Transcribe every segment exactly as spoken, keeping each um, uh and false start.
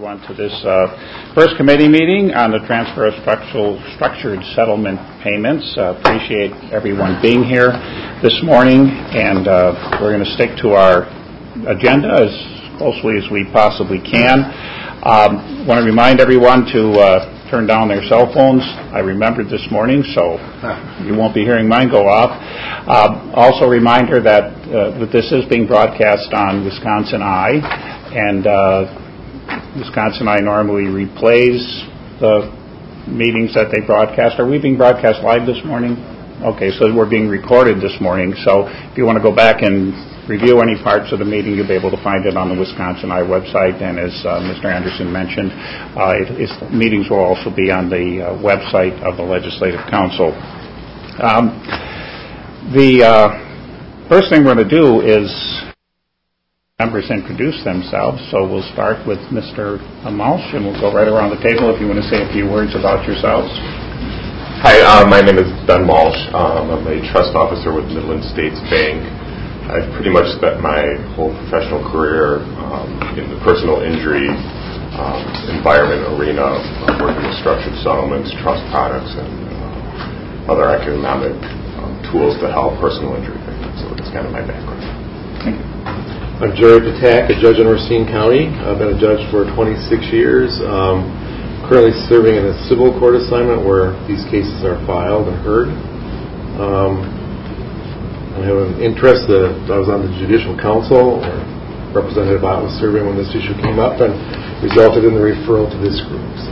everyone to this uh, first committee meeting on the transfer of structural, structured settlement payments. Uh, appreciate everyone being here this morning, and uh, we're going to stick to our agenda as closely as we possibly can. Um, want to remind everyone to uh, turn down their cell phones. I remembered this morning, so you won't be hearing mine go off. Uh, also, a reminder that, uh, that this is being broadcast on Wisconsin Eye, and uh, Wisconsin Eye normally replays the meetings that they broadcast. Are we being broadcast live this morning? Okay, so we're being recorded this morning. So if you want to go back and review any parts of the meeting, you'll be able to find it on the Wisconsin Eye website. And as uh, Mister Anderson mentioned, uh, it, it's, meetings will also be on the uh, website of the Legislative Council. Um, the uh, first thing we're going to do is members introduce themselves. So we'll start with Mister Malsh, and we'll go right around the table if you want to say a few words about yourselves. Hi, uh, my name is Ben Malsh. Um, I'm a trust officer with Midland States Bank. I've pretty much spent my whole professional career um, in the personal injury um, environment arena, uh, working with structured settlements, trust products, and uh, other economic um, tools to help personal injury victims. So that's kind of my background. Thank you. I'm Jerry Patak, a judge in Racine County. I've been a judge for twenty-six years, um, currently serving in a civil court assignment where these cases are filed and heard. Um, I have an interest that I was on the Judicial Council, or Representative Ott was serving when this issue came up, and resulted in the referral to this group. So,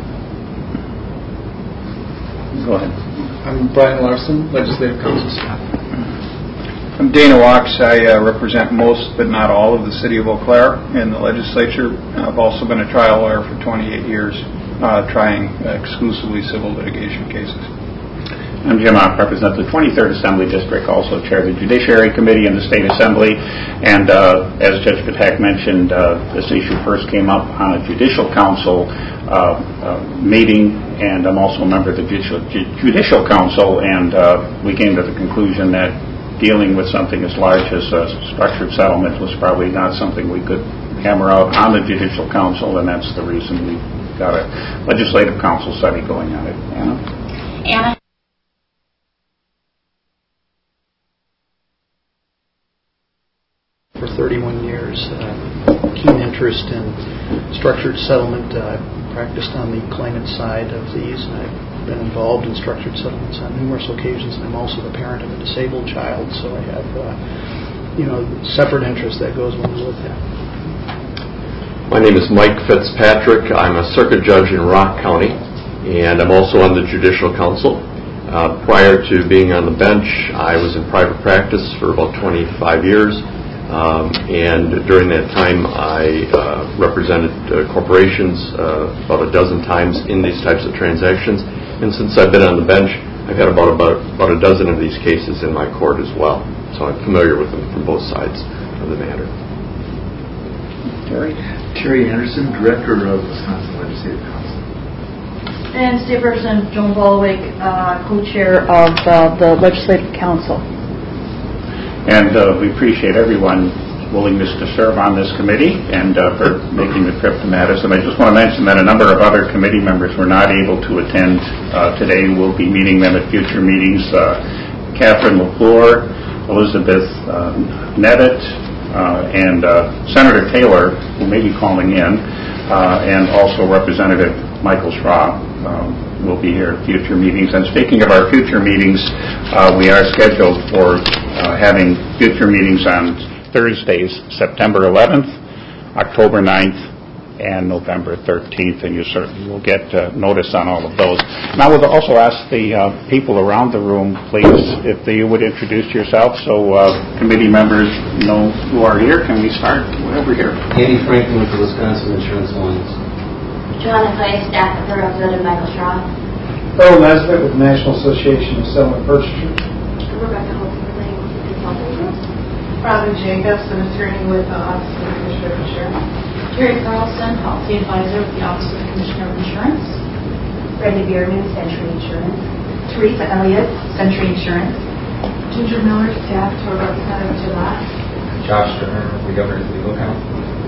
go ahead. I'm Brian Larson, Legislative Council staff. I'm Dana Wachs. I uh, represent most, but not all, of the City of Eau Claire in the legislature. I've also been a trial lawyer for twenty-eight years, uh, trying uh, exclusively civil litigation cases. I'm Jim Ott, represent the twenty-third Assembly District, also chair of the Judiciary Committee in the State Assembly. And uh, as Judge Patak mentioned, uh, this issue first came up on a Judicial Council uh, uh, meeting, and I'm also a member of the Judicial, Judicial Council, and uh, we came to the conclusion that dealing with something as large as a structured settlement was probably not something we could hammer out on the Judicial Council, and that's the reason we got a Legislative Council study going on it. Anna? Anna? For thirty-one years, uh, keen interest in structured settlement. Uh, I've practiced on the claimant side of these, and I've been involved in structured settlements on numerous occasions. And I'm also the parent of a disabled child, so I have, uh, you know, separate interest that goes along with that. My name is Mike Fitzpatrick. I'm a circuit judge in Rock County, and I'm also on the Judicial Council. Uh, prior to being on the bench, I was in private practice for about twenty-five years. Um, and during that time, I uh, represented uh, corporations uh, about a dozen times in these types of transactions. And since I've been on the bench, I've had about, about, about a dozen of these cases in my court as well. So I'm familiar with them from both sides of the matter. Terry? Terry Anderson, Director of Wisconsin Legislative Council. And State Representative Joan Bolowick, uh, co-chair of uh, the Legislative Council. And uh, we appreciate everyone's willingness to serve on this committee and uh, for making the trip to Madison. I just want to mention that a number of other committee members were not able to attend uh, today. We'll be meeting them at future meetings. Uh, Catherine LaFleur, Elizabeth uh, Nevitt, uh, and uh, Senator Taylor, who may be calling in, uh, and also Representative Michael Schraub. Um, will be here at future meetings. And speaking of our future meetings, uh, we are scheduled for uh, having future meetings on Thursdays, September eleventh, October ninth, and November thirteenth, and you certainly will get uh, notice on all of those. And I would also ask the uh, people around the room, please, if they would introduce yourself so uh, committee members know who are here. Can we start over here? Andy Franklin with the Wisconsin Insurance Alliance. Joanna Clay, staff for Representative Michael Schraub. Earl Nesbitt with the National Association of Settlement Purchasers. Rebecca Hope, relating with the consulting group. Robin Jacobs, an attorney with the Office of the Commissioner of Insurance. Terry Carlson, policy advisor with the Office of the Commissioner of Insurance. Randy Bierman, Century Insurance. Teresa Elliott, Century Insurance. Ginger Miller, staff for Representative Gillette. Josh Turner, the Governor's Legal Counsel.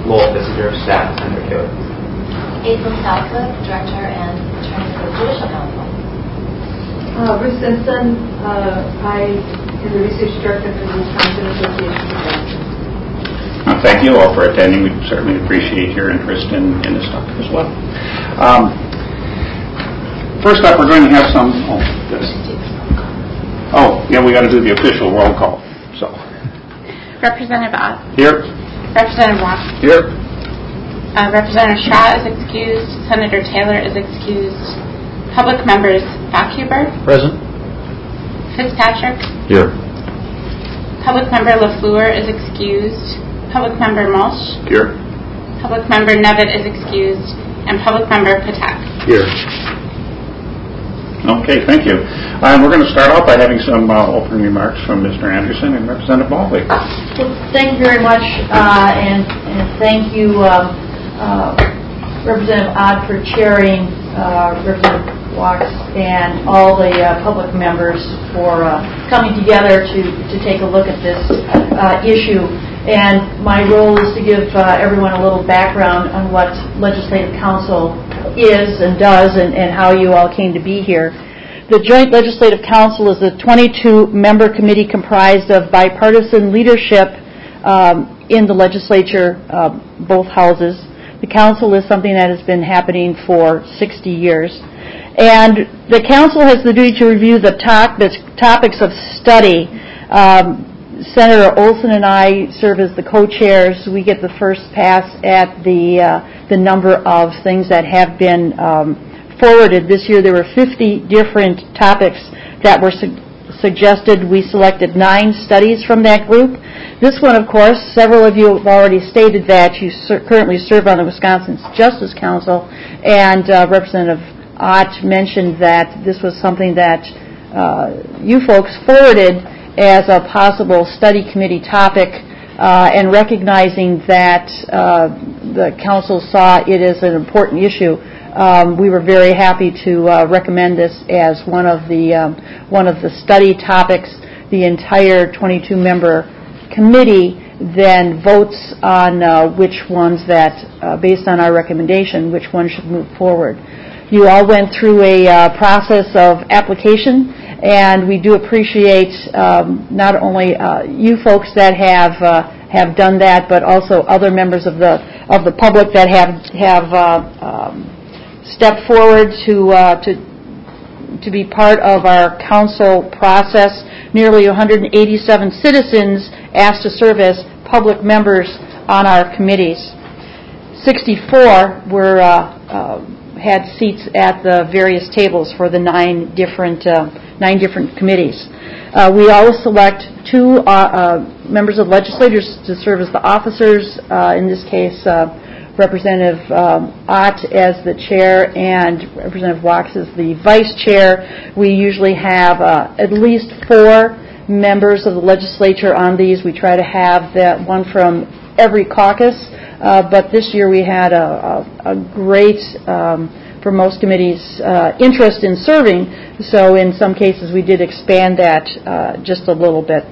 Lowell Kissinger, staff, Senator Taylor. April Southcliffe, Director and Attorney for the Judicial Council. Uh, Ruth Simpson, uh, I am the Research Director for the Wisconsin Association of Doctors. Uh, thank you all for attending. We certainly appreciate your interest in, in this topic as well. Um, first up, we're going to have some... Oh, yes. oh yeah, we got to do the official roll call. So, Representative Ott. Here. Representative Walk. Here. Uh, Representative Shaw is excused. Senator Taylor is excused. Public members Backhuber. Present. Fitzpatrick. Here. Public member LaFleur is excused. Public member Mulch. Here. Public member Nevitt is excused. And public member Patak. Here. Okay, thank you. Um, we're going to start off by having some uh, opening remarks from Mister Anderson and Representative Baldwin. Well, thank you very much, uh, and, and thank you, um, uh, Representative Ott, for chairing uh, Representative Walks and all the uh, public members for uh, coming together to, to take a look at this uh, issue. And my role is to give uh, everyone a little background on what Legislative Council is and does and, and how you all came to be here. The Joint Legislative Council is a twenty-two member committee comprised of bipartisan leadership um, in the legislature, uh, both houses. The council is something that has been happening for sixty years. And the council has the duty to review the topics, topics of study. Um, Senator Olson and I serve as the co-chairs. We get the first pass at the uh, the number of things that have been um, forwarded. This year there were fifty different topics that were su- suggested. We selected nine studies from that group. This one, of course, several of you have already stated that you ser- currently serve on the Wisconsin Justice Council, and uh, Representative Ott mentioned that this was something that uh, you folks forwarded as a possible study committee topic, uh, and recognizing that uh, the council saw it as an important issue. Um, we were very happy to uh, recommend this as one of the um, one of the study topics. The entire twenty-two member committee then votes on uh, which ones that, uh, based on our recommendation, which ones should move forward. You all went through a uh, process of application, and we do appreciate um, not only uh, you folks that have uh, have done that, but also other members of the of the public that have have uh, um, stepped forward to uh, to to be part of our council process. Nearly one hundred eighty-seven citizens asked to serve as public members on our committees. sixty-four were uh, uh, had seats at the various tables for the nine different uh, nine different committees. Uh, we always select two uh, uh, members of legislators to serve as the officers. Uh, in this case, uh, Representative um, Ott as the chair and Representative Walks as the vice chair. We usually have uh, at least four members of the legislature on these. We try to have that one from every caucus, uh, but this year we had a, a, a great, um, for most committees, uh, interest in serving, so in some cases we did expand that uh, just a little bit.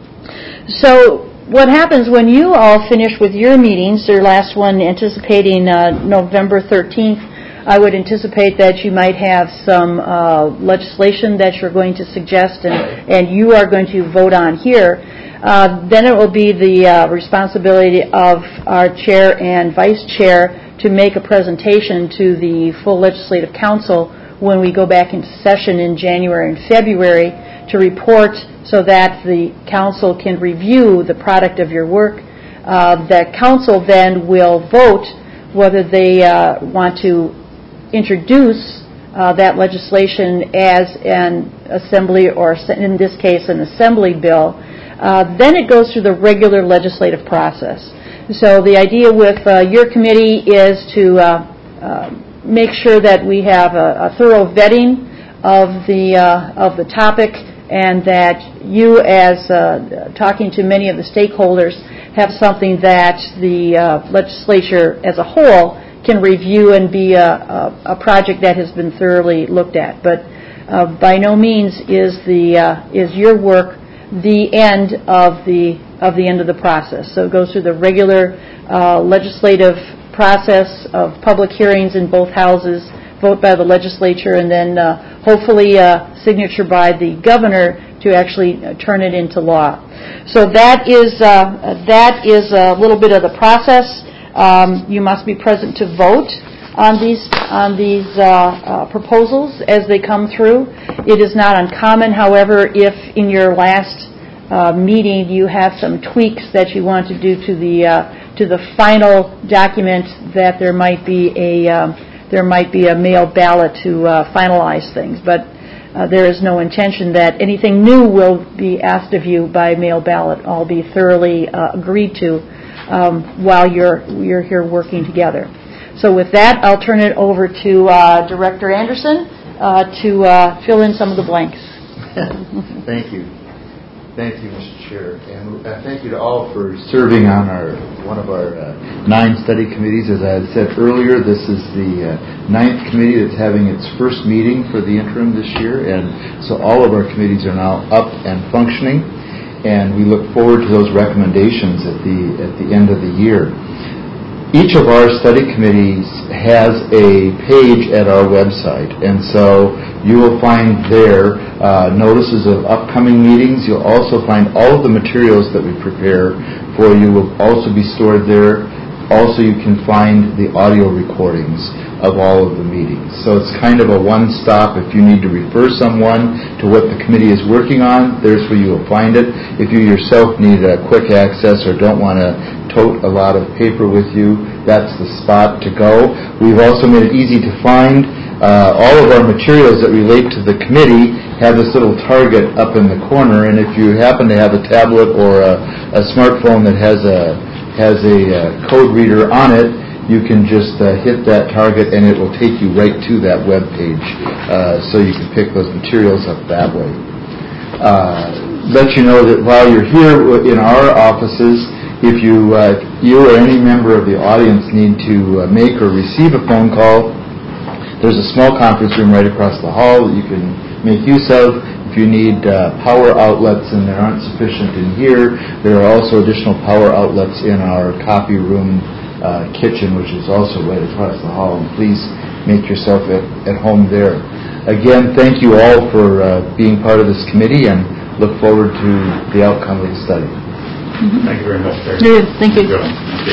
So what happens when you all finish with your meetings, your last one anticipating uh, November thirteenth, I would anticipate that you might have some uh, legislation that you're going to suggest and, and you are going to vote on here. Uh, then it will be the uh, responsibility of our chair and vice chair to make a presentation to the full legislative council when we go back into session in January and February to report so that the council can review the product of your work. Uh, the council then will vote whether they uh, want to introduce uh, that legislation as an assembly, or in this case an assembly bill. Uh, then it goes through the regular legislative process. So the idea with uh, your committee is to uh, uh, make sure that we have a, a thorough vetting of the uh, of the topic, and that you, as uh, talking to many of the stakeholders, have something that the uh, legislature as a whole can review and be a, a, a project that has been thoroughly looked at. But uh, by no means is the uh, is your work the end of the of the end of the process. So it goes through the regular uh, legislative process of public hearings in both houses, vote by the legislature, and then uh, hopefully a signature by the governor to actually uh, turn it into law. So that is uh, that is a little bit of the process. Um, you must be present to vote on these on these uh, uh, proposals as they come through. It is not uncommon, however, if in your last uh, meeting you have some tweaks that you want to do to the uh, to the final document, that there might be a um, there might be a mail ballot to uh, finalize things, but uh, there is no intention that anything new will be asked of you by mail ballot. All be thoroughly uh, agreed to um, while you're you're here working together. So with that, I'll turn it over to uh, Director Anderson uh, to uh, fill in some of the blanks. Thank you. Thank you, Mister Chair. And uh, thank you to all for serving on our one of our uh, nine study committees. As I had said earlier, this is the uh, ninth committee that's having its first meeting for the interim this year. And so all of our committees are now up and functioning. And we look forward to those recommendations at the at the end of the year. Each of our study committees has a page at our website, and so you will find there uh, notices of upcoming meetings. You'll also find all of the materials that we prepare for you will also be stored there. Also, you can find the audio recordings of all of the meetings. So it's kind of a one-stop. If you need to refer someone to what the committee is working on, there's where you will find it. If you yourself need a quick access or don't want to tote a lot of paper with you, that's the spot to go. We've also made it easy to find. Uh, all of our materials that relate to the committee have this little target up in the corner, and if you happen to have a tablet or a, a smartphone that has a has a uh, code reader on it, you can just uh, hit that target and it will take you right to that web page, uh, so you can pick those materials up that way. Uh, let you know that while you're here in our offices, if you uh, you or any member of the audience need to uh, make or receive a phone call, there's a small conference room right across the hall that you can make use of. If you need uh, power outlets and there aren't sufficient in here, there are also additional power outlets in our copy room uh, kitchen, which is also right across the hall. And please make yourself at, at home there. Again, thank you all for uh, being part of this committee, and look forward to the outcome of the study. Mm-hmm. Thank you very much, Terry. Good. Thank you. Thank you.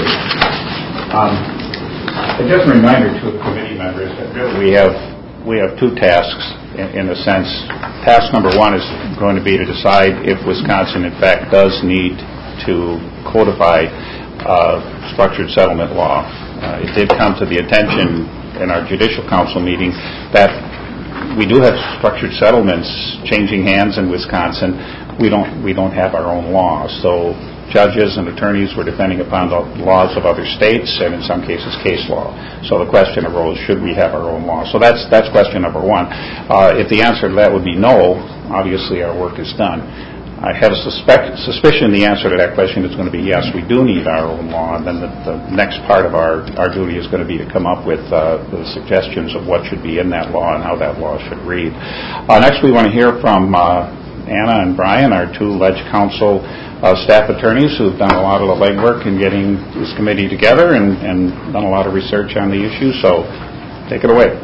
Um, just a reminder to the committee members that really we have we have two tasks in, in a sense. Task number one is going to be to decide if Wisconsin, in fact, does need to codify uh, structured settlement law. Uh, it did come to the attention in our Judicial Council meeting that we do have structured settlements changing hands in Wisconsin. We don't we don't have our own law. So judges and attorneys were depending upon the laws of other states and in some cases case law. So the question arose, should we have our own law? So that's that's question number one. Uh, if the answer to that would be no, obviously our work is done. I have a suspect, suspicion the answer to that question is going to be yes, we do need our own law, and then the, the next part of our, our duty is going to be to come up with uh, the suggestions of what should be in that law and how that law should read. Uh, next we want to hear from uh, Anna and Brian, our two Ledge Council uh, staff attorneys who've done a lot of the legwork in getting this committee together and, and done a lot of research on the issue. So take it away.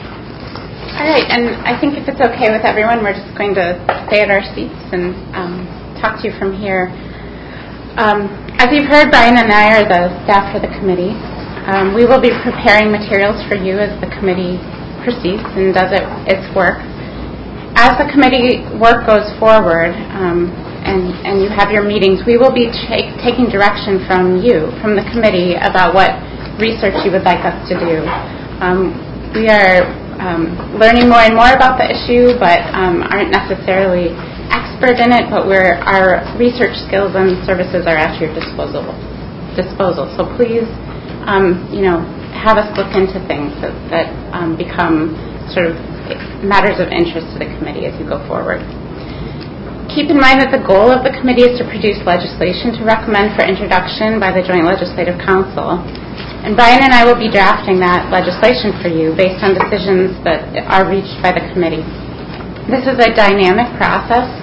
All right, and I think if it's okay with everyone, we're just going to stay at our seats and um, talk to you from here. Um, as you've heard, Brian and I are the staff for the committee. Um, we will be preparing materials for you as the committee proceeds and does it, its work. As the committee work goes forward um, and, and you have your meetings, we will be take, taking direction from you, from the committee, about what research you would like us to do. Um, we are um, learning more and more about the issue, but um, aren't necessarily expert in it, but we're, our research skills and services are at your disposal. disposal. So please, um, you know, have us look into things that, that um, become sort of matters of interest to the committee as you go forward. Keep in mind that the goal of the committee is to produce legislation to recommend for introduction by the Joint Legislative Council. And Brian and I will be drafting that legislation for you based on decisions that are reached by the committee. This is a dynamic process.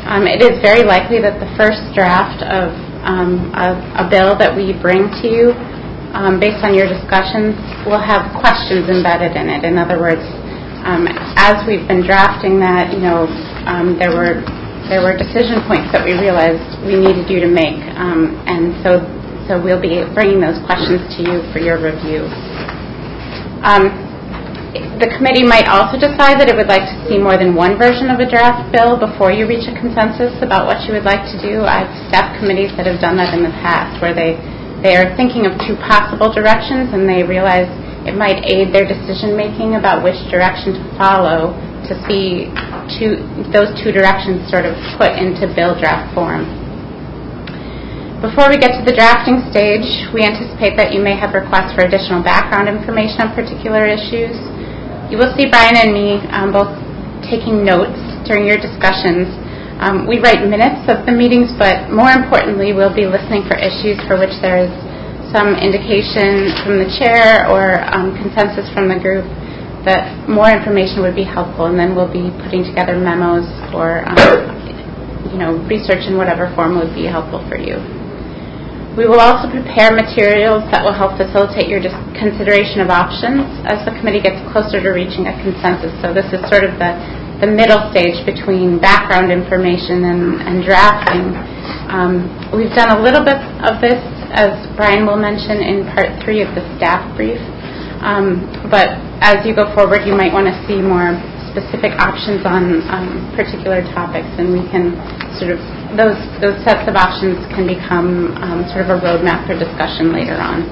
Um, it is very likely that the first draft of um, a, a bill that we bring to you, um, based on your discussions, will have questions embedded in it. In other words, um, as we've been drafting that, you know, um, there were there were decision points that we realized we needed you to make, um, and so so we'll be bringing those questions to you for your review. Um, The committee might also decide that it would like to see more than one version of a draft bill before you reach a consensus about what you would like to do. I have staff committees that have done that in the past, where they, they are thinking of two possible directions and they realize it might aid their decision-making about which direction to follow to see two, those two directions sort of put into bill draft form. Before we get to the drafting stage, we anticipate that you may have requests for additional background information on particular issues. You will see Brian and me um, both taking notes during your discussions. Um, we write minutes of the meetings, but more importantly, we'll be listening for issues for which there is some indication from the chair or um, consensus from the group that more information would be helpful, and then we'll be putting together memos or um, you know, research in whatever form would be helpful for you. We will also prepare materials that will help facilitate your dis- consideration of options as the committee gets closer to reaching a consensus. So this is sort of the, the middle stage between background information and, and drafting. Um, we've done a little bit of this, as Brian will mention, in part three of the staff brief. Um, but as you go forward, you might want to see more specific options on um, particular topics, and we can sort of those those sets of options can become um, sort of a roadmap for discussion later on.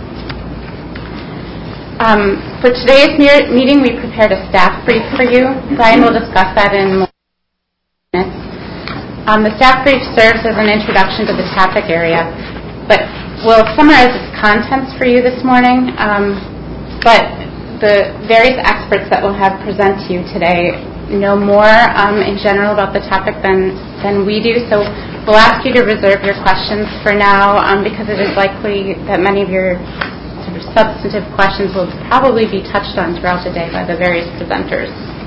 Um, for today's me- meeting, we prepared a staff brief for you. Brian will discuss that in more minutes. Um, the staff brief serves as an introduction to the topic area, but we'll summarize its contents for you this morning. Um, but the various experts that we'll have present to you today know more um, in general about the topic than, than we do, so we'll ask you to reserve your questions for now um, because it is likely that many of your sort of substantive questions will probably be touched on throughout the day by the various presenters.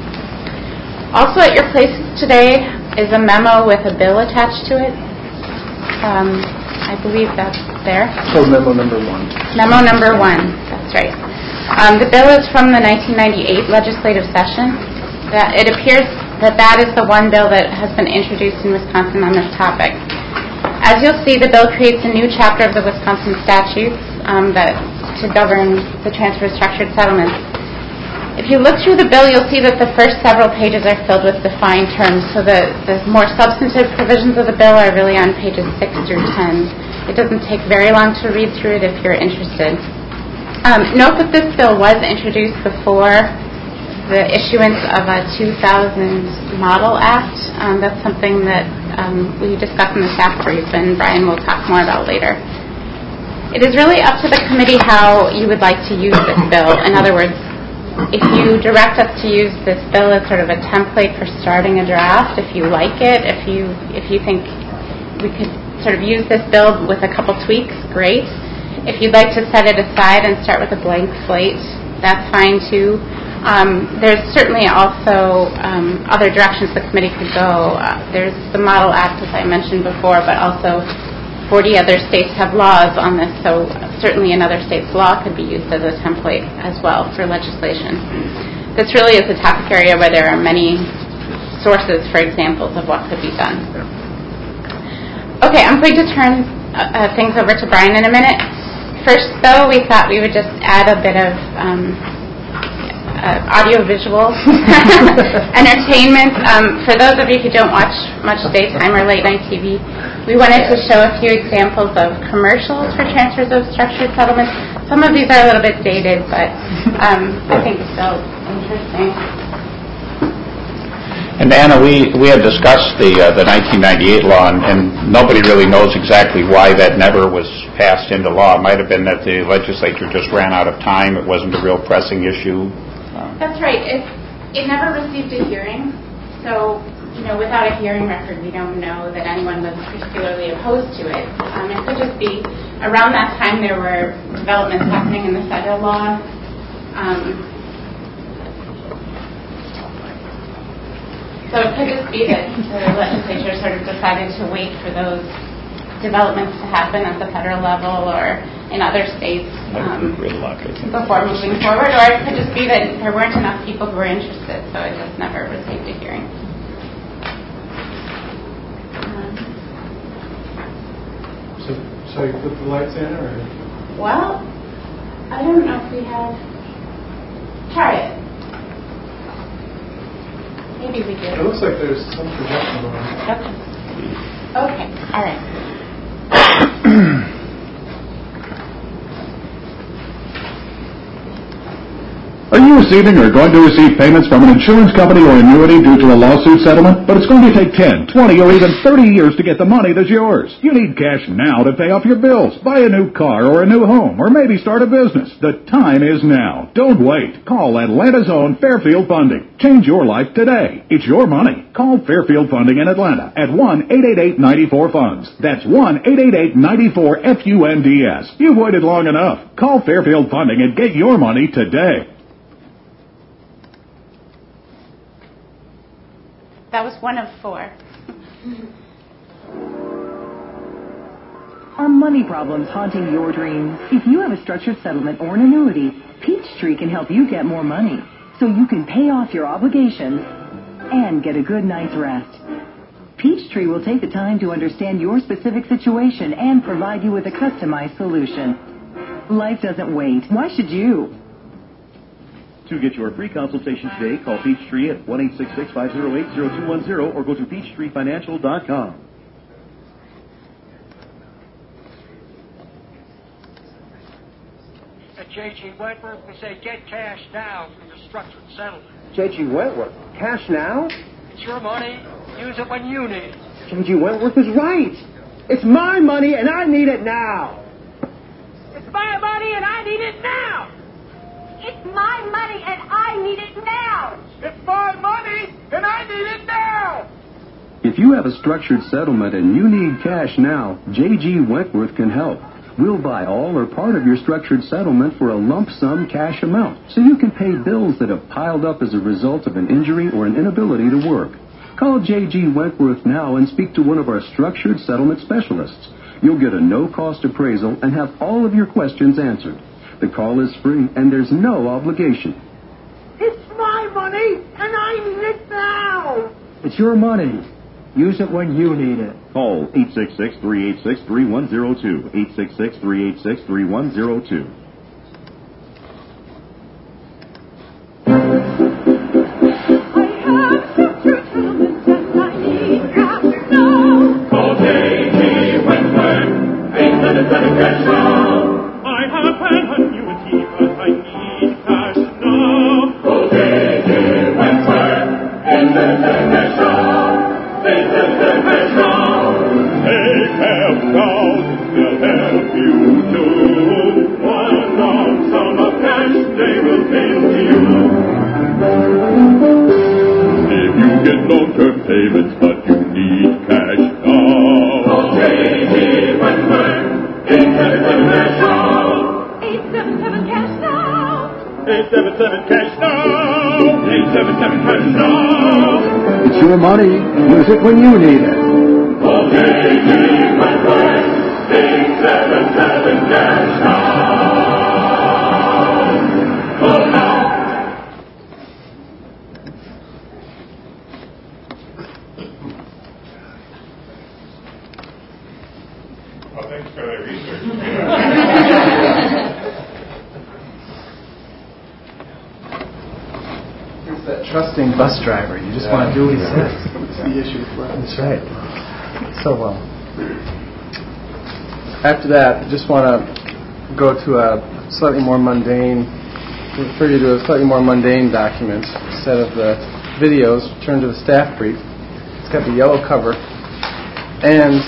Also at your places today is a memo with a bill attached to it. Um, I believe that's there. So memo number one. Memo number one, that's right. Um, the bill is from the nineteen ninety-eight legislative session. That it appears that that is the one bill that has been introduced in Wisconsin on this topic. As you'll see, the bill creates a new chapter of the Wisconsin statutes um, that to govern the transfer of structured settlements. If you look through the bill, you'll see that the first several pages are filled with defined terms, so the, the more substantive provisions of the bill are really on pages six through ten. It doesn't take very long to read through it if you're interested. Um, note that this bill was introduced before the issuance of a two thousand Model Act. Um, that's something that um, we discussed in the staff brief, and Brian will talk more about later. It is really up to the committee how you would like to use this bill. In other words, if you direct us to use this bill as sort of a template for starting a draft, if you like it, if you if you think we could sort of use this bill with a couple tweaks, great. If you'd like to set it aside and start with a blank slate, that's fine too. Um, there's certainly also um, other directions the committee could go. Uh, there's the Model Act, as I mentioned before, but also forty other states have laws on this, so certainly another state's law could be used as a template as well for legislation. This really is a topic area where there are many sources for examples of what could be done. Okay, I'm going to turn uh, things over to Brian in a minute. First, though, we thought we would just add a bit of um, Uh, audio-visual entertainment. Um, for those of you who don't watch much daytime or late-night T V, we wanted to show a few examples of commercials for transfers of structured settlements. Some of these are a little bit dated, but um, I think still interesting. And Anna, we, we had discussed the uh, the nineteen ninety-eight law, and, and nobody really knows exactly why that never was passed into law. It might have been that the legislature just ran out of time. It wasn't a real pressing issue. That's right. It, it never received a hearing, so you know, without a hearing record, we don't know that anyone was particularly opposed to it. Um, it could just be around that time there were developments happening in the federal law. Um, So it could just be that the legislature sort of decided to wait for those developments to happen at the federal level or in other states um, before moving forward, or it could just be that there weren't enough people who were interested, so it just never received a hearing. Um, so, so you put the lights in, or? Well, I don't know if we have. Try it. Maybe we did. It looks like there's some projection going on. Okay. Okay. All right. Are you receiving or going to receive payments from an insurance company or annuity due to a lawsuit settlement? But it's going to take ten, twenty, or even thirty years to get the money that's yours. You need cash now to pay off your bills, buy a new car or a new home, or maybe start a business. The time is now. Don't wait. Call Atlanta's own Fairfield Funding. Change your life today. It's your money. Call Fairfield Funding in Atlanta at one eight eight eight, nine four, funds. That's one eight eight eight, nine four, F U N D S. You've waited long enough. Call Fairfield Funding and get your money today. That was one of four. Are money problems haunting your dreams? If you have a structured settlement or an annuity, Peachtree can help you get more money so you can pay off your obligations and get a good night's rest. Peachtree will take the time to understand your specific situation and provide you with a customized solution. Life doesn't wait. Why should you? To get your free consultation today, call Peachtree at one eight six six, five oh eight, oh two one oh or go to peachtree financial dot com. At J G Wentworth, we say get cash now from your structured settlement. J G Wentworth? Cash now? It's your money. Use it when you need it. J G Wentworth is right. It's my money and I need it now. It's my money and I need it now. It's my money and I need it now. It's my money and I need it now. If you have a structured settlement and you need cash now, J G Wentworth can help. We'll buy all or part of your structured settlement for a lump sum cash amount, so you can pay bills that have piled up as a result of an injury or an inability to work. Call J G Wentworth now and speak to one of our structured settlement specialists. You'll get a no-cost appraisal and have all of your questions answered. The call is free and there's no obligation. It's my money and I need it now. It's your money. Use it when you need it. Call eight six six, three eight six, three one oh two, eight six six, three eight six, three one oh two. Call J G Wentworth, eight seven seven, cash now. I have an annuity, but I need cash now. Call J G Wentworth, eight seven seven, cash now. eight seven seven, cash now. Take help now, they'll help you too. One lump sum of cash they will pay to you. If you get long-term payments, but you need cash now. Call J G Wentworth, eight seven seven, cash now. eight seven seven, cash now. eight seven seven, cash now. eight seven seven, cash now. It's your money. Use it when you need it. Call J G Wentworth, eight seven seven, cash now. Call now. Well, thanks for that research. It's that trusting bus driver. You just want to do what he says. That's the issue. That's right. So well. After that, I just want to go to a slightly more mundane, refer you to a slightly more mundane document instead of the videos. Turn to the staff brief. It's got the yellow cover, and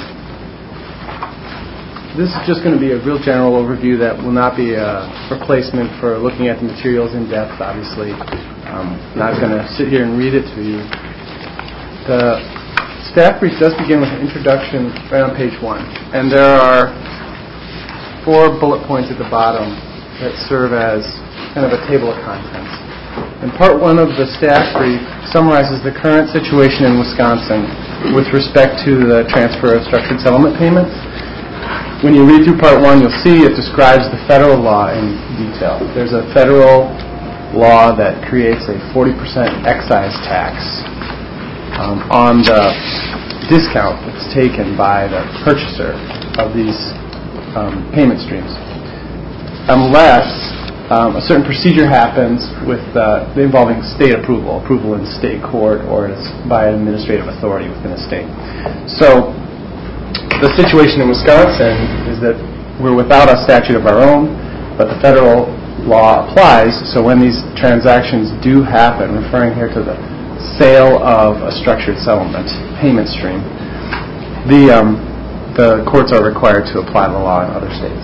this is just going to be a real general overview that will not be a replacement for looking at the materials in depth, obviously. I'm not going to sit here and read it to you. The staff brief does begin with an introduction right on page one. And there are four bullet points at the bottom that serve as kind of a table of contents. And part one of the staff brief summarizes the current situation in Wisconsin with respect to the transfer of structured settlement payments. When you read through Part one, you'll see it describes the federal law in detail. There's a federal law that creates a forty percent excise tax um, on the discount that's taken by the purchaser of these um, payment streams, unless um, a certain procedure happens with uh, involving state approval, approval in state court, or it's by an administrative authority within a state. So the situation in Wisconsin is that we're without a statute of our own, but the federal law applies. So when these transactions do happen, referring here to the sale of a structured settlement payment stream, the um, the courts are required to apply the law in other states.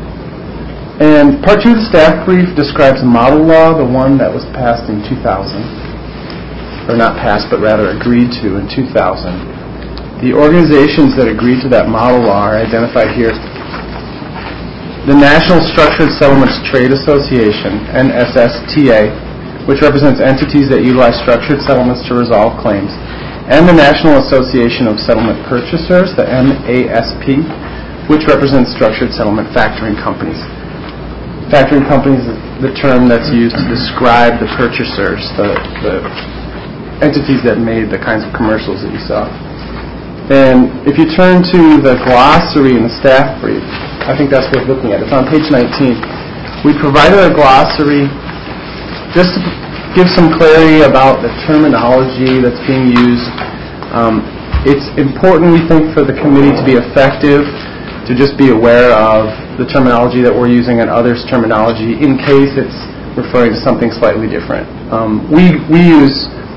And Part two of the staff brief describes a model law, the one that was passed in two thousand, or not passed, but rather agreed to in two thousand. The organizations that agreed to that model law are identified here. The National Structured Settlements Trade Association, N S S T A, which represents entities that utilize structured settlements to resolve claims, and the National Association of Settlement Purchasers, the N A S P, which represents structured settlement factoring companies. Factoring companies is the term that's used to describe the purchasers, the, the entities that made the kinds of commercials that you saw. And if you turn to the glossary in the staff brief, I think that's worth looking at. It's on page nineteen. We provided a glossary just to give some clarity about the terminology that's being used. Um, it's important, we think, for the committee to be effective, to just be aware of the terminology that we're using and others' terminology in case it's referring to something slightly different. Um, we, we use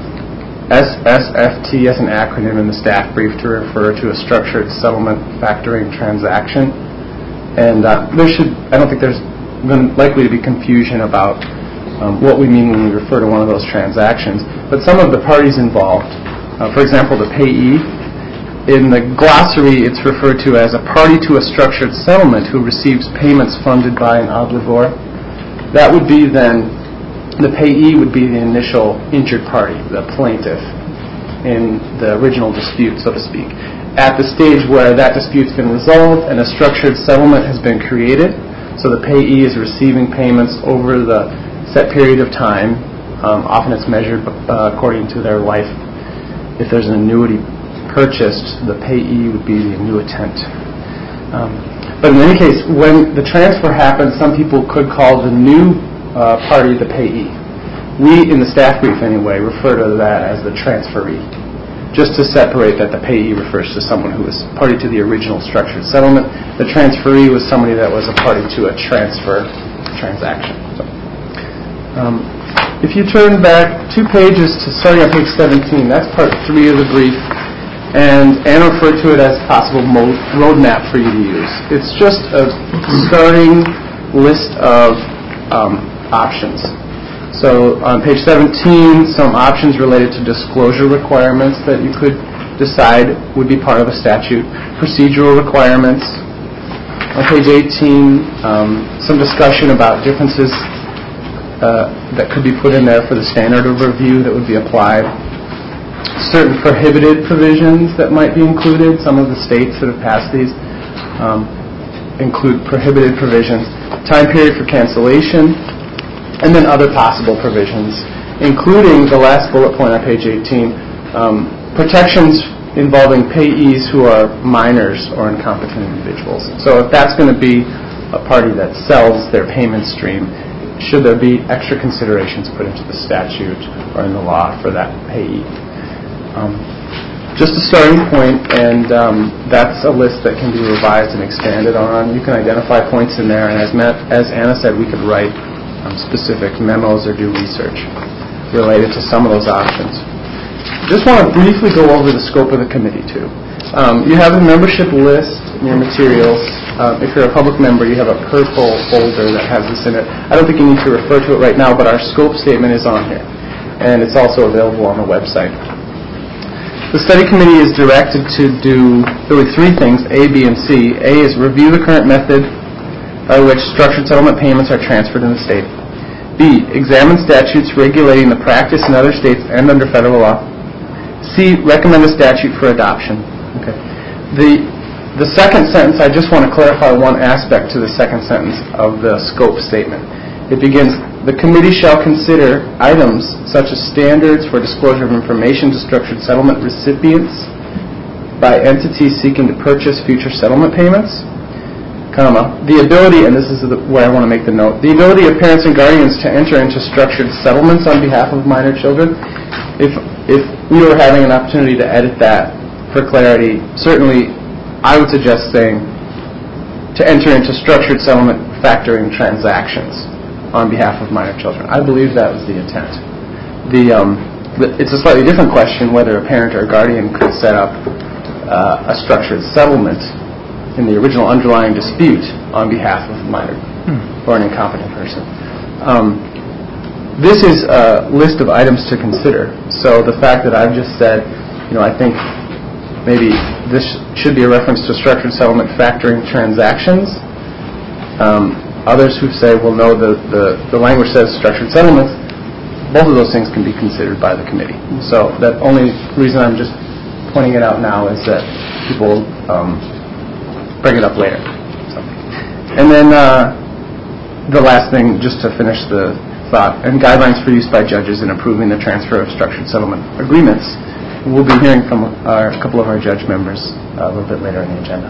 S S F T as an acronym in the staff brief to refer to a structured settlement factoring transaction. And uh, there should, I don't think there's likely to be confusion about um, what we mean when we refer to one of those transactions. But some of the parties involved, uh, for example, the payee, in the glossary it's referred to as a party to a structured settlement who receives payments funded by an obligor. That would be then, the payee would be the initial injured party, the plaintiff, in the original dispute, so to speak. At the stage where that dispute's been resolved and a structured settlement has been created, so the payee is receiving payments over the set period of time. Um, often it's measured uh, according to their life. If there's an annuity purchased, the payee would be the annuitant. Um, but in any case, when the transfer happens, some people could call the new uh, party the payee. We, in the staff brief anyway, refer to that as the transferee, just to separate that the payee refers to someone who was party to the original structured settlement. The transferee was somebody that was a party to a transfer transaction. So, um, if you turn back two pages to starting on page seventeen, that's part three of the brief, and Anne referred to it as possible mode, roadmap for you to use. It's just a starting list of um, options. So on page seventeen, some options related to disclosure requirements that you could decide would be part of a statute, procedural requirements. On page eighteen, um, some discussion about differences uh, that could be put in there for the standard of review that would be applied. Certain prohibited provisions that might be included. Some of the states that have passed these um, include prohibited provisions. Time period for cancellation, and then other possible provisions, including the last bullet point on page eighteen, um, protections involving payees who are minors or incompetent individuals. So if that's going to be a party that sells their payment stream, should there be extra considerations put into the statute or in the law for that payee? Um, just a starting point, and um, that's a list that can be revised and expanded on. You can identify points in there, and as, Matt, as Anna said, we could write Um, specific memos or do research related to some of those options. Just want to briefly go over the scope of the committee too. Um, you have a membership list in your materials. Uh, if you're a public member, you have a purple folder that has this in it. I don't think you need to refer to it right now, but our scope statement is on here, and it's also available on the website. The study committee is directed to do really three things, A, B, and C. A is review the current method by which structured settlement payments are transferred in the state. B, examine statutes regulating the practice in other states and under federal law. C, recommend a statute for adoption. Okay. The the second sentence, I just want to clarify one aspect to the second sentence of the scope statement. It begins, the committee shall consider items such as standards for disclosure of information to structured settlement recipients by entities seeking to purchase future settlement payments, comma, the ability, and this is the, where I want to make the note, the ability of parents and guardians to enter into structured settlements on behalf of minor children. If if we were having an opportunity to edit that for clarity, certainly I would suggest saying to enter into structured settlement factoring transactions on behalf of minor children. I believe that was the intent. The, um, the it's a slightly different question whether a parent or a guardian could set up uh, a structured settlement in the original underlying dispute on behalf of a minor hmm. or an incompetent person. Um, this is a list of items to consider. So the fact that I've just said, you know, I think maybe this should be a reference to structured settlement factoring transactions. Um, others who say, well, no, the, the, the language says structured settlements. Both of those things can be considered by the committee. So the only reason I'm just pointing it out now is that people um, bring it up later. So. And then uh, the last thing, just to finish the thought, and guidelines for use by judges in approving the transfer of structured settlement agreements. We'll be hearing from our, a couple of our judge members uh, a little bit later in the agenda.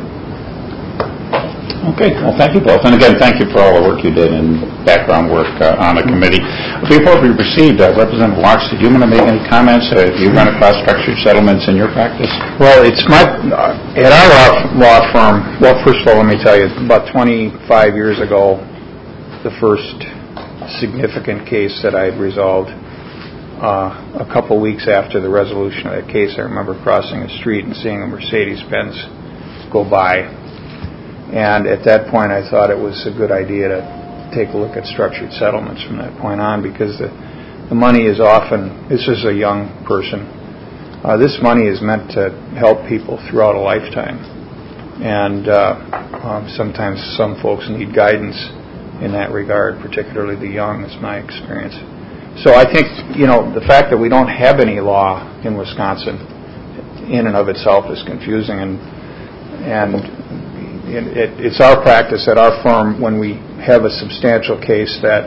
Okay. Well, thank you both. And again, thank you for all the work you did in background work uh, on the committee. Before we proceed, uh, Representative Walks, did you want to make any comments? Uh, have you run across structured settlements in your practice? Well, it's my, uh, at our law, law firm, well, first of all, let me tell you, about twenty-five years ago, the first significant case that I had resolved, Uh, a couple weeks after the resolution of that case, I remember crossing a street and seeing a Mercedes-Benz go by. And at that point, I thought it was a good idea to take a look at structured settlements from that point on, because the, the money is often, this is a young person, uh, this money is meant to help people throughout a lifetime. And uh, um, sometimes some folks need guidance in that regard, particularly the young, is my experience. So I think, you know, the fact that we don't have any law in Wisconsin in and of itself is confusing, and and it, it, it's our practice at our firm when we have a substantial case that,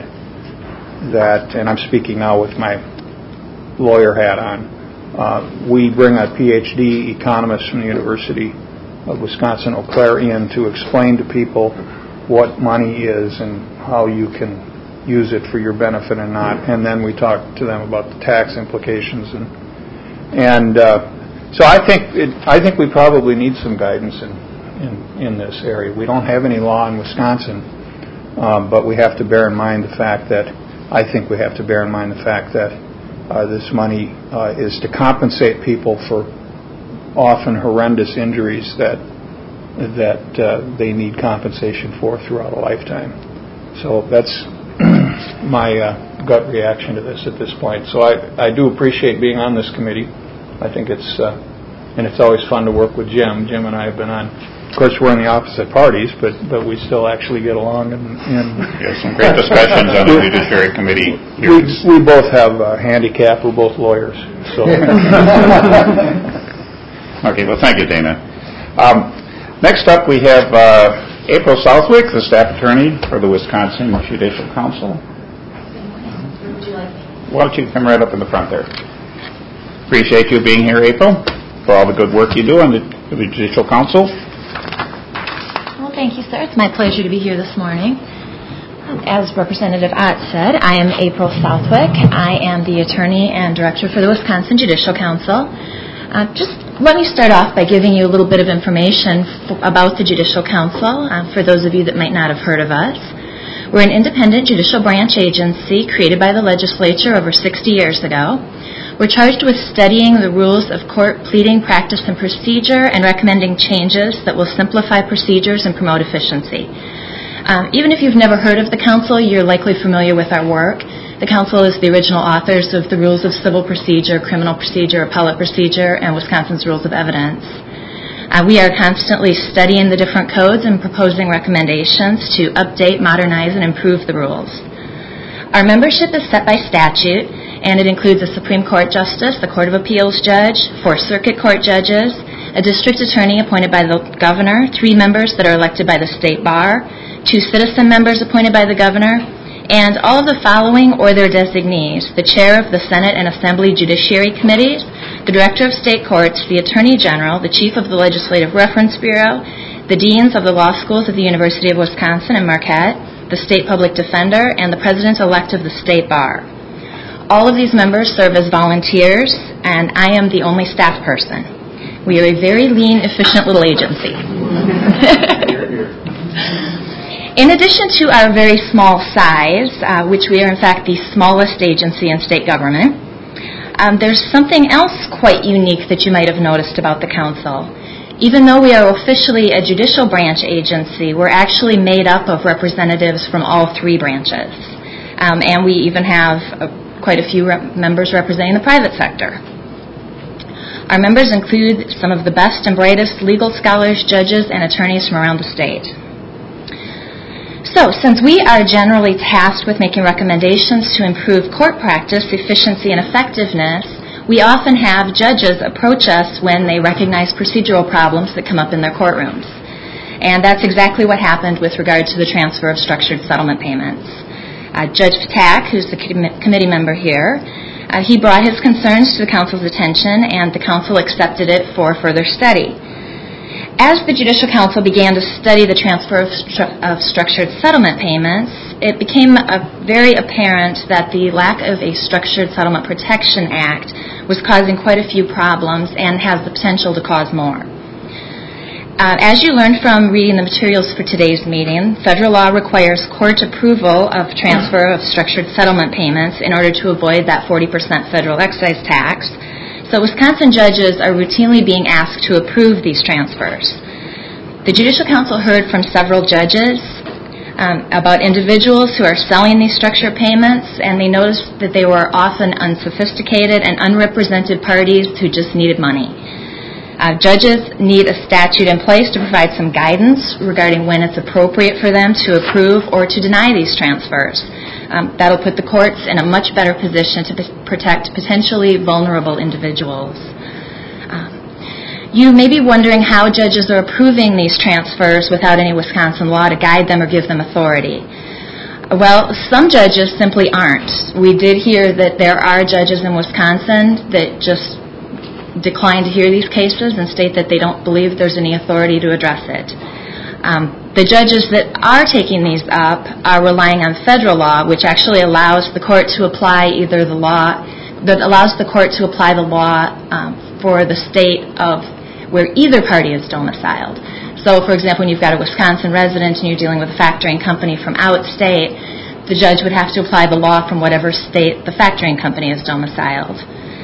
that and I'm speaking now with my lawyer hat on, uh, we bring a P H D economist from the University of Wisconsin-Eau Claire in to explain to people what money is and how you can use it for your benefit and not, and then we talk to them about the tax implications, and and uh, so I think it, I think we probably need some guidance in, in in this area. We don't have any law in Wisconsin, um, but we have to bear in mind the fact that I think we have to bear in mind the fact that uh, this money uh, is to compensate people for often horrendous injuries that that uh, they need compensation for throughout a lifetime. So that's my uh, gut reaction to this at this point. So I, I do appreciate being on this committee. I think it's, uh, and it's always fun to work with Jim. Jim and I have been on, of course, we're in the opposite parties, but, but we still actually get along. And, and yeah, some great discussions on the Judiciary Committee hearings. We, we both have a handicap. We're both lawyers. So. Okay, well, thank you, Dana. Um, next up, we have uh, April Southwick, the staff attorney for the Wisconsin Judicial Council. Would you like me? Why don't you come right up in the front there? Appreciate you being here, April, for all the good work you do on the, the Judicial Council. Well, thank you, sir. It's my pleasure to be here this morning. As Representative Ott said, I am April Southwick. I am the attorney and director for the Wisconsin Judicial Council. Uh, just let me start off by giving you a little bit of information f- about the Judicial Council, uh, for those of you that might not have heard of us. We're an independent judicial branch agency created by the legislature over sixty years ago. We're charged with studying the rules of court pleading, practice, and procedure, and recommending changes that will simplify procedures and promote efficiency. Um, even if you've never heard of the Council, you're likely familiar with our work. The Council is the original authors of the Rules of Civil Procedure, Criminal Procedure, Appellate Procedure, and Wisconsin's Rules of Evidence. Uh, we are constantly studying the different codes and proposing recommendations to update, modernize, and improve the rules. Our membership is set by statute, and it includes a Supreme Court justice, the Court of Appeals judge, four circuit court judges, a district attorney appointed by the governor, three members that are elected by the state bar, two citizen members appointed by the governor, and all of the following or their designees: the chair of the Senate and Assembly Judiciary Committees, the director of state courts, the attorney general, the chief of the Legislative Reference Bureau, the deans of the law schools of the University of Wisconsin and Marquette, the state public defender, and the president-elect of the state bar. All of these members serve as volunteers, and I am the only staff person. We are a very lean, efficient little agency. In addition to our very small size, uh, which we are in fact the smallest agency in state government, um, there's something else quite unique that you might have noticed about the council. Even though we are officially a judicial branch agency, we're actually made up of representatives from all three branches. Um, and we even have uh, quite a few rep- members representing the private sector. Our members include some of the best and brightest legal scholars, judges, and attorneys from around the state. So, since we are generally tasked with making recommendations to improve court practice, efficiency, and effectiveness, we often have judges approach us when they recognize procedural problems that come up in their courtrooms. And that's exactly what happened with regard to the transfer of structured settlement payments. Uh, Judge Patak, who's the com- committee member here, uh, he brought his concerns to the council's attention, and the council accepted it for further study. As the Judicial Council began to study the transfer of, stru- of structured settlement payments, it became uh, very apparent that the lack of a Structured Settlement Protection Act was causing quite a few problems and has the potential to cause more. Uh, as you learned from reading the materials for today's meeting, federal law requires court approval of transfer of structured settlement payments in order to avoid that forty percent federal excise tax. So Wisconsin judges are routinely being asked to approve these transfers. The Judicial Council heard from several judges um, about individuals who are selling these structured payments, and they noticed that they were often unsophisticated and unrepresented parties who just needed money. Uh, judges need a statute in place to provide some guidance regarding when it's appropriate for them to approve or to deny these transfers. Um, that'll put the courts in a much better position to p- protect potentially vulnerable individuals. Um, you may be wondering how judges are approving these transfers without any Wisconsin law to guide them or give them authority. Well, some judges simply aren't. We did hear that there are judges in Wisconsin that just decline to hear these cases and state that they don't believe there's any authority to address it. Um, the judges that are taking these up are relying on federal law, which actually allows the court to apply either the law, that allows the court to apply the law um, for the state of where either party is domiciled. So, for example, when you've got a Wisconsin resident and you're dealing with a factoring company from out state, the judge would have to apply the law from whatever state the factoring company is domiciled.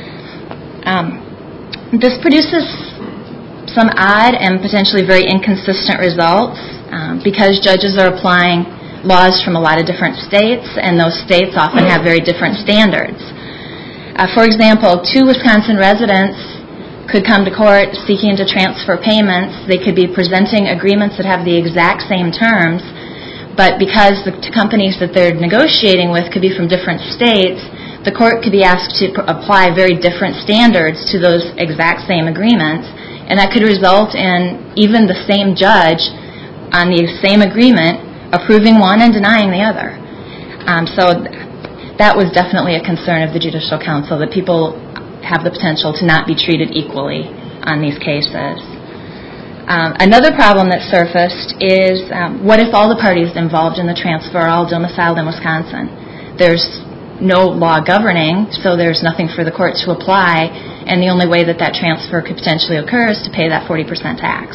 Um, this produces some odd and potentially very inconsistent results um, because judges are applying laws from a lot of different states, and those states often have very different standards. Uh, for example, two Wisconsin residents could come to court seeking to transfer payments. They could be presenting agreements that have the exact same terms, but because the t- companies that they're negotiating with could be from different states, the court could be asked to pr- apply very different standards to those exact same agreements, and that could result in even the same judge on the same agreement approving one and denying the other. Um, so th- that was definitely a concern of the Judicial Council, that people have the potential to not be treated equally on these cases. Um, another problem that surfaced is um, what if all the parties involved in the transfer are all domiciled in Wisconsin? There's no law governing, so there's nothing for the court to apply, and the only way that that transfer could potentially occur is to pay that forty percent tax.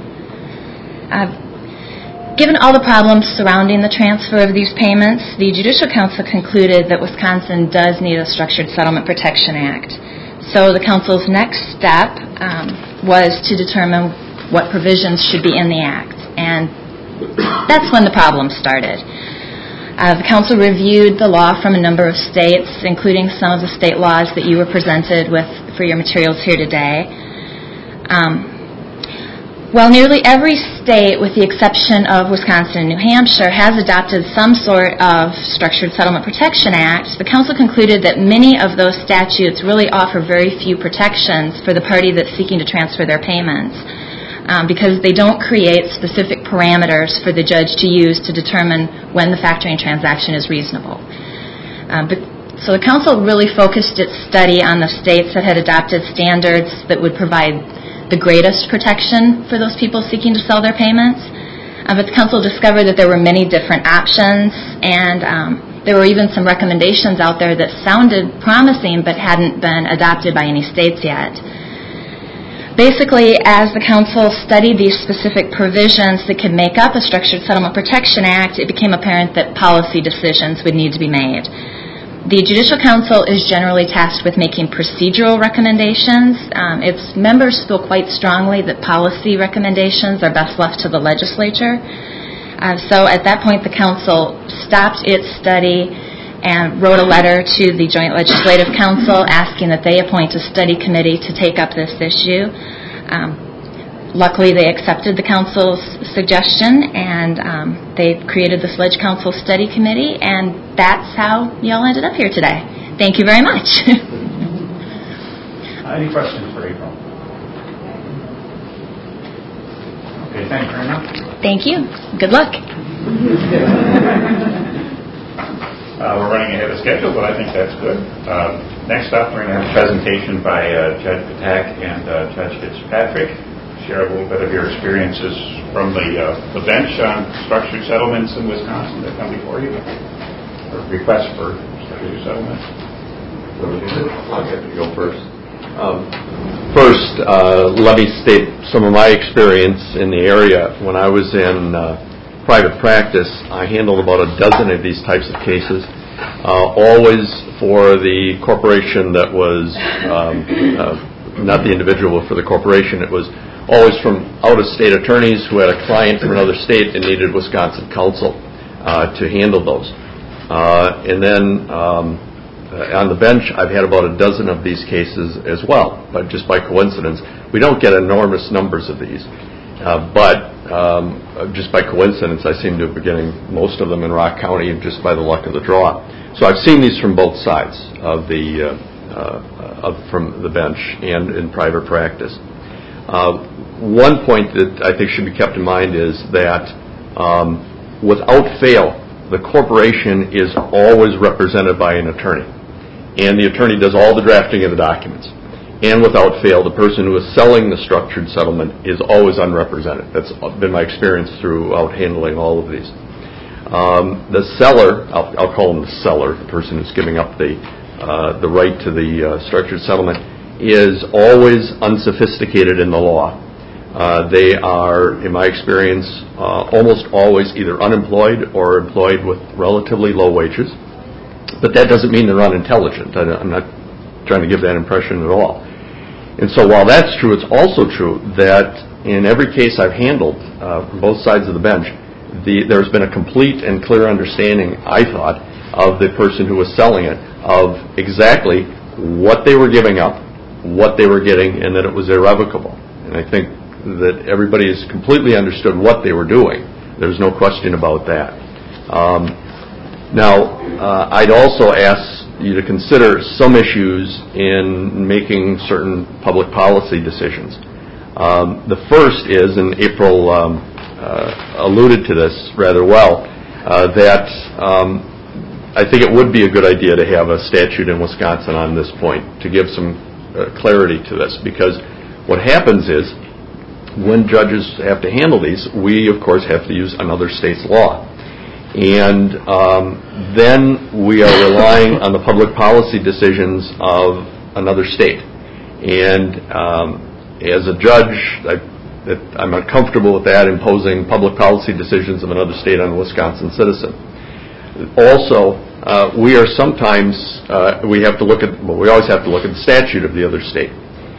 Uh, given all the problems surrounding the transfer of these payments, the Judicial Council concluded that Wisconsin does need a Structured Settlement Protection Act. So the Council's next step um, was to determine what provisions should be in the Act, and that's when the problem started. Uh, the Council reviewed the law from a number of states, including some of the state laws that you were presented with for your materials here today. Um, While nearly every state, with the exception of Wisconsin and New Hampshire, has adopted some sort of Structured Settlement Protection Act, the Council concluded that many of those statutes really offer very few protections for the party that's seeking to transfer their payments, um, because they don't create specific parameters for the judge to use to determine when the factoring transaction is reasonable. Um, but, so the Council really focused its study on the states that had adopted standards that would provide the greatest protection for those people seeking to sell their payments. Uh, but the Council discovered that there were many different options, and um, there were even some recommendations out there that sounded promising but hadn't been adopted by any states yet. Basically, as the Council studied these specific provisions that could make up a Structured Settlement Protection Act, it became apparent that policy decisions would need to be made. The Judicial Council is generally tasked with making procedural recommendations. Um, its members feel quite strongly that policy recommendations are best left to the legislature. Uh, so at that point, the Council stopped its study and wrote a letter to the Joint Legislative Council asking that they appoint a study committee to take up this issue. Um, luckily, they accepted the Council's suggestion, and um, they created this Leg Council Study Committee, and that's how y'all ended up here today. Thank you very much. uh, any questions for April? Okay, thank you very much. Thank you. Good luck. Uh, we're running ahead of schedule, but I think that's good. Uh, next up, we're going to have a presentation by uh, Judge Patak and uh, Judge Fitzpatrick. Share a little bit of your experiences from the uh, the bench on structured settlements in Wisconsin that come before you, or requests for structured settlements. I'll get to go first. Um, first, uh, let me state some of my experience in the area. When I was in uh, private practice, I handled about a dozen of these types of cases, uh, always for the corporation that was, um, uh, not the individual, but for the corporation. It was always from out-of-state attorneys who had a client from another state and needed Wisconsin counsel uh, to handle those. Uh, and then um, uh, on the bench, I've had about a dozen of these cases as well, but just by coincidence. We don't get enormous numbers of these. Uh, but um, just by coincidence, I seem to be getting most of them in Rock County just by the luck of the draw. So I've seen these from both sides of the uh, uh, of, from the bench and in private practice. Uh, one point that I think should be kept in mind is that um, without fail, the corporation is always represented by an attorney, and the attorney does all the drafting of the documents. And without fail, the person who is selling the structured settlement is always unrepresented. That's been my experience throughout handling all of these. Um, the seller, I'll, I'll call him the seller, the person who's giving up the uh, the right to the uh, structured settlement, is always unsophisticated in the law. Uh, they are, in my experience, uh, almost always either unemployed or employed with relatively low wages. But that doesn't mean they're unintelligent. I, I'm not trying to give that impression at all. And so while that's true, it's also true that in every case I've handled uh, from both sides of the bench, the, there's been a complete and clear understanding, I thought, of the person who was selling it, of exactly what they were giving up, what they were getting, and that it was irrevocable. And I think that everybody has completely understood what they were doing. There's no question about that. Um, now, uh, I'd also ask you to consider some issues in making certain public policy decisions. Um, the first is, and April um, uh, alluded to this rather well, uh, that um, I think it would be a good idea to have a statute in Wisconsin on this point to give some uh, clarity to this, because what happens is when judges have to handle these, we of course have to use another state's law. And um, then we are relying on the public policy decisions of another state. And um, as a judge, I, that I'm uncomfortable with that, imposing public policy decisions of another state on a Wisconsin citizen. Also, uh, we are sometimes, uh, we have to look at, well, we always have to look at the statute of the other state.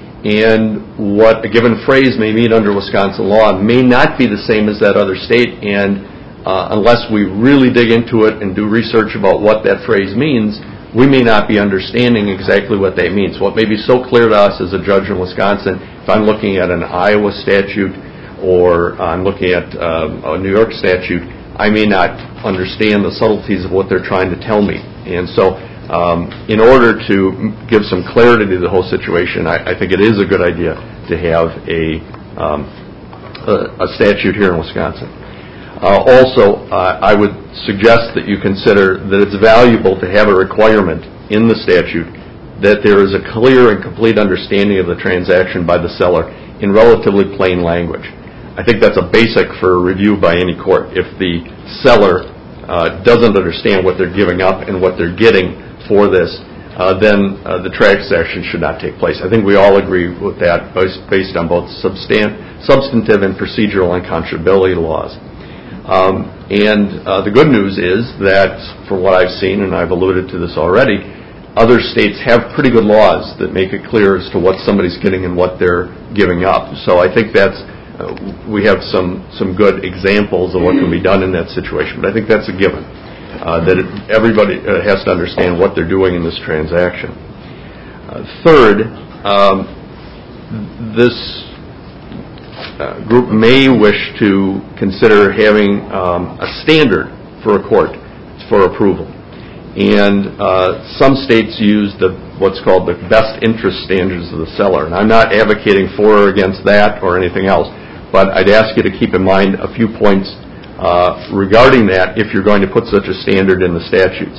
And what a given phrase may mean under Wisconsin law may not be the same as that other state, and Uh, unless we really dig into it and do research about what that phrase means, we may not be understanding exactly what that means. What may be so clear to us as a judge in Wisconsin, if I'm looking at an Iowa statute or I'm looking at um, a New York statute, I may not understand the subtleties of what they're trying to tell me. And so um, in order to give some clarity to the whole situation, I, I think it is a good idea to have a, um, a, a statute here in Wisconsin. Uh, also, uh, I would suggest that you consider that it's valuable to have a requirement in the statute that there is a clear and complete understanding of the transaction by the seller in relatively plain language. I think that's a basic for review by any court. If the seller uh, doesn't understand what they're giving up and what they're getting for this, uh, then uh, the transaction should not take place. I think we all agree with that based on both substan- substantive and procedural unconscionability laws. Um, and uh, the good news is that, from what I've seen, and I've alluded to this already, other states have pretty good laws that make it clear as to what somebody's getting and what they're giving up. So I think that's Uh, we have some, some good examples of what can be done in that situation. But I think that's a given, uh, that it, everybody uh, has to understand what they're doing in this transaction. Uh, third, um, this uh, group may wish to consider having um, a standard for a court for approval. And uh, some states use the what's called the best interest standards of the seller. And I'm not advocating for or against that or anything else. But I'd ask you to keep in mind a few points uh, regarding that if you're going to put such a standard in the statutes.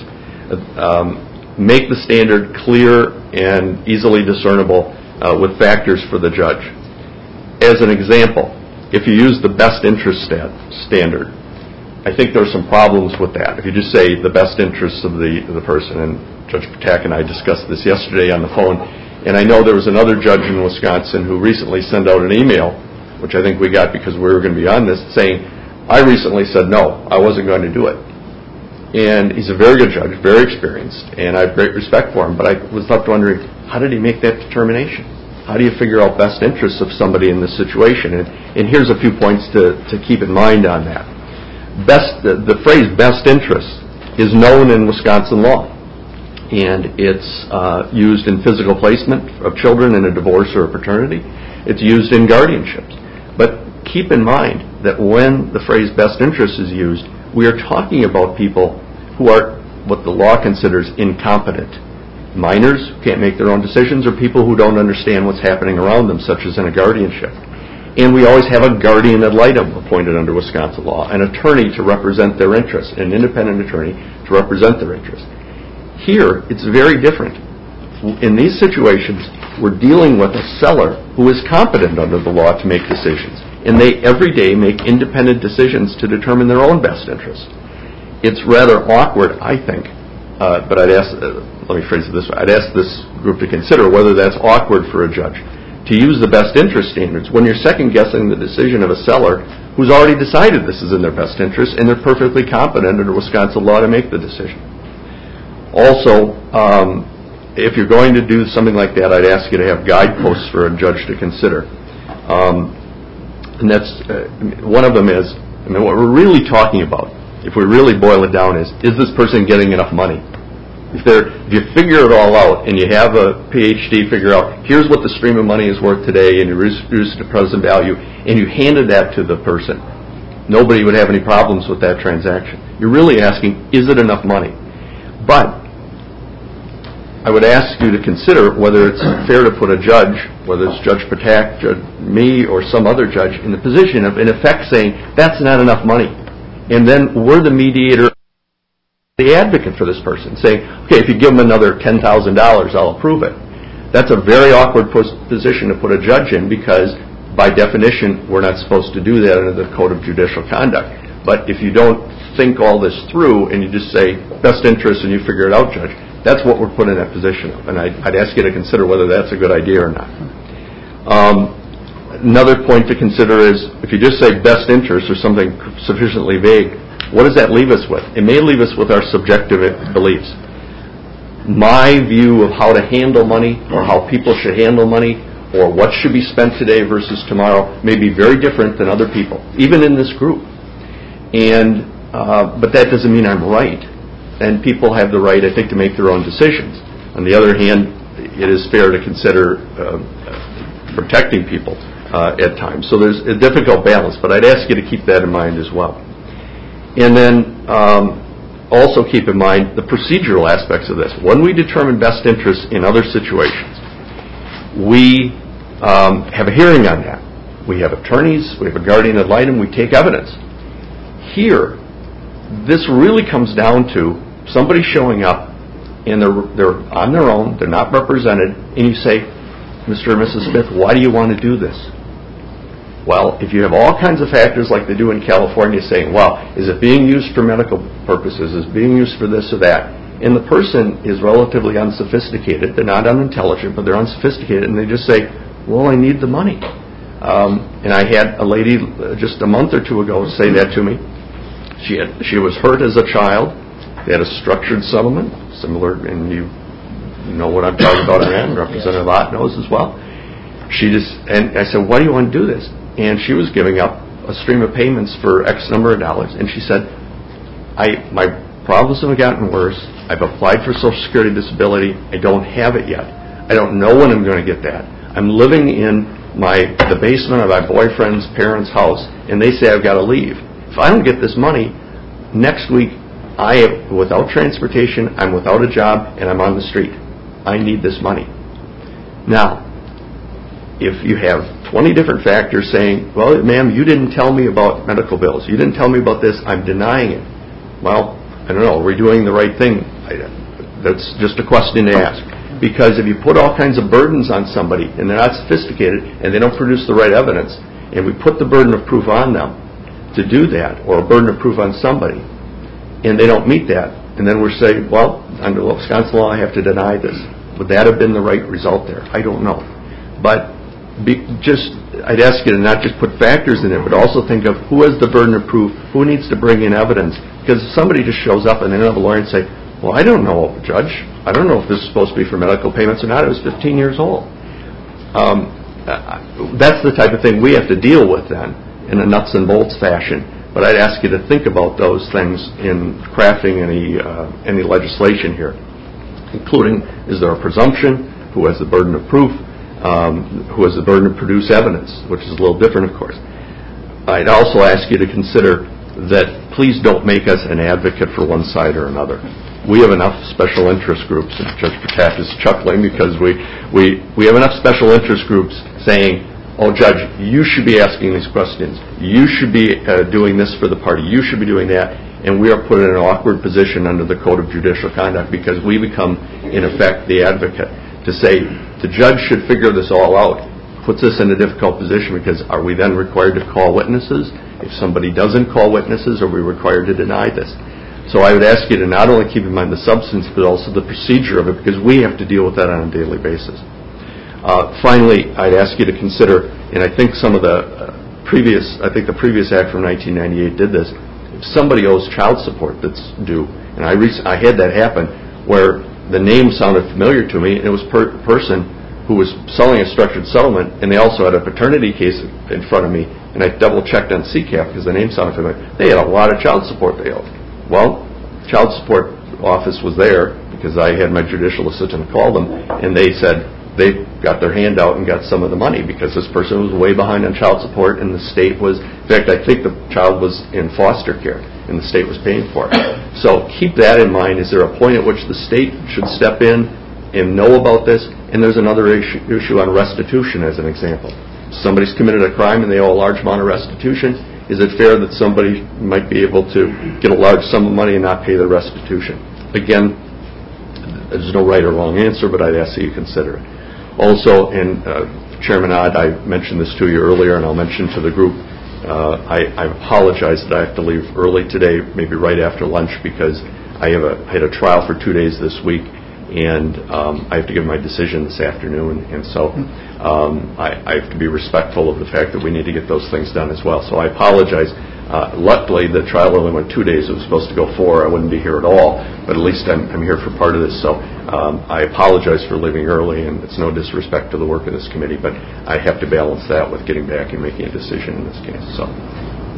Um, make the standard clear and easily discernible uh, with factors for the judge. As an example, if you use the best interest stat- standard, I think there are some problems with that. If you just say the best interests of the, of the person, and Judge Patak and I discussed this yesterday on the phone, and I know there was another judge in Wisconsin who recently sent out an email, which I think we got because we were going to be on this, saying, I recently said no, I wasn't going to do it. And he's a very good judge, very experienced, and I have great respect for him, but I was left wondering, how did he make that determination? How do you figure out best interests of somebody in this situation? And, and here's a few points to, to keep in mind on that. Best, the, the phrase best interest is known in Wisconsin law, and it's uh, used in physical placement of children in a divorce or a paternity. It's used in guardianships. But keep in mind that when the phrase best interest is used, we are talking about people who are what the law considers incompetent. Minors who can't make their own decisions, or people who don't understand what's happening around them, such as in a guardianship. And we always have a guardian ad litem appointed under Wisconsin law, an attorney to represent their interests, an independent attorney to represent their interests. Here, it's very different. In these situations, we're dealing with a seller who is competent under the law to make decisions. And they every day make independent decisions to determine their own best interests. It's rather awkward, I think, uh, but I'd ask, uh, let me phrase it this way, I'd ask this group to consider whether that's awkward for a judge to use the best interest standards when you're second-guessing the decision of a seller who's already decided this is in their best interest and they're perfectly competent under Wisconsin law to make the decision. Also, um, if you're going to do something like that, I'd ask you to have guideposts for a judge to consider. Um, and that's, uh, one of them is, I mean, what we're really talking about, if we really boil it down, is, is this person getting enough money? If, they're, if you figure it all out and you have a P H D figure out, here's what the stream of money is worth today, and you reduce it to present value, and you handed that to the person, nobody would have any problems with that transaction. You're really asking, is it enough money? But I would ask you to consider whether it's fair to put a judge, whether it's Judge Patak, Judge me, or some other judge, in the position of, in effect, saying, that's not enough money. And then we're the mediator, the advocate for this person, saying, okay, if you give them another ten thousand dollars, I'll approve it. That's a very awkward position to put a judge in because, by definition, we're not supposed to do that under the Code of Judicial Conduct. But if you don't think all this through and you just say, best interest, and you figure it out, Judge, that's what we're put in that position of, and I'd, I'd ask you to consider whether that's a good idea or not. Um, another point to consider is, if you just say best interest or something sufficiently vague, what does that leave us with? It may leave us with our subjective beliefs. My view of how to handle money, or how people should handle money, or what should be spent today versus tomorrow, may be very different than other people, even in this group. And uh, but that doesn't mean I'm right. And people have the right, I think, to make their own decisions. On the other hand, it is fair to consider uh, protecting people uh, at times. So there's a difficult balance, but I'd ask you to keep that in mind as well. And then um, also keep in mind the procedural aspects of this. When we determine best interests in other situations, we um, have a hearing on that. We have attorneys, we have a guardian ad litem, we take evidence. Here, this really comes down to somebody showing up and they're, they're on their own, they're not represented, and you say, Mister and Missus Smith, why do you want to do this? Well, if you have all kinds of factors like they do in California saying, well, is it being used for medical purposes, is it being used for this or that, and the person is relatively unsophisticated, they're not unintelligent, but they're unsophisticated, and they just say, well, I need the money. Um, and I had a lady just a month or two ago say that to me. She had, she was hurt as a child. They had a structured settlement, similar, and you know what I'm talking about, and Representative Ott knows as well. She just, and I said, why do you want to do this? And she was giving up a stream of payments for X number of dollars, and she said, I my problems have gotten worse. I've applied for Social Security Disability. I don't have it yet. I don't know when I'm going to get that. I'm living in my the basement of my boyfriend's parents' house, and they say I've got to leave. If I don't get this money, next week I am without transportation, I'm without a job, and I'm on the street. I need this money. Now, if you have twenty different factors saying, well, ma'am, you didn't tell me about medical bills. You didn't tell me about this. I'm denying it. Well, I don't know. Are we doing the right thing? I, that's just a question to ask. Because if you put all kinds of burdens on somebody and they're not sophisticated and they don't produce the right evidence, and we put the burden of proof on them to do that, or a burden of proof on somebody, and they don't meet that, and then we're saying, well, under Wisconsin law, I have to deny this. Would that have been the right result there? I don't know. But be, just, I'd ask you to not just put factors in it, but also think of who has the burden of proof, who needs to bring in evidence. Because if somebody just shows up and they don't have a lawyer and say, well, I don't know, Judge. I don't know if this is supposed to be for medical payments or not. I was fifteen years old. Um, that's the type of thing we have to deal with then in a nuts and bolts fashion. But I'd ask you to think about those things in crafting any uh, any legislation here, including, is there a presumption? Who has the burden of proof? Um, who has the burden to produce evidence, which is a little different, of course. I'd also ask you to consider that please don't make us an advocate for one side or another. We have enough special interest groups, and Judge Patak is chuckling because we, we, we have enough special interest groups saying, oh, Judge, you should be asking these questions. You should be uh, doing this for the party. You should be doing that. And we are put in an awkward position under the Code of Judicial Conduct because we become, in effect, the advocate. To say the judge should figure this all out puts us in a difficult position because are we then required to call witnesses? If somebody doesn't call witnesses, are we required to deny this? So I would ask you to not only keep in mind the substance, but also the procedure of it, because we have to deal with that on a daily basis. Uh, finally, I'd ask you to consider, and I think some of the uh, previous, I think the previous act from nineteen ninety-eight did this. If somebody owes child support that's due, and I, rec- I had that happen, where the name sounded familiar to me, and it was a per- person who was selling a structured settlement, and they also had a paternity case in front of me, and I double-checked on C C A P because the name sounded familiar. They had a lot of child support they owed. Well, child support office was there because I had my judicial assistant call them, and they said they got their hand out and got some of the money because this person was way behind on child support, and the state was, in fact, I think the child was in foster care, and the state was paying for it. So keep that in mind. Is there a point at which the state should step in and know about this? And there's another issue, issue on restitution as an example. Somebody's committed a crime and they owe a large amount of restitution. Is it fair that somebody might be able to get a large sum of money and not pay the restitution? Again, there's no right or wrong answer, but I'd ask that you consider it. Also, and uh, Chairman Ott, I mentioned this to you earlier, and I'll mention to the group, uh, I, I apologize that I have to leave early today, maybe right after lunch, because I have a, I had a trial for two days this week, and um, I have to give my decision this afternoon, and so um, I, I have to be respectful of the fact that we need to get those things done as well. So I apologize. Uh, luckily, the trial only went two days. It was supposed to go four. I wouldn't be here at all, but at least I'm, I'm here for part of this. So um, I apologize for leaving early, and it's no disrespect to the work of this committee, but I have to balance that with getting back and making a decision in this case. So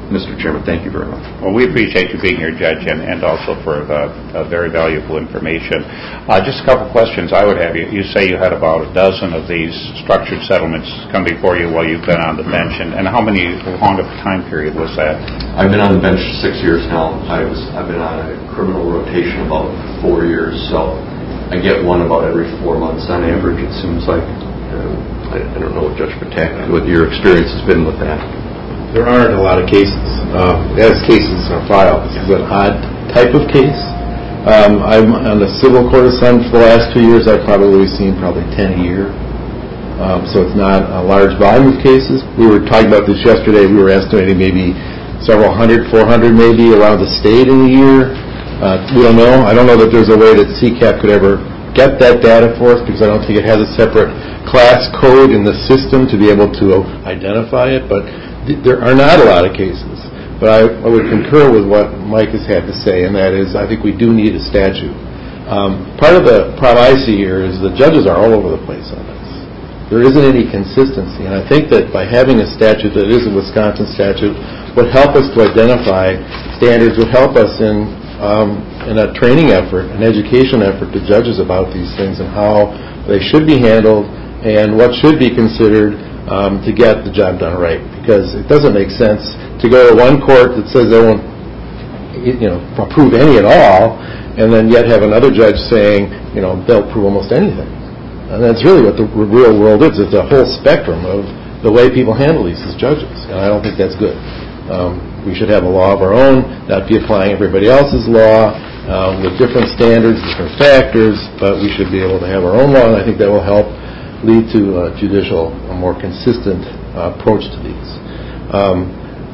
Mister Chairman, thank you very much. Well, we appreciate you being here, Judge, and, and also for the uh, very valuable information. Uh, just a couple questions I would have. You, you say you had about a dozen of these structured settlements come before you while you've been on the bench, and, and how many, how long of a time period was that? I've been on the bench six years now. I was, I've been on a criminal rotation about four years, so I get one about every four months on average, it seems like. Uh, I, I don't know what Judge Patak, what your experience has been with that. There aren't a lot of cases. Uh, as cases are filed, this is an odd type of case. Um, I'm on the civil court assignment for the last two years. I've probably seen probably ten a year. Um, so it's not a large volume of cases. We were talking about this yesterday. We were estimating maybe several hundred, four hundred maybe around the state in a year. Uh, we don't know. I don't know that there's a way that C CAP could ever get that data for us because I don't think it has a separate class code in the system to be able to identify it. But there are not a lot of cases, but I, I would concur with what Mike has had to say, and that is I think we do need a statute. Um, part of the problem I see here is the judges are all over the place on this. There isn't any consistency, and I think that by having a statute that is a Wisconsin statute would help us to identify standards, would help us in, um, in a training effort, an education effort to judges about these things and how they should be handled and what should be considered Um, to get the job done right, because it doesn't make sense to go to one court that says they won't, you know, approve any at all, and then yet have another judge saying, you know, they'll approve almost anything. And that's really what the real world is. It's a whole spectrum of the way people handle these as judges, and I don't think that's good. Um, we should have a law of our own, not be applying everybody else's law um, with different standards, different factors, but we should be able to have our own law, and I think that will help lead to a judicial, a more consistent uh, approach to these. Um,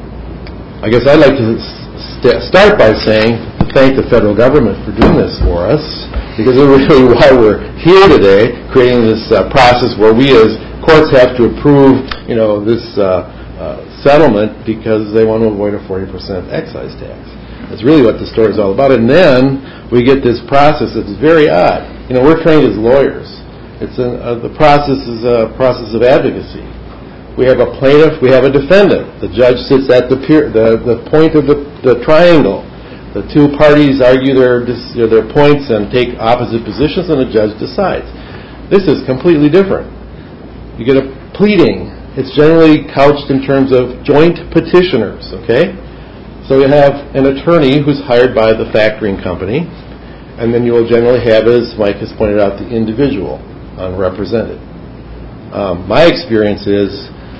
I guess I'd like to st- start by saying to thank the federal government for doing this for us, because it's really why we're here today, creating this uh, process where we as courts have to approve, you know, this uh, uh, settlement because they want to avoid a forty percent excise tax. That's really what the story is all about. And then we get this process that's very odd. You know, we're trained as lawyers. It's a, uh, the process is a process of advocacy. We have a plaintiff, we have a defendant. The judge sits at the peer, the, the point of the, the triangle. The two parties argue their their points and take opposite positions, and the judge decides. This is completely different. You get a pleading. It's generally couched in terms of joint petitioners. Okay, so you have an attorney who's hired by the factoring company, and then you will generally have, as Mike has pointed out, the individual. Unrepresented. Um, my experience is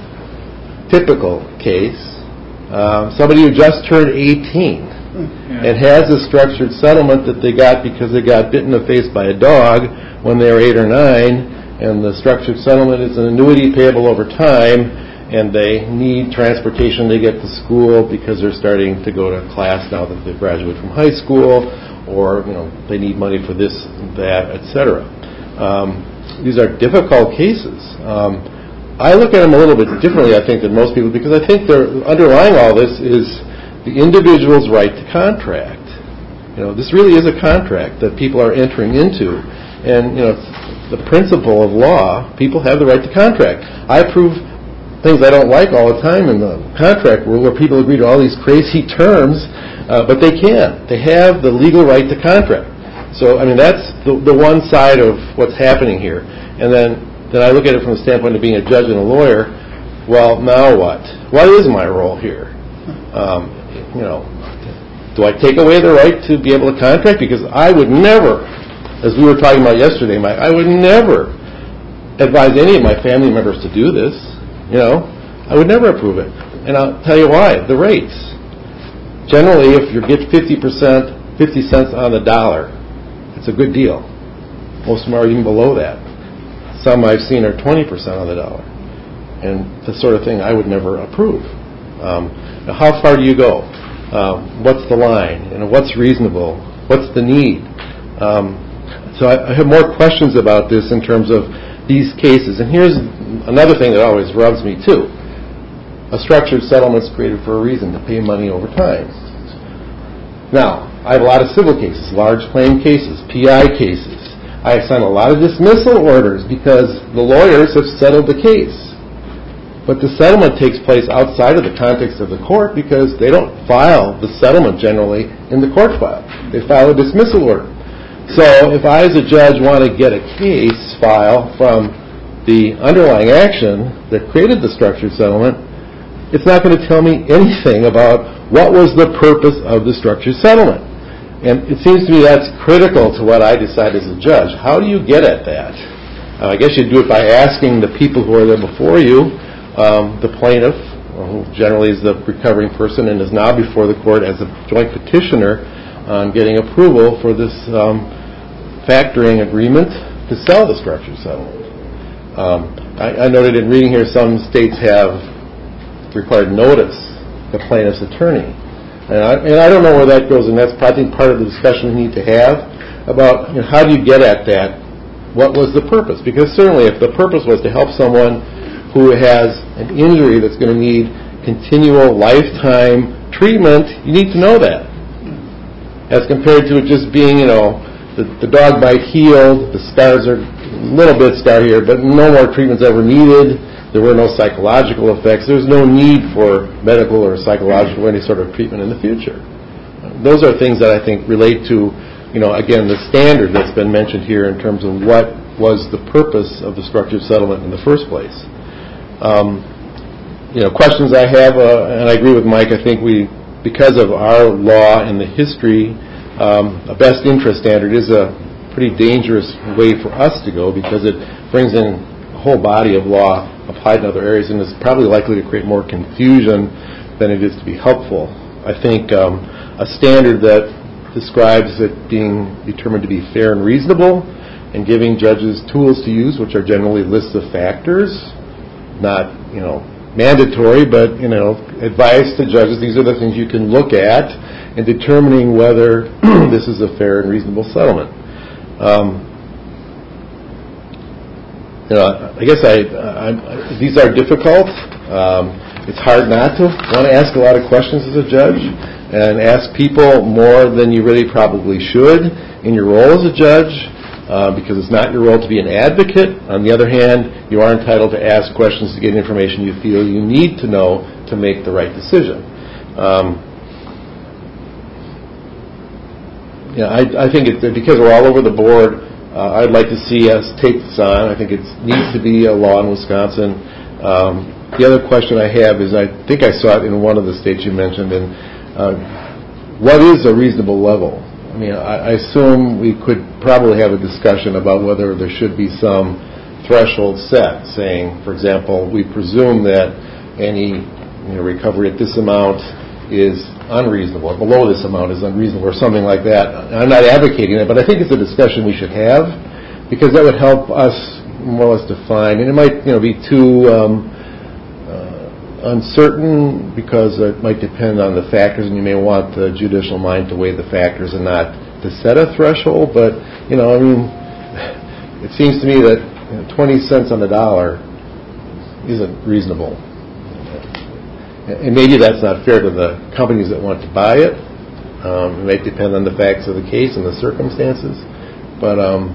typical case, uh, somebody who just turned eighteen yeah. and has a structured settlement that they got because they got bit in the face by a dog when they were eight or nine, and the structured settlement is an annuity payable over time, and they need transportation to get to school because they're starting to go to class now that they've graduated from high school, or you know they need money for this, that, et cetera. Um, These are difficult cases. Um, I look at them a little bit differently, I think, than most people, because I think they're, underlying all this is the individual's right to contract. You know, this really is a contract that people are entering into, and you know, the principle of law, people have the right to contract. I approve things I don't like all the time in the contract world, where people agree to all these crazy terms, uh, but they can. They have the legal right to contract. So, I mean, that's the, the one side of what's happening here. And then, then I look at it from the standpoint of being a judge and a lawyer. Well, now what? What is my role here? Um, you know, do I take away the right to be able to contract? Because I would never, as we were talking about yesterday, Mike, I would never advise any of my family members to do this. You know, I would never approve it. And I'll tell you why. The rates. Generally, if you get fifty percent, fifty cents on the dollar, it's a good deal. Most of them are even below that. Some I've seen are twenty percent on the dollar. And the sort of thing I would never approve. Um, now how far do you go? Um, what's the line? You know, what's reasonable? What's the need? Um, so I, I have more questions about this in terms of these cases. And here's another thing that always rubs me too. A structured settlement is created for a reason, to pay money over time. Now, I have a lot of civil cases, large claim cases, P I cases. I have signed a lot of dismissal orders because the lawyers have settled the case. But the settlement takes place outside of the context of the court because they don't file the settlement generally in the court file. They file a dismissal order. So if I as a judge want to get a case file from the underlying action that created the structured settlement, it's not going to tell me anything about what was the purpose of the structured settlement. And it seems to me that's critical to what I decide as a judge. How do you get at that? Uh, I guess you do it by asking the people who are there before you, um, the plaintiff, who generally is the recovering person and is now before the court as a joint petitioner on getting approval for this um, factoring agreement to sell the structured settlement. Um, I, I noted in reading here some states have required notice the plaintiff's attorney. And I, and I don't know where that goes, and that's probably part of the discussion we need to have about, you know, how do you get at that? What was the purpose? Because certainly if the purpose was to help someone who has an injury that's going to need continual lifetime treatment, you need to know that. As compared to it just being, you know, the, the dog bite healed, the scars are a little bit scar here, but no more treatments ever needed. There were no psychological effects. There's no need for medical or psychological or any sort of treatment in the future. Those are things that I think relate to, you know, again, the standard that's been mentioned here in terms of what was the purpose of the structured settlement in the first place. Um, you know, questions I have, uh, and I agree with Mike, I think we, because of our law and the history, um, a best interest standard is a pretty dangerous way for us to go because it brings in a whole body of law applied in other areas and is probably likely to create more confusion than it is to be helpful. I think um, a standard that describes it being determined to be fair and reasonable and giving judges tools to use, which are generally lists of factors, not, you know, mandatory, but, you know, advice to judges. These are the things you can look at in determining whether this is a fair and reasonable settlement. Um, you know, I guess I, I, I these are difficult. Um, it's hard not to want to ask a lot of questions as a judge and ask people more than you really probably should in your role as a judge. Uh, because it's not your role to be an advocate. On the other hand, you are entitled to ask questions to get information you feel you need to know to make the right decision. Um, yeah, I, I think it, because we're all over the board, uh, I'd like to see us take this on. I think it needs to be a law in Wisconsin. Um, the other question I have is, I think I saw it in one of the states you mentioned, and uh, what is a reasonable level? I mean, I assume we could probably have a discussion about whether there should be some threshold set, saying, for example, we presume that any, you know, recovery at this amount is unreasonable, or below this amount is unreasonable, or something like that. I'm not advocating it, but I think it's a discussion we should have, because that would help us more or less define, and it might, you know, be too um, uh, uncertain because it might depend on the factors, and you may want the judicial mind to weigh the factors and not to set a threshold. But, you know, I mean, it seems to me that, you know, twenty cents on the dollar isn't reasonable. And maybe that's not fair to the companies that want to buy it. Um, it might depend on the facts of the case and the circumstances. But um,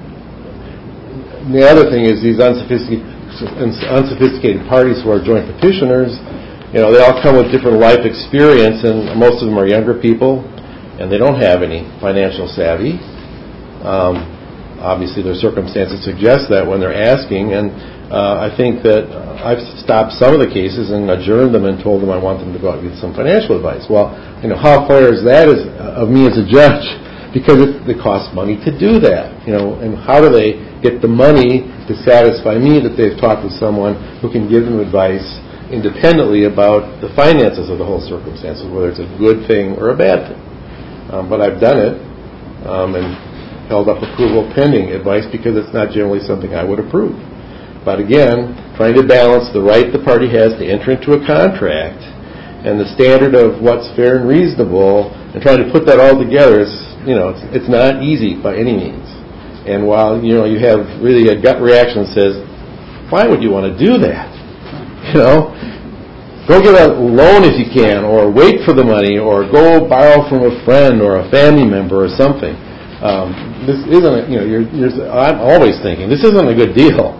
the other thing is these unsophisticated, unsophisticated parties who are joint petitioners, you know, they all come with different life experience, and most of them are younger people, and they don't have any financial savvy. Um, obviously, their circumstances suggest that when they're asking, and uh, I think that I've stopped some of the cases and adjourned them and told them I want them to go out and get some financial advice. Well, you know, how fair is that as, uh, of me as a judge? Because it, it costs money to do that, you know, and how do they get the money to satisfy me that they've talked with someone who can give them advice independently about the finances of the whole circumstances, whether it's a good thing or a bad thing. Um, but I've done it um, and held up approval pending advice because it's not generally something I would approve. But again, trying to balance the right the party has to enter into a contract and the standard of what's fair and reasonable, and trying to put that all together is, you know, it's, it's not easy by any means. And while, you know, you have really a gut reaction that says, why would you want to do that? You know, go get a loan if you can, or wait for the money, or go borrow from a friend or a family member or something. Um, this isn't, a, you know, you're, you're, I'm always thinking, this isn't a good deal.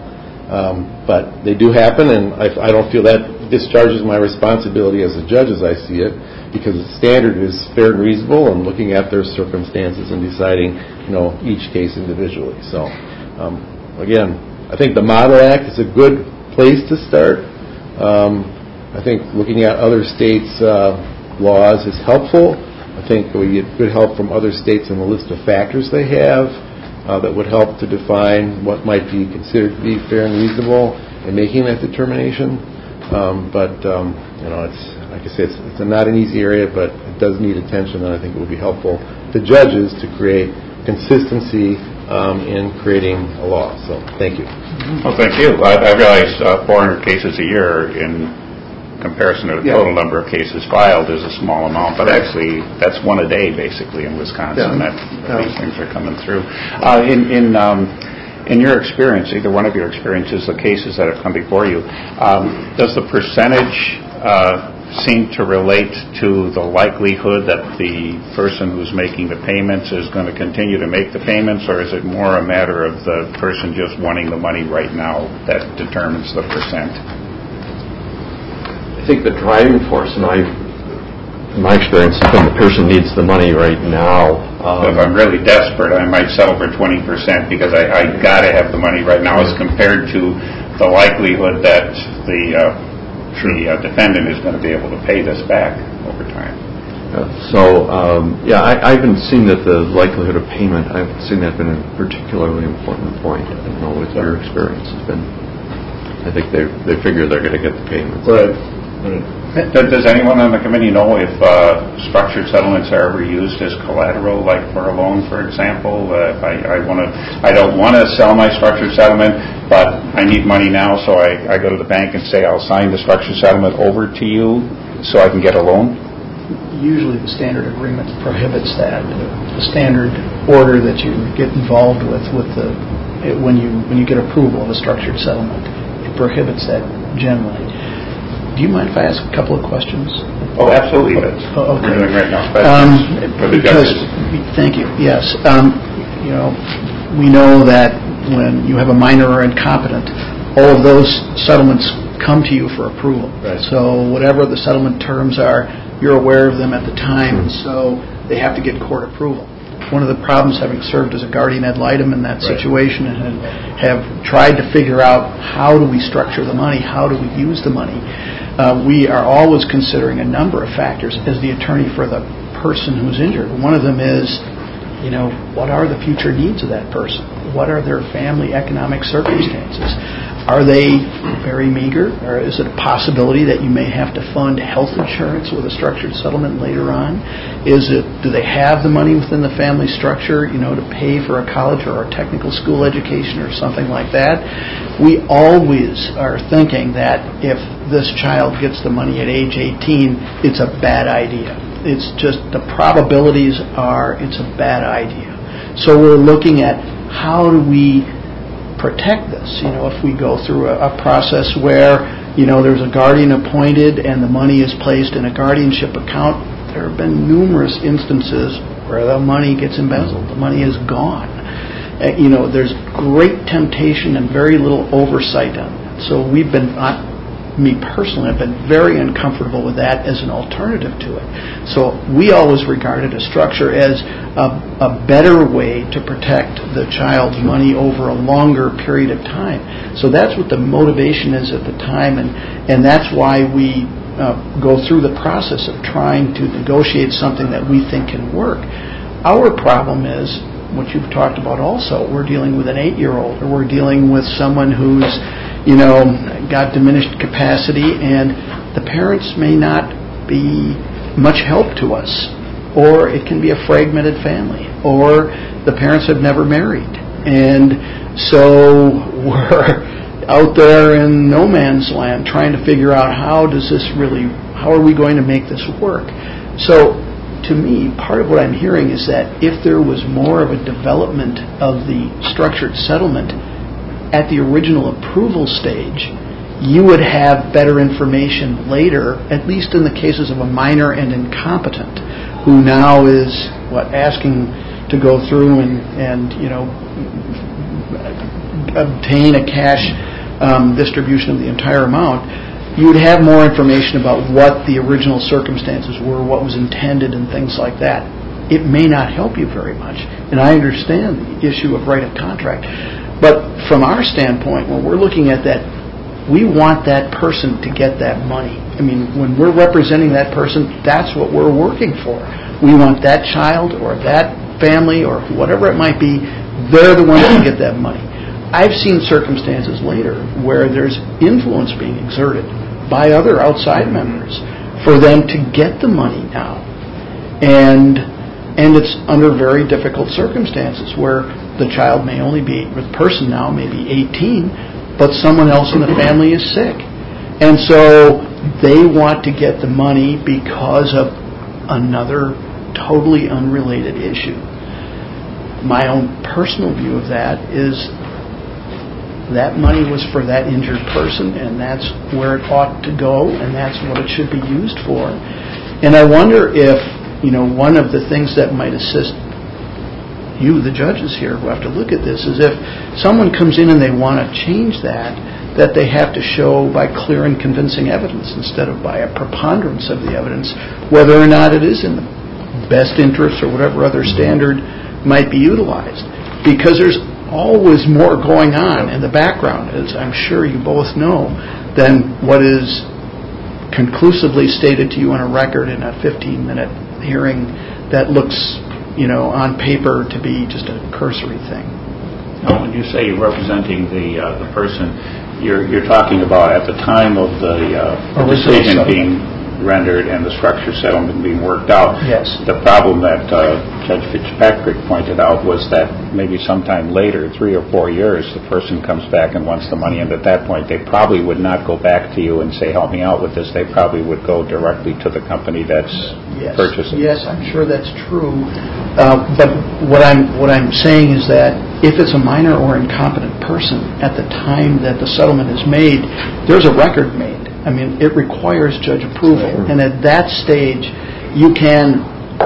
Um, but they do happen, and I, I don't feel that discharges my responsibility as a judge as I see it, because the standard is fair and reasonable and looking at their circumstances and deciding, you know, each case individually. So, um, again, I think the Model Act is a good place to start. Um, I think looking at other states' uh, laws is helpful. I think we get good help from other states in the list of factors they have uh, that would help to define what might be considered to be fair and reasonable in making that determination. Um, but, um, you know, it's, like I say, it's, it's not an easy area, but it does need attention, and I think it would be helpful to judges to create consistency um, in creating a law. So, thank you. Well, thank you. I, I realize uh, four hundred cases a year in comparison to the yeah. total number of cases filed is a small amount, but actually that's one a day basically in Wisconsin. Yeah. That yeah. These things are coming through. Uh, in in um, in your experience, either one of your experiences, the cases that have come before you, um, does the percentage uh, seem to relate to the likelihood that the person who's making the payments is going to continue to make the payments, or is it more a matter of the person just wanting the money right now that determines the percent? I think the driving force, in my, in my experience, has been the person needs the money right now. Um, if I'm really desperate, I might settle for twenty percent because I, I got to have the money right now, as compared to the likelihood that the uh, the uh, defendant is going to be able to pay this back over time. Uh, so, um, yeah, I, I haven't seen that the likelihood of payment, I haven't seen that been a particularly important point. I don't know what your experience has been. I think they they figure they're going to get the payments. Right. Does anyone on the committee know if uh, structured settlements are ever used as collateral, like for a loan, for example? Uh, if I, I want to, I don't want to sell my structured settlement, but I need money now, so I, I go to the bank and say I'll sign the structured settlement over to you so I can get a loan? Usually the standard agreement prohibits that. The standard order that you get involved with, with the when you when you get approval of a structured settlement, it prohibits that generally. Do you mind if I ask a couple of questions? Oh, absolutely. That's oh, okay. what we're doing right now. Um, for the because, judges. Thank you. Yes. Um, you know, we know that when you have a minor or incompetent, all of those settlements come to you for approval. Right. So whatever the settlement terms are, you're aware of them at the time, and so they have to get court approval. One of the problems, having served as a guardian ad litem in that right. situation, and have tried to figure out how do we structure the money, how do we use the money, uh, we are always considering a number of factors as the attorney for the person who's injured. One of them is, you know, what are the future needs of that person? What are their family economic circumstances? Are they very meager, or is it a possibility that you may have to fund health insurance with a structured settlement later on? Is it, do they have the money within the family structure, you know, to pay for a college or a technical school education or something like that? We always are thinking that if this child gets the money at age eighteen, it's a bad idea. It's just the probabilities are it's a bad idea. So we're looking at how do we protect this. You know, if we go through a, a process where, you know, there's a guardian appointed and the money is placed in a guardianship account, there have been numerous instances where the money gets embezzled. The money is gone. Uh, you know, there's great temptation and very little oversight on that. So we've been, uh, me personally, I've been very uncomfortable with that as an alternative to it. So we always regarded a structure as a, a better way to protect the child's money over a longer period of time. So that's what the motivation is at the time, and, and that's why we uh, go through the process of trying to negotiate something that we think can work. Our problem is what you've talked about also. We're dealing with an eight-year-old, or we're dealing with someone who's, you know, got diminished capacity, and the parents may not be much help to us, or it can be a fragmented family, or the parents have never married, and so we're out there in no man's land trying to figure out how does this really, how are we going to make this work? So to me, part of what I'm hearing is that if there was more of a development of the structured settlement at the original approval stage, you would have better information later, at least in the cases of a minor and incompetent, who now is, what, asking to go through and, and you know, obtain a cash um, distribution of the entire amount, you'd have more information about what the original circumstances were, what was intended, and things like that. It may not help you very much, and I understand the issue of right of contract. But from our standpoint, when we're looking at that, we want that person to get that money. I mean, when we're representing that person, that's what we're working for. We want that child or that family or whatever it might be, they're the ones who get that money. I've seen circumstances later where there's influence being exerted by other outside members for them to get the money now. And and it's under very difficult circumstances where the child may only be, or the person now may be eighteen, but someone else in the family is sick. And so they want to get the money because of another totally unrelated issue. My own personal view of that is that money was for that injured person, and that's where it ought to go, and that's what it should be used for. And I wonder if, you know, one of the things that might assist you, the judges here, who have to look at this, is if someone comes in and they want to change that, that they have to show by clear and convincing evidence instead of by a preponderance of the evidence whether or not it is in the best interest or whatever other standard might be utilized. Because there's always more going on in the background, as I'm sure you both know, than what is conclusively stated to you on a record in a fifteen-minute hearing that looks, you know, on paper to be just a cursory thing. Now, when you say you're representing the uh, the person, you're you're talking about at the time of the uh, decision being rendered and the structure settlement being worked out. Yes. The problem that uh, Judge Fitzpatrick pointed out was that maybe sometime later, three or four years, the person comes back and wants the money, and at that point they probably would not go back to you and say, help me out with this. They probably would go directly to the company that's yes. purchasing. Yes, I'm sure that's true. Uh, but what I'm what I'm saying is that if it's a minor or incompetent person at the time that the settlement is made, there's a record made. I mean, it requires judge approval. And at that stage, you can,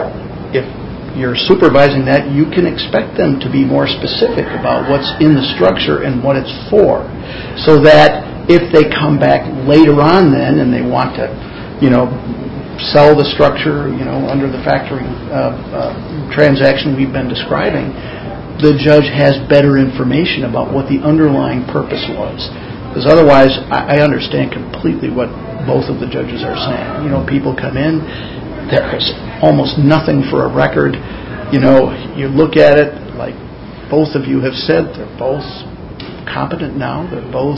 if you're supervising that, you can expect them to be more specific about what's in the structure and what it's for. So that if they come back later on then and they want to, you know, sell the structure, you know, under the factoring uh, uh, transaction we've been describing, the judge has better information about what the underlying purpose was. Because otherwise, I understand completely what both of the judges are saying. You know, people come in, there is almost nothing for a record. You know, you look at it, like both of you have said, they're both competent now. They're both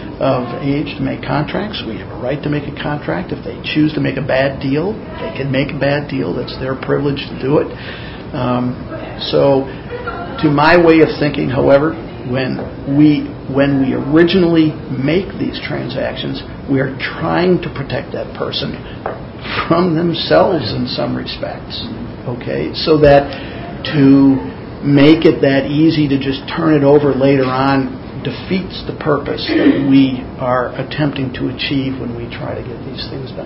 of age to make contracts. We have a right to make a contract. If they choose to make a bad deal, they can make a bad deal. That's their privilege to do it. Um, so, to my way of thinking, however, when we when we originally make these transactions, we are trying to protect that person from themselves in some respects. Okay, so that to make it that easy to just turn it over later on defeats the purpose that we are attempting to achieve when we try to get these things done.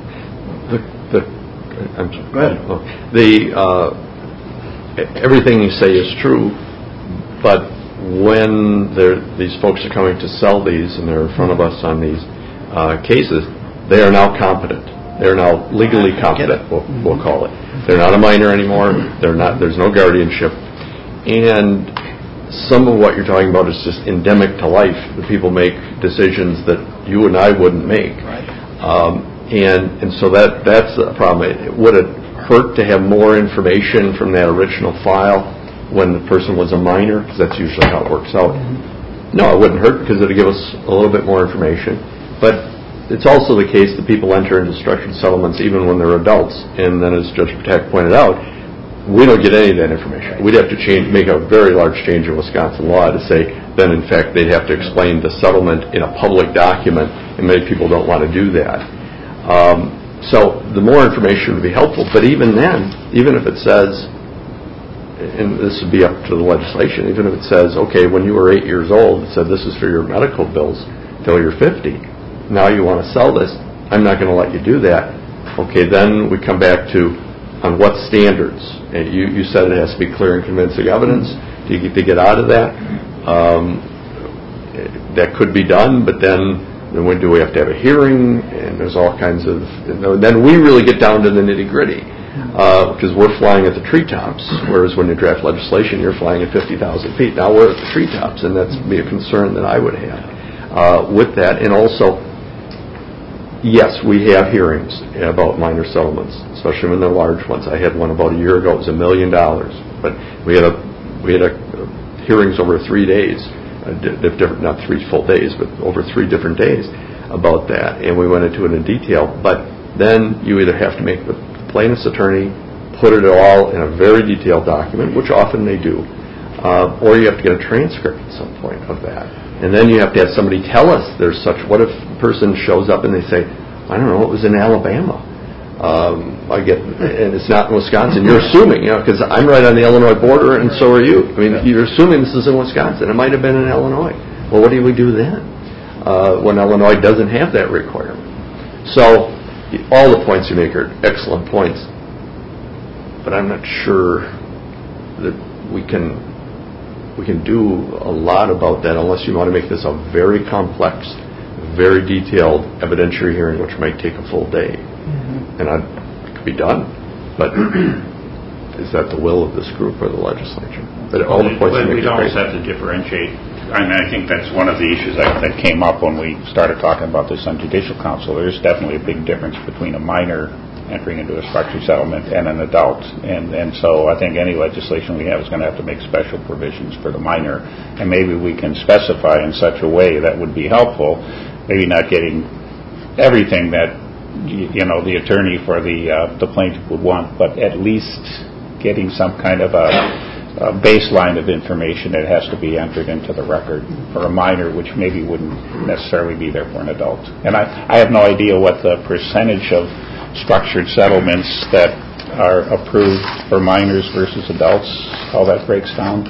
The, the, I'm sorry. Go ahead. The uh, everything you say is true, but when these folks are coming to sell these and they're in front of us on these uh, cases, they are now competent. They're now legally competent, we'll, we'll call it. They're not a minor anymore. They're not. There's no guardianship. And some of what you're talking about is just endemic to life. The people make decisions that you and I wouldn't make. Right. Um, and, and so that that's a problem. It, would it hurt to have more information from that original file when the person was a minor, because that's usually how it works out? Mm-hmm. No, it wouldn't hurt because it would give us a little bit more information. But it's also the case that people enter into structured settlements even when they're adults. And then as Judge Patak pointed out, we don't get any of that information. We'd have to change, make a very large change in Wisconsin law to say then, in fact, they'd have to explain the settlement in a public document, and many people don't want to do that. Um, so the more information would be helpful. But even then, even if it says, and this would be up to the legislation, even if it says, okay, when you were eight years old, it said this is for your medical bills till you're fifty. Now you want to sell this, I'm not going to let you do that. Okay, then we come back to on what standards. And you, you said it has to be clear and convincing evidence to get, to get out of that. Um, that could be done, but then, then when do we have to have a hearing? And there's all kinds of, you know, then we really get down to the nitty-gritty, because uh, we're flying at the treetops, whereas when you draft legislation, you're flying at fifty thousand feet. Now we're at the treetops, and that's be a concern that I would have uh, with that. And also, yes, we have hearings about minor settlements, especially when they're large ones. I had one about a year ago. It was a million dollars, but we had a we had a, uh, hearings over three days. Uh, different, not three full days, but over three different days about that, and we went into it in detail. But then you either have to make the plaintiff's attorney put it all in a very detailed document, which often they do, uh, or you have to get a transcript at some point of that. And then you have to have somebody tell us there's such, what if a person shows up and they say, I don't know, it was in Alabama. Um, I get, and it's not in Wisconsin. You're assuming, you know, because I'm right on the Illinois border, and so are you. I mean, you're assuming this is in Wisconsin. It might have been in Illinois. Well, what do we do then uh, when Illinois doesn't have that requirement? So, all the points you make are excellent points, but I'm not sure that we can we can do a lot about that unless you want to make this a very complex, very detailed evidentiary hearing, which might take a full day. Mm-hmm. And I'd, it could be done, but is that the will of this group or the legislature? But all the points well, you make we'd are always great. have to differentiate. I mean, I think that's one of the issues that, that came up when we started talking about this on judicial counsel. There's definitely a big difference between a minor entering into a structured settlement and an adult. And, and so I think any legislation we have is going to have to make special provisions for the minor. And maybe we can specify in such a way that would be helpful, maybe not getting everything that, you know, the attorney for the, uh, the plaintiff would want, but at least getting some kind of a, a baseline of information that has to be entered into the record for a minor, which maybe wouldn't necessarily be there for an adult. And I, I have no idea what the percentage of structured settlements that are approved for minors versus adults, how that breaks down.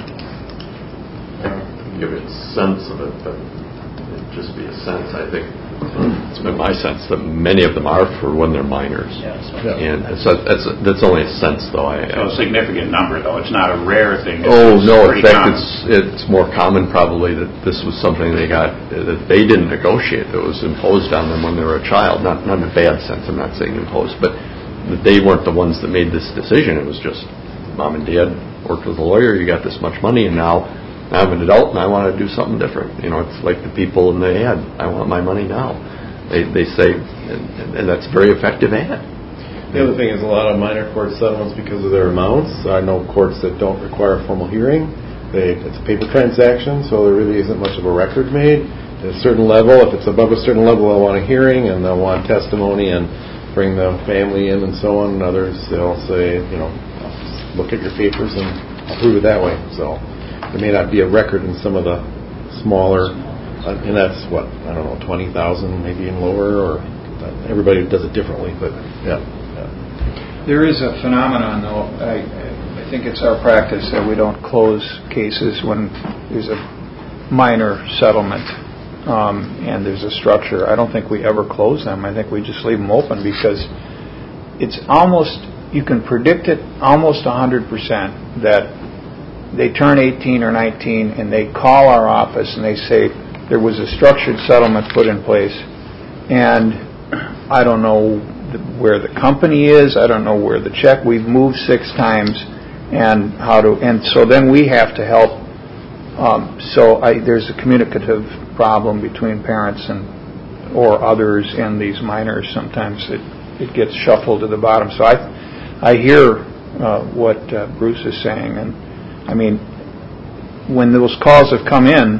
I can give you a sense of it, but it'd just be a sense. I think it's been my sense that many of them are for when they're minors. Yes. And so that's that's only a sense, though. I, so a significant number, though. It's not a rare thing. It's, oh it's no! In fact, common. it's it's more common probably that this was something they got that they didn't negotiate. That was imposed on them when they were a child. Not not in a bad sense. I'm not saying imposed, but that they weren't the ones that made this decision. It was just mom and dad worked with a lawyer. You got this much money, and now. I'm an adult and I want to do something different. You know, it's like the people in the ad. I want my money now. They they say, and, and that's a very effective ad. The other thing is a lot of minor court settlements because of their amounts. I know courts that don't require a formal hearing. They, it's a paper transaction, so there really isn't much of a record made. At a certain level, if it's above a certain level, they'll want a hearing and they'll want testimony and bring the family in and so on. And others, they'll say, you know, look at your papers and approve it that way. So there may not be a record in some of the smaller, uh, and that's what, I don't know, twenty thousand, maybe even lower, or uh, everybody does it differently, but yeah, yeah. There is a phenomenon, though. I, I think it's our practice that we don't close cases when there's a minor settlement um, and there's a structure. I don't think we ever close them. I think we just leave them open because it's almost, you can predict it almost one hundred percent that they turn eighteen or nineteen and they call our office and they say there was a structured settlement put in place and I don't know where the company is, I don't know where the check, we've moved six times and how to, and so then we have to help. Um, so I, there's a communicative problem between parents and or others and these minors. Sometimes it, it gets shuffled to the bottom. So I I hear uh, what uh, Bruce is saying, and I mean, when those calls have come in,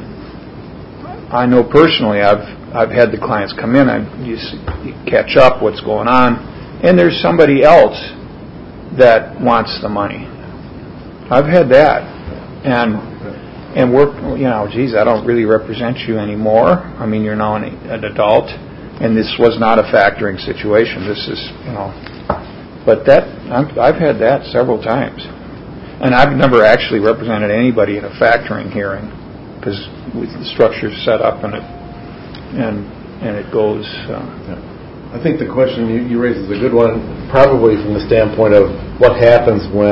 I know personally I've I've had the clients come in, I you, see, you catch up what's going on, and there's somebody else that wants the money. I've had that, and and we're, you know, geez, I don't really represent you anymore. I mean, you're now an, an adult, and this was not a factoring situation. This is, you know, but that I'm, I've had that several times. And I've never actually represented anybody in a factoring hearing because the structure's set up and it and and it goes. Uh, yeah. I think the question you, you raise is a good one, probably from the standpoint of what happens when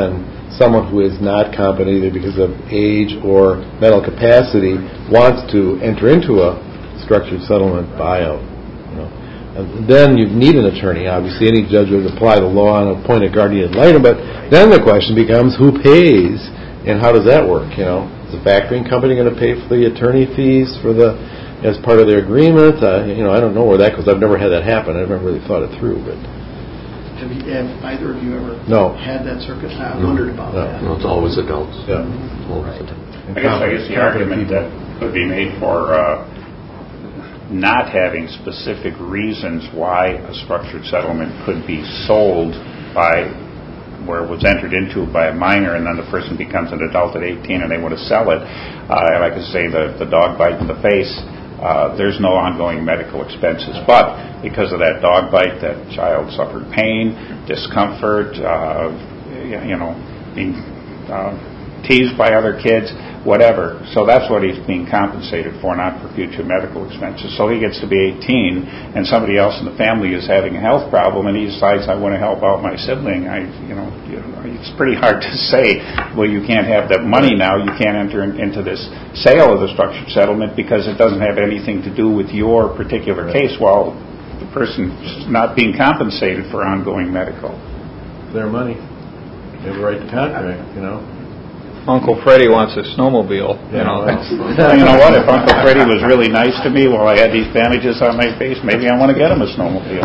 someone who is not competent either because of age or mental capacity wants to enter into a structured settlement buyout. You know. And then you need an attorney. Obviously, any judge would apply the law and appoint a guardian ad litem, but then the question becomes who pays and how does that work? You know, is the factoring company going to pay for the attorney fees for the as part of their agreement? Uh, you know, I don't know where that goes. I've never had that happen. I haven't really thought it through, but. Have, you, have either of you ever no. had that circuit? I wondered about no. that. No, it's always adults. Yeah. Always Right. adults. I guess, I guess the argument that could be made for uh, not having specific reasons why a structured settlement could be sold by where it was entered into by a minor and then the person becomes an adult at eighteen and they want to sell it. Uh, like I say, the, the dog bite in the face, uh, there's no ongoing medical expenses. But because of that dog bite, that child suffered pain, discomfort, uh, you know, being uh, teased by other kids, whatever. So that's what he's being compensated for, not for future medical expenses. So he gets to be eighteen, and somebody else in the family is having a health problem, and he decides, I want to help out my sibling. I, you know, it's pretty hard to say, well, you can't have that money now. You can't enter in, into this sale of the structured settlement because it doesn't have anything to do with your particular case. Well, the person's not being compensated for ongoing medical. Their money. They have a right to contract, you know. Uncle Freddie wants a snowmobile. You know, well, you know what? If Uncle Freddie was really nice to me while I had these bandages on my face, maybe I want to get him a snowmobile.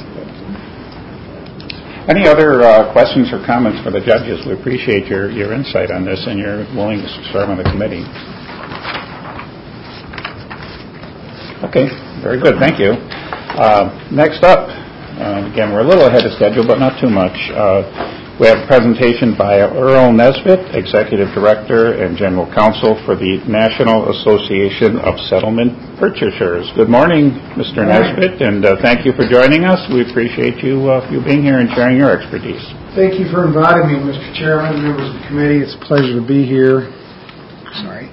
Any other uh, questions or comments for the judges? We appreciate your, your insight on this and your willingness to serve on the committee. Okay, very good. Thank you. Uh, next up, uh, again, we're a little ahead of schedule, but not too much. Uh, We have a presentation by Earl Nesbitt, Executive Director and General Counsel for the National Association of Settlement Purchasers. Good morning, Mister Nesbitt, and uh, thank you for joining us. We appreciate you uh, you being here and sharing your expertise. Thank you for inviting me, Mister Chairman, members of the committee. It's a pleasure to be here. Sorry.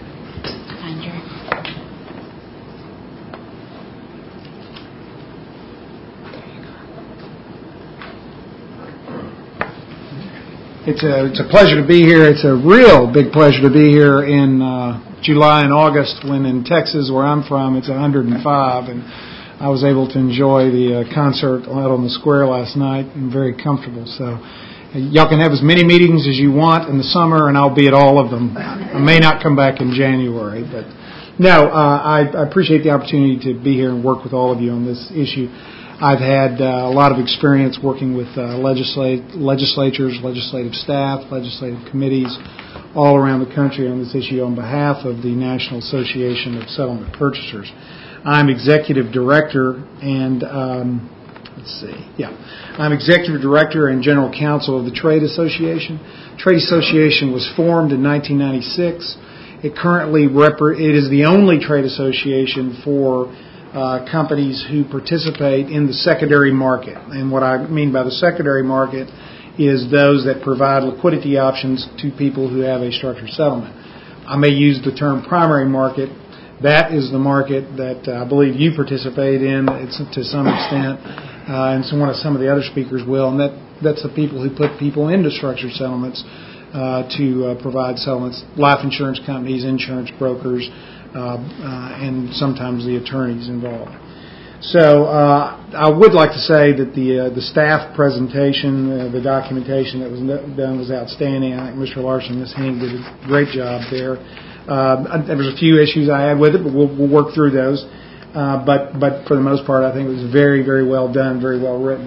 It's a, it's a pleasure to be here. It's a real big pleasure to be here in uh, July and August when in Texas, where I'm from, it's one hundred five. And I was able to enjoy the uh, concert out on the square last night and very comfortable. So uh, y'all can have as many meetings as you want in the summer, and I'll be at all of them. I may not come back in January. But no, uh, I, I appreciate the opportunity to be here and work with all of you on this issue. I've had uh, a lot of experience working with uh, legislat- legislatures, legislative staff, legislative committees all around the country on this issue on behalf of the National Association of Settlement Purchasers. I'm executive director and, um, let's see, yeah, I'm executive director and general counsel of the Trade Association. Trade Association was formed in nineteen ninety-six. It currently rep- it is the only trade association for Uh, companies who participate in the secondary market. And what I mean by the secondary market is those that provide liquidity options to people who have a structured settlement. I may use the term primary market. That is the market that uh, I believe you participate in it's, to some extent, uh, and so one of some of the other speakers will, and that, that's the people who put people into structured settlements uh, to uh, provide settlements, life insurance companies, insurance brokers, Uh, uh, and sometimes the attorneys involved. So uh, I would like to say that the uh, the staff presentation, uh, the documentation that was done was outstanding. I think Mister Larson, Miz Hing did a great job there. Uh, there was a few issues I had with it, but we'll, we'll work through those. Uh, but but for the most part, I think it was very, very well done, very well written.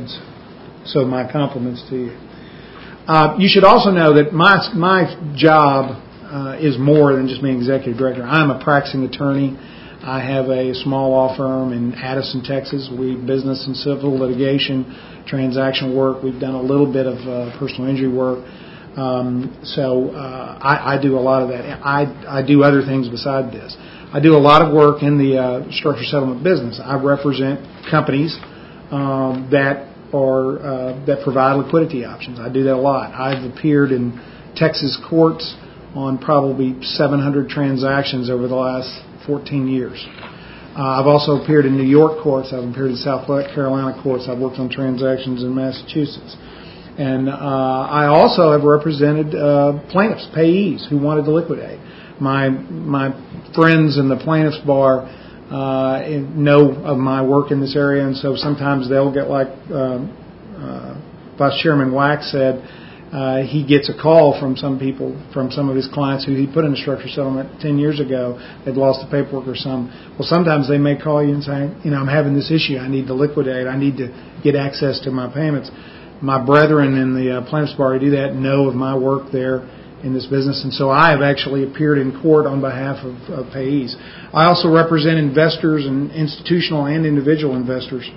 So my compliments to you. Uh, you should also know that my my job Uh, is more than just being executive director. I'm a practicing attorney. I have a small law firm in Addison, Texas. We business and civil litigation, transaction work. We've done a little bit of uh, personal injury work. Um, so uh, I, I do a lot of that. I, I do other things beside this. I do a lot of work in the uh, structured settlement business. I represent companies um, that are uh, that provide liquidity options. I do that a lot. I've appeared in Texas courts on probably seven hundred transactions over the last fourteen years. Uh, I've also appeared in New York courts. I've appeared in South Carolina courts. I've worked on transactions in Massachusetts. And uh, I also have represented uh, plaintiffs, payees who wanted to liquidate. My my friends in the plaintiffs bar uh, know of my work in this area, and so sometimes they'll get like uh, uh, Vice Chairman Wax said, uh, he gets a call from some people, from some of his clients who he put in a structured settlement ten years ago. They'd lost the paperwork or some. Well, sometimes they may call you and say, you know, I'm having this issue. I need to liquidate. I need to get access to my payments. My brethren in the uh, plaintiffs bar who do that know of my work there in this business, and so I have actually appeared in court on behalf of, of payees. I also represent investors and institutional and individual investors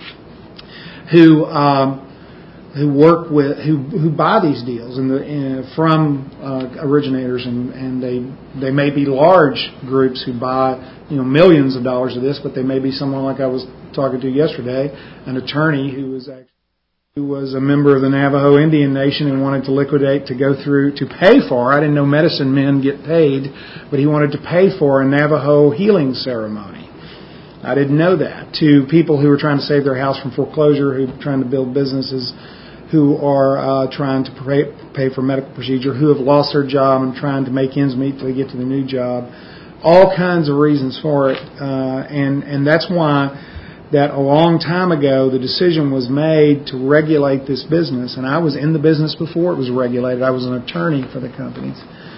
who um, who work with who who buy these deals in the, in, from uh, originators, and, and they they may be large groups who buy you know millions of dollars of this, but they may be someone like I was talking to yesterday, an attorney who was actually. who was a member of the Navajo Indian Nation and wanted to liquidate to go through, to pay for, I didn't know medicine men get paid, but he wanted to pay for a Navajo healing ceremony. I didn't know that. To people who are trying to save their house from foreclosure, who are trying to build businesses, who are uh, trying to pay, pay for medical procedure, who have lost their job and trying to make ends meet till they get to the new job. All kinds of reasons for it, uh, and, and that's why that a long time ago the decision was made to regulate this business, and I was in the business before it was regulated. I was an attorney for the companies,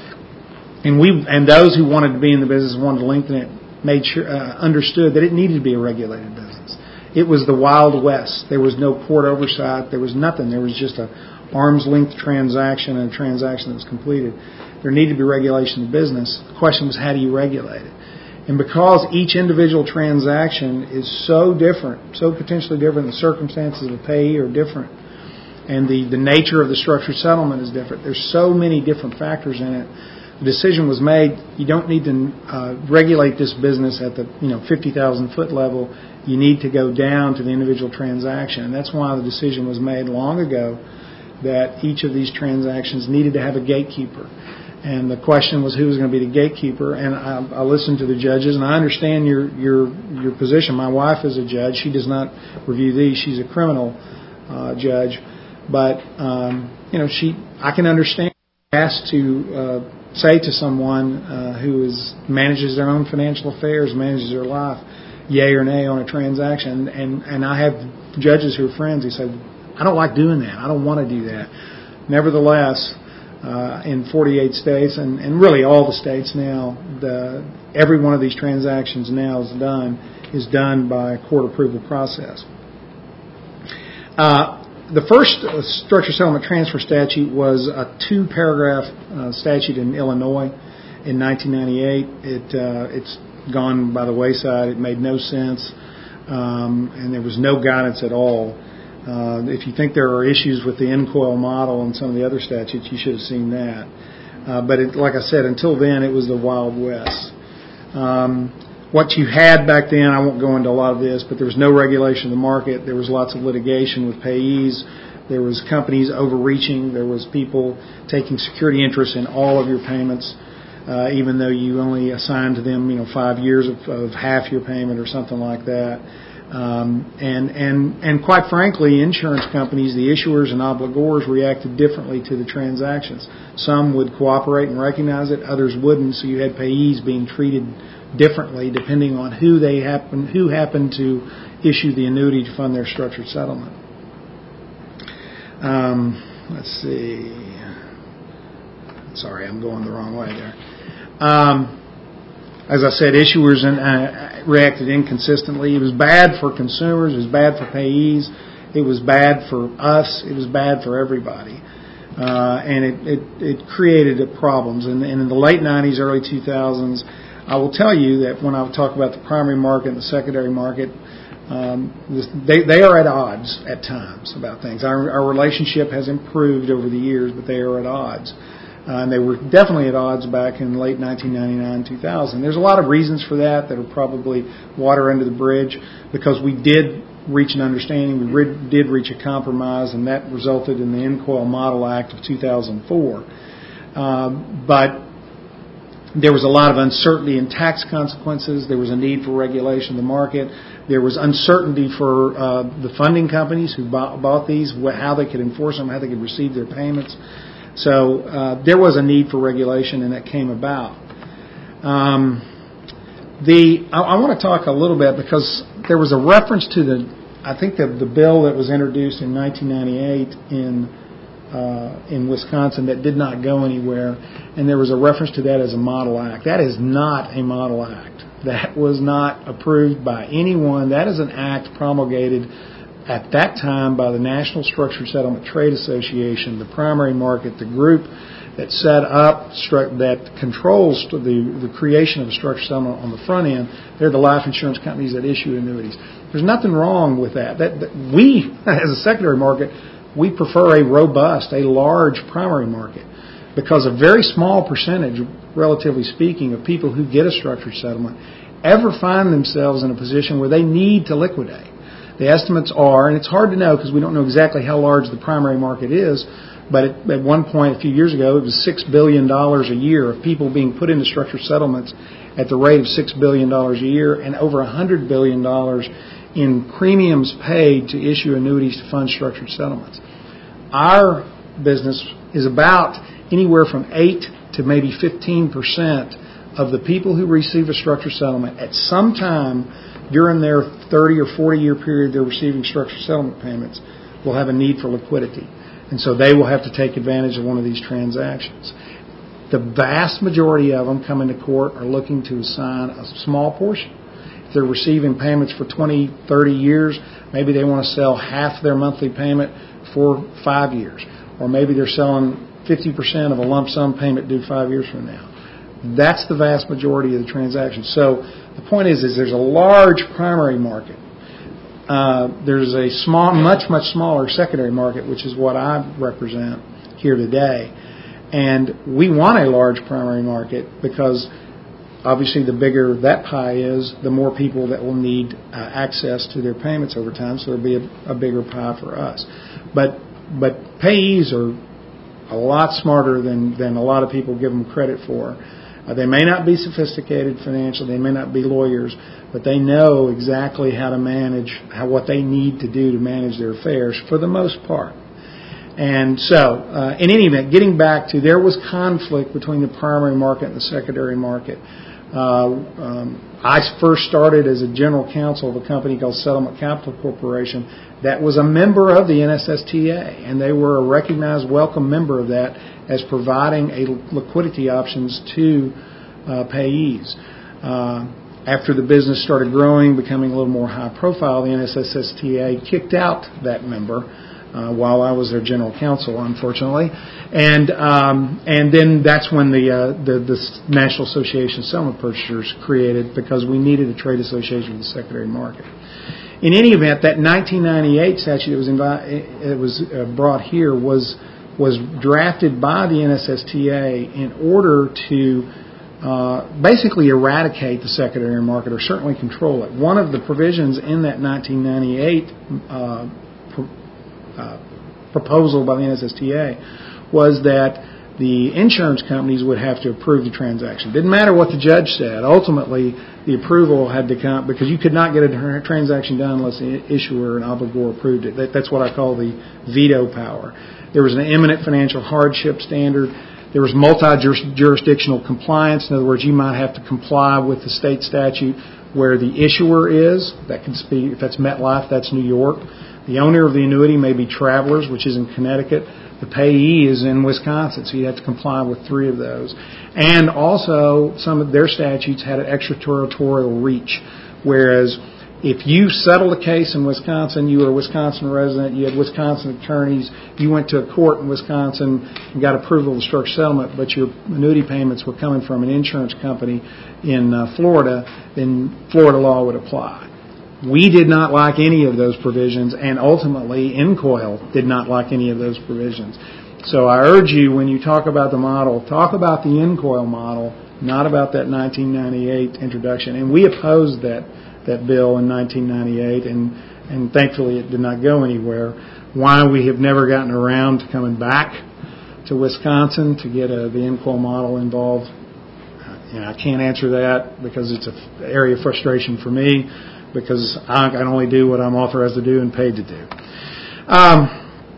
and we and those who wanted to be in the business, wanted to lengthen it, made sure uh, understood that it needed to be a regulated business. It was the Wild West. There was no court oversight. There was nothing. There was just a arm's length transaction and a transaction that was completed. There needed to be regulation of the business. The question was, how do you regulate it? And because each individual transaction is so different, so potentially different, the circumstances of the payee are different, and the, the nature of the structured settlement is different. There's so many different factors in it. The decision was made, you don't need to uh, regulate this business at the you know fifty thousand foot level. You need to go down to the individual transaction. And that's why the decision was made long ago that each of these transactions needed to have a gatekeeper. And the question was who was going to be the gatekeeper. And I, I listened to the judges, and I understand your your your position. My wife is a judge. She does not review these. She's a criminal uh, judge. But um, you know, she I can understand asked to uh, say to someone uh, who is manages their own financial affairs, manages their life, yay or nay on a transaction. And and I have judges who are friends who say, I don't like doing that. I don't want to do that. Nevertheless, Uh, in forty-eight states, and, and really all the states now, the, every one of these transactions now is done is done by a court approval process. Uh, the first uh, structured settlement transfer statute was a two-paragraph uh, statute in Illinois in nineteen ninety-eight. It uh, it's gone by the wayside. It made no sense, um, and there was no guidance at all. Uh, if you think there are issues with the N-coil model and some of the other statutes, you should have seen that. Uh, but it, like I said, until then, it was the Wild West. Um, what you had back then, I won't go into a lot of this, but there was no regulation of the market. There was lots of litigation with payees. There was companies overreaching. There was people taking security interest in all of your payments, uh, even though you only assigned to them, you know, five years of, of half your payment or something like that. Um, and, and, and quite frankly, insurance companies, the issuers and obligors reacted differently to the transactions. Some would cooperate and recognize it, others wouldn't, so you had payees being treated differently depending on who they happen, who happened to issue the annuity to fund their structured settlement. Um, let's see. Sorry, I'm going the wrong way there. Um, As I said, issuers and, uh, reacted inconsistently. It was bad for consumers. It was bad for payees. It was bad for us. It was bad for everybody. Uh, and it, it, it created problems. And, and in the late nineties, early two thousands, I will tell you that when I talk about the primary market and the secondary market, um, they, they are at odds at times about things. Our, our relationship has improved over the years, but they are at odds. Uh, and they were definitely at odds back in late nineteen ninety-nine, two thousand. There's a lot of reasons for that that are probably water under the bridge, because we did reach an understanding, we re- did reach a compromise, and that resulted in the N-coil Model Act of two thousand four. Um, but There was a lot of uncertainty in tax consequences. There was a need for regulation of the market. There was uncertainty for uh, the funding companies who bought, bought these, how they could enforce them, how they could receive their payments. So uh, there was a need for regulation, and that came about. Um, the I, I want to talk a little bit because there was a reference to the, I think the, the bill that was introduced in nineteen ninety-eight in uh, in Wisconsin that did not go anywhere, and there was a reference to that as a model act. That is not a model act. That was not approved by anyone. That is an act promulgated at that time by the National Structured Settlement Trade Association, the primary market, the group that set up, that controls the, the creation of a structured settlement on the front end. They're the life insurance companies that issue annuities. There's nothing wrong with that. That, that we, as a secondary market, we prefer a robust, a large primary market because a very small percentage, relatively speaking, of people who get a structured settlement ever find themselves in a position where they need to liquidate. The estimates are, and it's hard to know because we don't know exactly how large the primary market is, but at, at one point a few years ago, it was six billion dollars a year of people being put into structured settlements at the rate of six billion dollars a year and over one hundred billion dollars in premiums paid to issue annuities to fund structured settlements. Our business is about anywhere from eight to maybe fifteen percent of the people who receive a structured settlement at some time during their thirty or forty year period they're receiving structured settlement payments will have a need for liquidity. And so they will have to take advantage of one of these transactions. The vast majority of them come into court are looking to assign a small portion. If they're receiving payments for twenty, thirty years, maybe they want to sell half their monthly payment for five years. Or maybe they're selling fifty percent of a lump sum payment due five years from now. That's the vast majority of the transactions. So the point is, is there's a large primary market. Uh, there's a small, much, much smaller secondary market, which is what I represent here today. And we want a large primary market because obviously the bigger that pie is, the more people that will need uh, access to their payments over time, so there'll be a, a bigger pie for us. But but payees are a lot smarter than, than a lot of people give them credit for. Uh, they may not be sophisticated financially, they may not be lawyers, but they know exactly how to manage, how what they need to do to manage their affairs for the most part. And so, uh, in any event, getting back to, there was conflict between the primary market and the secondary market. Uh, um, I first started as a general counsel of a company called Settlement Capital Corporation that was a member of the N S S T A, and they were a recognized, welcome member of that as providing a liquidity options to uh, payees. Uh, after the business started growing, becoming a little more high profile, the N S S T A kicked out that member uh, while I was their general counsel, unfortunately. And um, and then that's when the, uh, the the National Association of Settlement Purchasers created, because we needed a trade association with the secondary market. In any event, that nineteen ninety-eight statute that was, invi- it was uh, brought here was was drafted by the N S S T A in order to uh, basically eradicate the secondary market, or certainly control it. One of the provisions in that nineteen ninety-eight uh, pro- uh, proposal by the N S S T A was that the insurance companies would have to approve the transaction. Didn't matter what the judge said. Ultimately, the approval had to come, because you could not get a transaction done unless the issuer and obligor approved it. That, that's what I call the veto power. There was an imminent financial hardship standard. There was multi-jurisdictional compliance. In other words, you might have to comply with the state statute where the issuer is. That could be, if that's MetLife, that's New York. The owner of the annuity may be Travelers, which is in Connecticut. The payee is in Wisconsin, so you have to comply with three of those. And also, some of their statutes had an extraterritorial reach, whereas if you settled a case in Wisconsin, you were a Wisconsin resident, you had Wisconsin attorneys, you went to a court in Wisconsin and got approval of the structured settlement, but your annuity payments were coming from an insurance company in uh, Florida, then Florida law would apply. We did not like any of those provisions, and ultimately, N C O I L did not like any of those provisions. So I urge you, when you talk about the model, talk about the N C O I L model, not about that nineteen ninety-eight introduction. And we opposed that that bill in nineteen ninety-eight, and, and thankfully it did not go anywhere. Why we have never gotten around to coming back to Wisconsin to get a, the N C O I L model involved You know, I can't answer that because it's an area of frustration for me because I can only do what I'm authorized to do and paid to do. Um,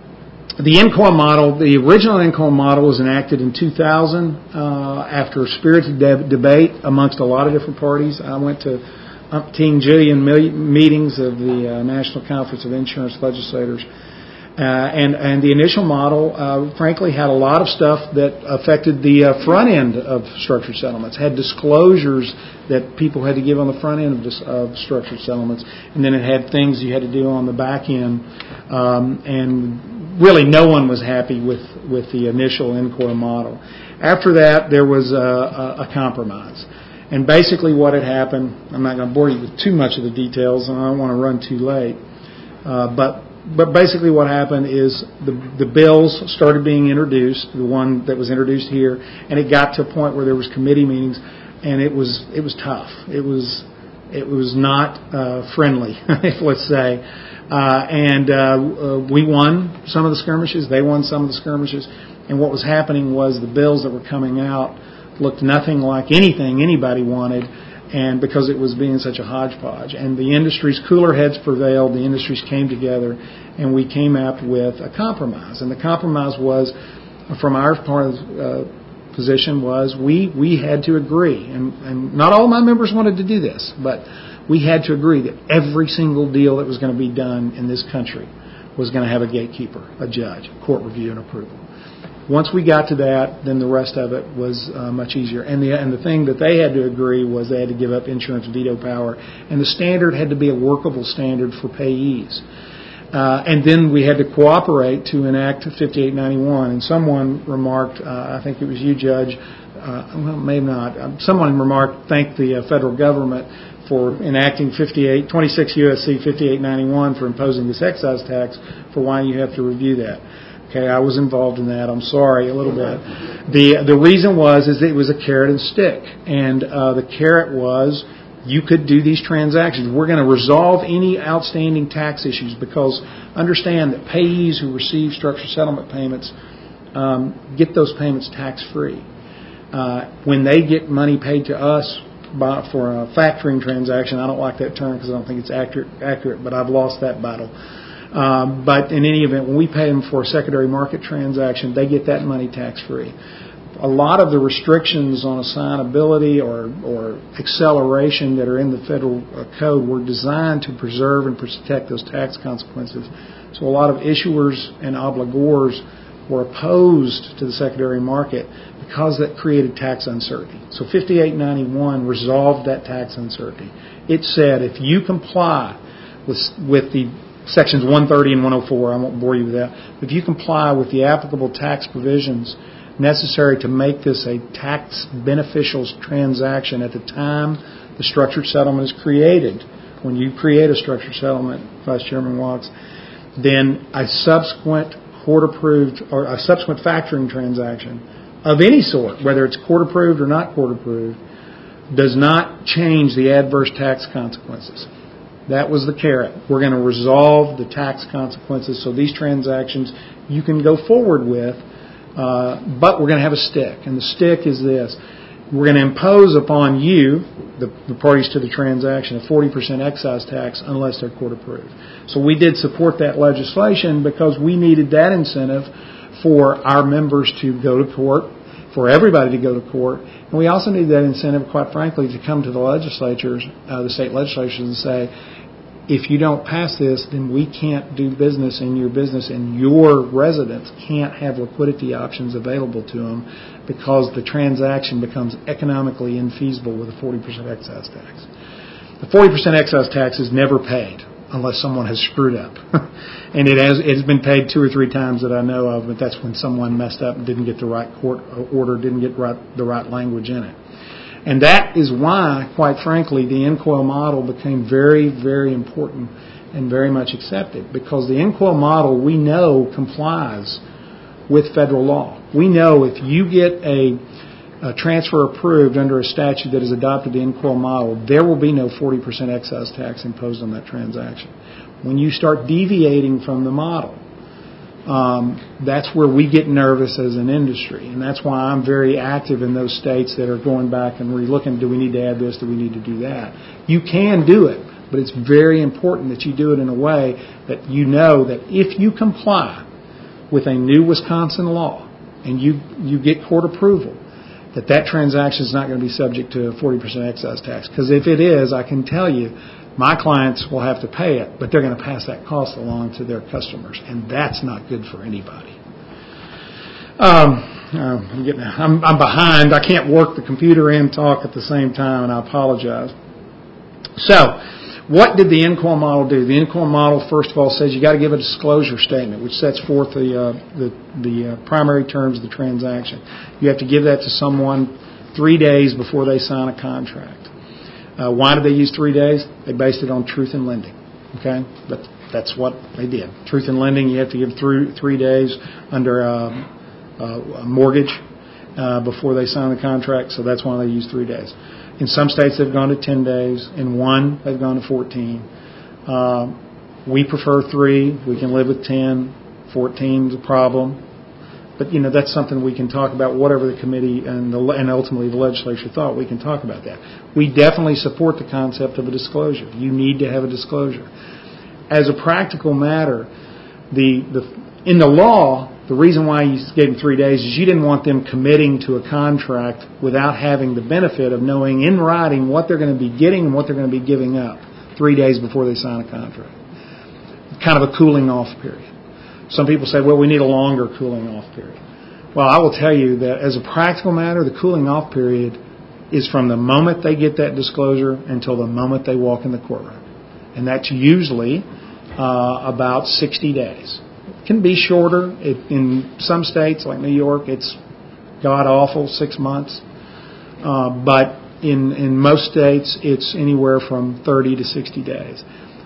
the N C O A model, the original N C O A model was enacted in two thousand uh, after a spirited de- debate amongst a lot of different parties. I went to umpteen jillion meetings of the uh, National Conference of Insurance Legislators. Uh, and, and the initial model, uh, frankly, had a lot of stuff that affected the uh, front end of structured settlements, had disclosures that people had to give on the front end of, dis- of structured settlements, and then it had things you had to do on the back end. Um, and really no one was happy with, with the initial N C O A model. After that, there was a, a, a compromise. And basically what had happened, I'm not going to bore you with too much of the details, and I don't want to run too late, uh, but But basically what happened is the the bills started being introduced, the one that was introduced here, and it got to a point where there was committee meetings, and it was it was tough. It was it was not uh, friendly, let's say. Uh, and uh, uh, we won some of the skirmishes. They won some of the skirmishes. And what was happening was the bills that were coming out looked nothing like anything anybody wanted, and because it was being such a hodgepodge. And the industry's cooler heads prevailed, the industries came together, and we came up with a compromise. And the compromise was, from our part of the uh, position, was we, we had to agree. And, and not all my members wanted to do this, but we had to agree that every single deal that was going to be done in this country was going to have a gatekeeper, a judge, court review and approval. Once we got to that, then the rest of it was uh, much easier. And the and the thing that they had to agree was they had to give up insurance veto power, and the standard had to be a workable standard for payees. Uh, and then we had to cooperate to enact fifty-eight ninety-one. And someone remarked, uh, I think it was you, Judge, uh, well, maybe not. Um, someone remarked, thanked the uh, federal government for enacting fifty-eight, twenty-six U S C fifty-eight ninety-one for imposing this excise tax for why you have to review that. Okay, I was involved in that. I'm sorry, a little bit. The the reason was is it was a carrot and stick, and uh, the carrot was you could do these transactions. We're going to resolve any outstanding tax issues because understand that payees who receive structured settlement payments um, get those payments tax free. Uh, when they get money paid to us by, for a factoring transaction, I don't like that term because I don't think it's accurate. Accurate, but I've lost that battle. Um, but in any event, when we pay them for a secondary market transaction, they get that money tax-free. A lot of the restrictions on assignability or, or acceleration that are in the federal code were designed to preserve and protect those tax consequences. So a lot of issuers and obligors were opposed to the secondary market because that created tax uncertainty. So fifty-eight ninety-one resolved that tax uncertainty. It said if you comply with, with the Sections one thirty and one oh four, I won't bore you with that. If you comply with the applicable tax provisions necessary to make this a tax beneficial transaction at the time the structured settlement is created, when you create a structured settlement, Vice Chairman Watts, then a subsequent court-approved or a subsequent factoring transaction of any sort, whether it's court-approved or not court-approved, does not change the adverse tax consequences. That was the carrot. We're going to resolve the tax consequences so these transactions you can go forward with, uh, but we're going to have a stick. And the stick is this. We're going to impose upon you, the, the parties to the transaction, a forty percent excise tax unless they're court approved. So we did support that legislation because we needed that incentive for our members to go to court, for everybody to go to court. And we also need that incentive, quite frankly, to come to the legislatures, uh, the state legislatures, and say, if you don't pass this, then we can't do business in your business, and your residents can't have liquidity options available to them because the transaction becomes economically infeasible with a forty percent excise tax. The forty percent excise tax is never paid unless someone has screwed up. And it has it's been paid two or three times that I know of, but that's when someone messed up and didn't get the right court order, didn't get right, the right language in it. And that is why, quite frankly, the N C O A model became very, very important and very much accepted. Because the N C O A model, we know, complies with federal law. We know if you get a, a transfer approved under a statute that has adopted the N C O A model, there will be no forty percent excise tax imposed on that transaction. When you start deviating from the model, um, that's where we get nervous as an industry. And that's why I'm very active in those states that are going back and re-looking, do we need to add this, do we need to do that? You can do it, but it's very important that you do it in a way that you know that if you comply with a new Wisconsin law and you, you get court approval, that that transaction is not going to be subject to a forty percent excise tax. Because if it is, I can tell you, my clients will have to pay it, but they're going to pass that cost along to their customers, and that's not good for anybody. Um, uh, I'm, getting, I'm, I'm behind. I can't work the computer and talk at the same time, and I apologize. So, what did the N C O R model do? The N C O R model, first of all, says you got to give a disclosure statement, which sets forth the uh, the, the uh, primary terms of the transaction. You have to give that to someone three days before they sign a contract. Uh, why did they use three days? They based it on truth in lending. Okay, but that's what they did. Truth in lending, you have to give through three days under uh, uh, a mortgage uh, before they sign the contract. So that's why they use three days. In some states, they've gone to ten days. In one, they've gone to fourteen. Uh, we prefer three. We can live with ten. fourteen is a problem. But, you know, that's something we can talk about, whatever the committee and, the, and ultimately the legislature thought. We can talk about that. We definitely support the concept of a disclosure. You need to have a disclosure. As a practical matter, the, the in the law, the reason why you gave them three days is you didn't want them committing to a contract without having the benefit of knowing in writing what they're going to be getting and what they're going to be giving up three days before they sign a contract. Kind of a cooling off period. Some people say, well, we need a longer cooling off period. Well, I will tell you that as a practical matter, the cooling off period is from the moment they get that disclosure until the moment they walk in the courtroom. And that's usually uh, about sixty days. It can be shorter. It, in some states, like New York, it's god-awful, six months. Uh, but in, in most states, it's anywhere from thirty to sixty days.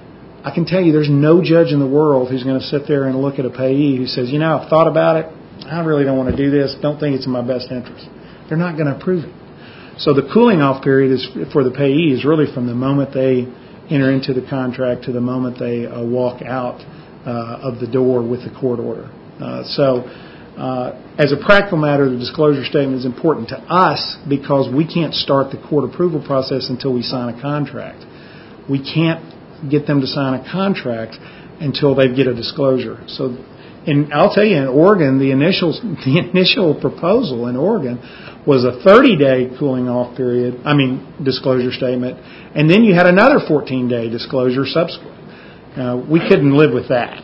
I can tell you there's no judge in the world who's going to sit there and look at a payee who says, you know, I've thought about it. I really don't want to do this. Don't think it's in my best interest. They're not going to approve it. So the cooling off period is for the payee is really from the moment they enter into the contract to the moment they uh, walk out uh, of the door with the court order. Uh, so uh, as a practical matter, the disclosure statement is important to us because we can't start the court approval process until we sign a contract. We can't get them to sign a contract until they get a disclosure. So, and I'll tell you, in Oregon, the initial the initial proposal in Oregon was a thirty-day cooling off period. I mean, disclosure statement, and then you had another fourteen-day disclosure subsequent. Uh, we couldn't live with that,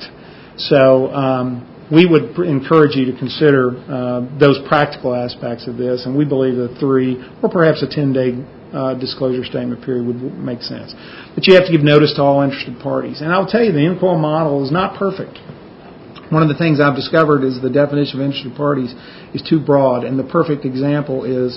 so um, we would pr- encourage you to consider uh, those practical aspects of this, and we believe that three or perhaps a ten-day Uh, disclosure statement period would make sense. But you have to give notice to all interested parties. And I'll tell you, the N C O R model is not perfect. One of the things I've discovered is the definition of interested parties is too broad. And the perfect example is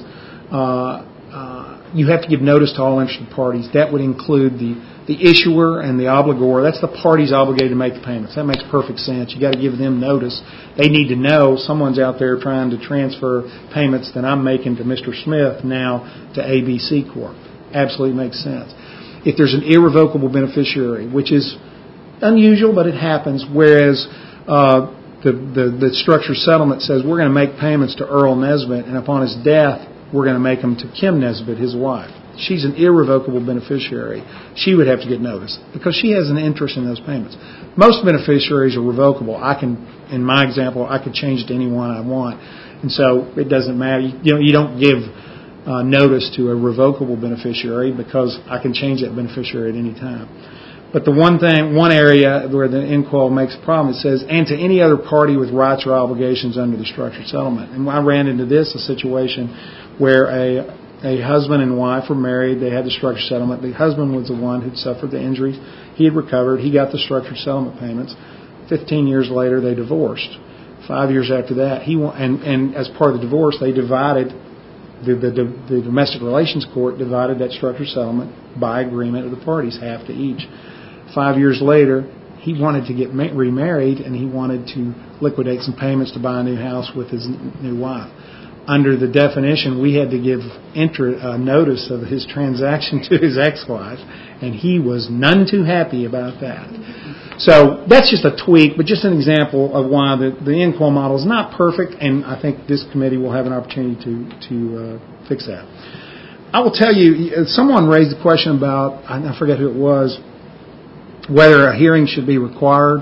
uh, uh, you have to give notice to all interested parties. That would include the, the issuer and the obligor. That's the parties obligated to make the payments. That makes perfect sense. You've got to give them notice. They need to know someone's out there trying to transfer payments that I'm making to Mister Smith now to A B C Corp. Absolutely makes sense. If there's an irrevocable beneficiary, which is unusual, but it happens, whereas uh, the, the, the structured settlement says we're going to make payments to Earl Nesbitt, and upon his death, we're going to make them to Kim Nesbitt, his wife. She's an irrevocable beneficiary. She would have to get notice because she has an interest in those payments. Most beneficiaries are revocable. I can, in my example, I could change it to anyone I want, and so it doesn't matter. You know, you don't give uh, notice to a revocable beneficiary because I can change that beneficiary at any time. But the one thing, one area where the N C O R makes a problem, it says, and to any other party with rights or obligations under the structured settlement. And I ran into this, a situation where a A husband and wife were married. They had the structured settlement. The husband was the one who'd suffered the injuries. He had recovered. He got the structured settlement payments. Fifteen years later, they divorced. Five years after that, he and and as part of the divorce, they divided the the, the domestic relations court divided that structured settlement by agreement of the parties, half to each. Five years later, he wanted to get remarried, and he wanted to liquidate some payments to buy a new house with his new wife. Under the definition, we had to give inter, uh, notice of his transaction to his ex-wife, and he was none too happy about that. So that's just a tweak, but just an example of why the, the N Q U A L model is not perfect, and I think this committee will have an opportunity to, to uh, fix that. I will tell you, someone raised the question about, I forget who it was, whether a hearing should be required.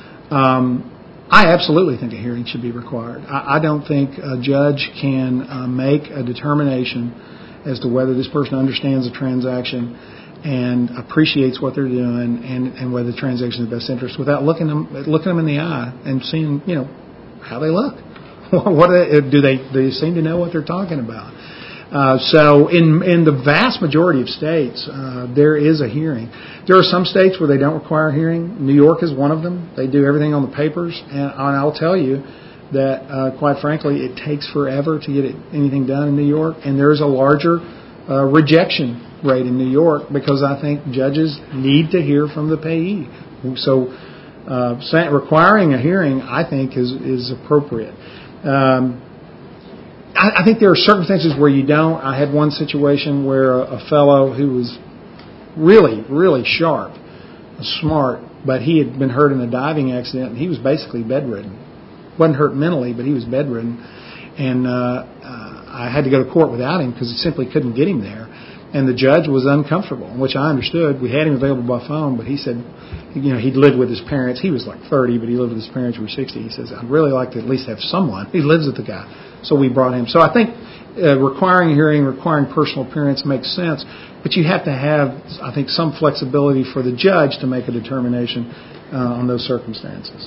Um, I absolutely think a hearing should be required. I, I don't think a judge can uh, make a determination as to whether this person understands the transaction and appreciates what they're doing and, and whether the transaction is in the best interest without looking them looking them in the eye and seeing, you know, how they look. What do they, do they do they seem to know what they're talking about? Uh, so in in the vast majority of states, uh, there is a hearing. There are some states where they don't require a hearing. New York is one of them. They do everything on the papers, and, and I'll tell you that, uh, quite frankly, it takes forever to get it, anything done in New York, and there is a larger uh, rejection rate in New York because I think judges need to hear from the payee. So uh, requiring a hearing, I think, is is appropriate. Um, I, I think there are circumstances where you don't. I had one situation where a, a fellow who was really, really sharp, smart, but he had been hurt in a diving accident, and he was basically bedridden. Wasn't hurt mentally, but he was bedridden. And uh, uh, I had to go to court without him because I simply couldn't get him there. And the judge was uncomfortable, which I understood. We had him available by phone, but he said, you know, he'd lived with his parents. He was like thirty, but he lived with his parents who were sixty. He says, I'd really like to at least have someone. He lives with the guy. So we brought him. So I think uh, requiring a hearing, requiring personal appearance makes sense, but you have to have, I think, some flexibility for the judge to make a determination uh, on those circumstances.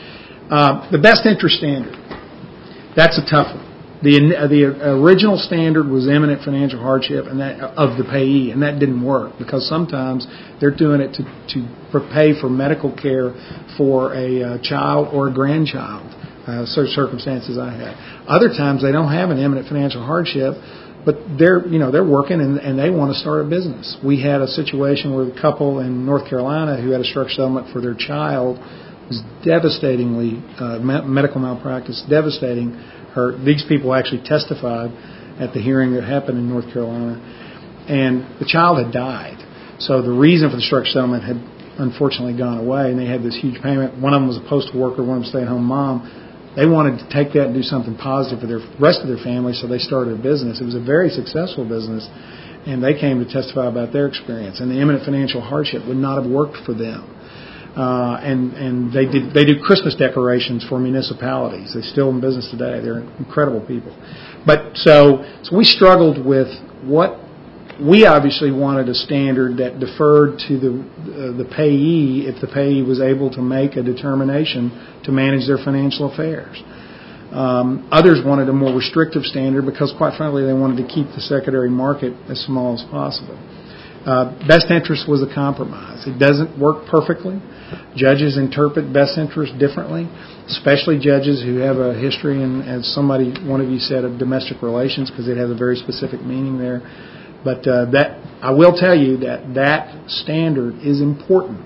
Uh, the best interest standard, that's a tough one. The the original standard was imminent financial hardship and that of the payee, and that didn't work because sometimes they're doing it to, to pay for medical care for a uh, child or a grandchild. Uh, such circumstances I had. Other times they don't have an imminent financial hardship, but they're you know they're working and, and they want to start a business. We had a situation where a couple in North Carolina who had a structured settlement for their child was devastatingly uh, medical malpractice, devastating. Hurt. These people actually testified at the hearing that happened in North Carolina, and the child had died. So the reason for the structured settlement had unfortunately gone away, and they had this huge payment. One of them was a postal worker, one of them a stay-at-home mom. They wanted to take that and do something positive for the rest of their family, so they started a business. It was a very successful business, and they came to testify about their experience. And the imminent financial hardship would not have worked for them. Uh, and and they did they do Christmas decorations for municipalities. They're still in business today. They're incredible people. But so so we struggled with what we obviously wanted a standard that deferred to the uh, the payee if the payee was able to make a determination to manage their financial affairs. Um, others wanted a more restrictive standard because, quite frankly, they wanted to keep the secondary market as small as possible. Uh, best interest was a compromise. It doesn't work perfectly. Judges interpret best interest differently, especially judges who have a history, and as somebody, one of you said, of domestic relations, because it has a very specific meaning there. But uh, that I will tell you that that standard is important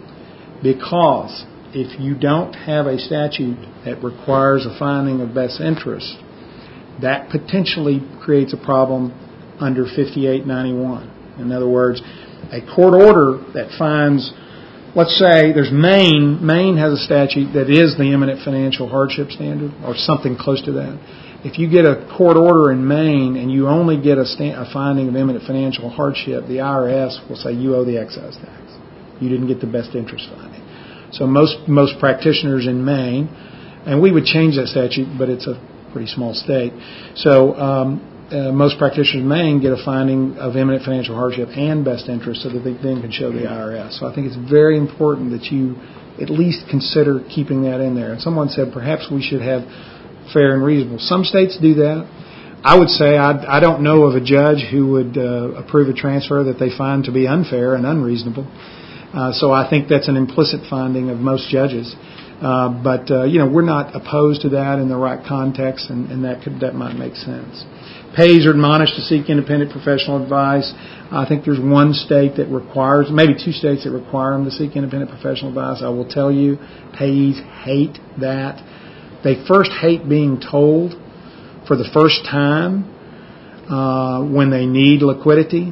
because if you don't have a statute that requires a finding of best interest, that potentially creates a problem under fifty-eight ninety-one. In other words, a court order that finds, let's say there's Maine. Maine has a statute that is the imminent financial hardship standard or something close to that. If you get a court order in Maine and you only get a, sta- a finding of imminent financial hardship, the I R S will say you owe the excise tax. You didn't get the best interest finding. So most most practitioners in Maine, and we would change that statute, but it's a pretty small state. So um, uh, most practitioners in Maine get a finding of imminent financial hardship and best interest so that they then can show the I R S. So I think it's very important that you at least consider keeping that in there. And someone said perhaps we should have fair and reasonable. Some states do that. I would say I, I don't know of a judge who would uh, approve a transfer that they find to be unfair and unreasonable. Uh, so I think that's an implicit finding of most judges. Uh, but, uh, you know, we're not opposed to that in the right context, and, and that could, that might make sense. Payees are admonished to seek independent professional advice. I think there's one state that requires, maybe two states that require them to seek independent professional advice. I will tell you, payees hate that. They first hate being told for the first time uh, when they need liquidity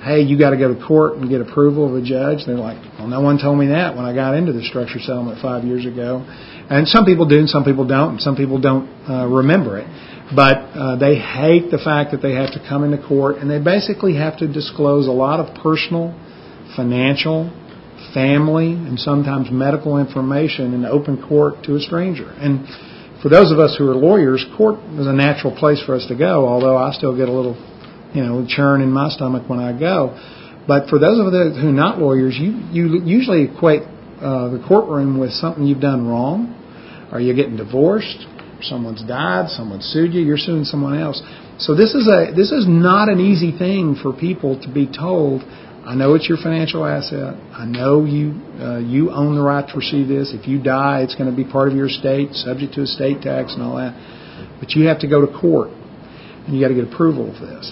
hey, you got to go to court and get approval of a judge. They're like, well, no one told me that when I got into the structured settlement five years ago. And some people do and some people don't, and some people don't uh, remember it. But uh, they hate the fact that they have to come into court, and they basically have to disclose a lot of personal, financial, family, and sometimes medical information in open court to a stranger. And for those of us who are lawyers, court is a natural place for us to go, although I still get a little, you know, churn in my stomach when I go. But for those of us who are not lawyers, you, you usually equate uh, the courtroom with something you've done wrong, or you're getting divorced, someone's died, someone sued you, you're suing someone else. So this is a this is not an easy thing for people to be told, I know it's your financial asset, I know you uh, you own the right to receive this, if you die it's going to be part of your estate, subject to estate tax and all that, but you have to go to court and you got to get approval of this.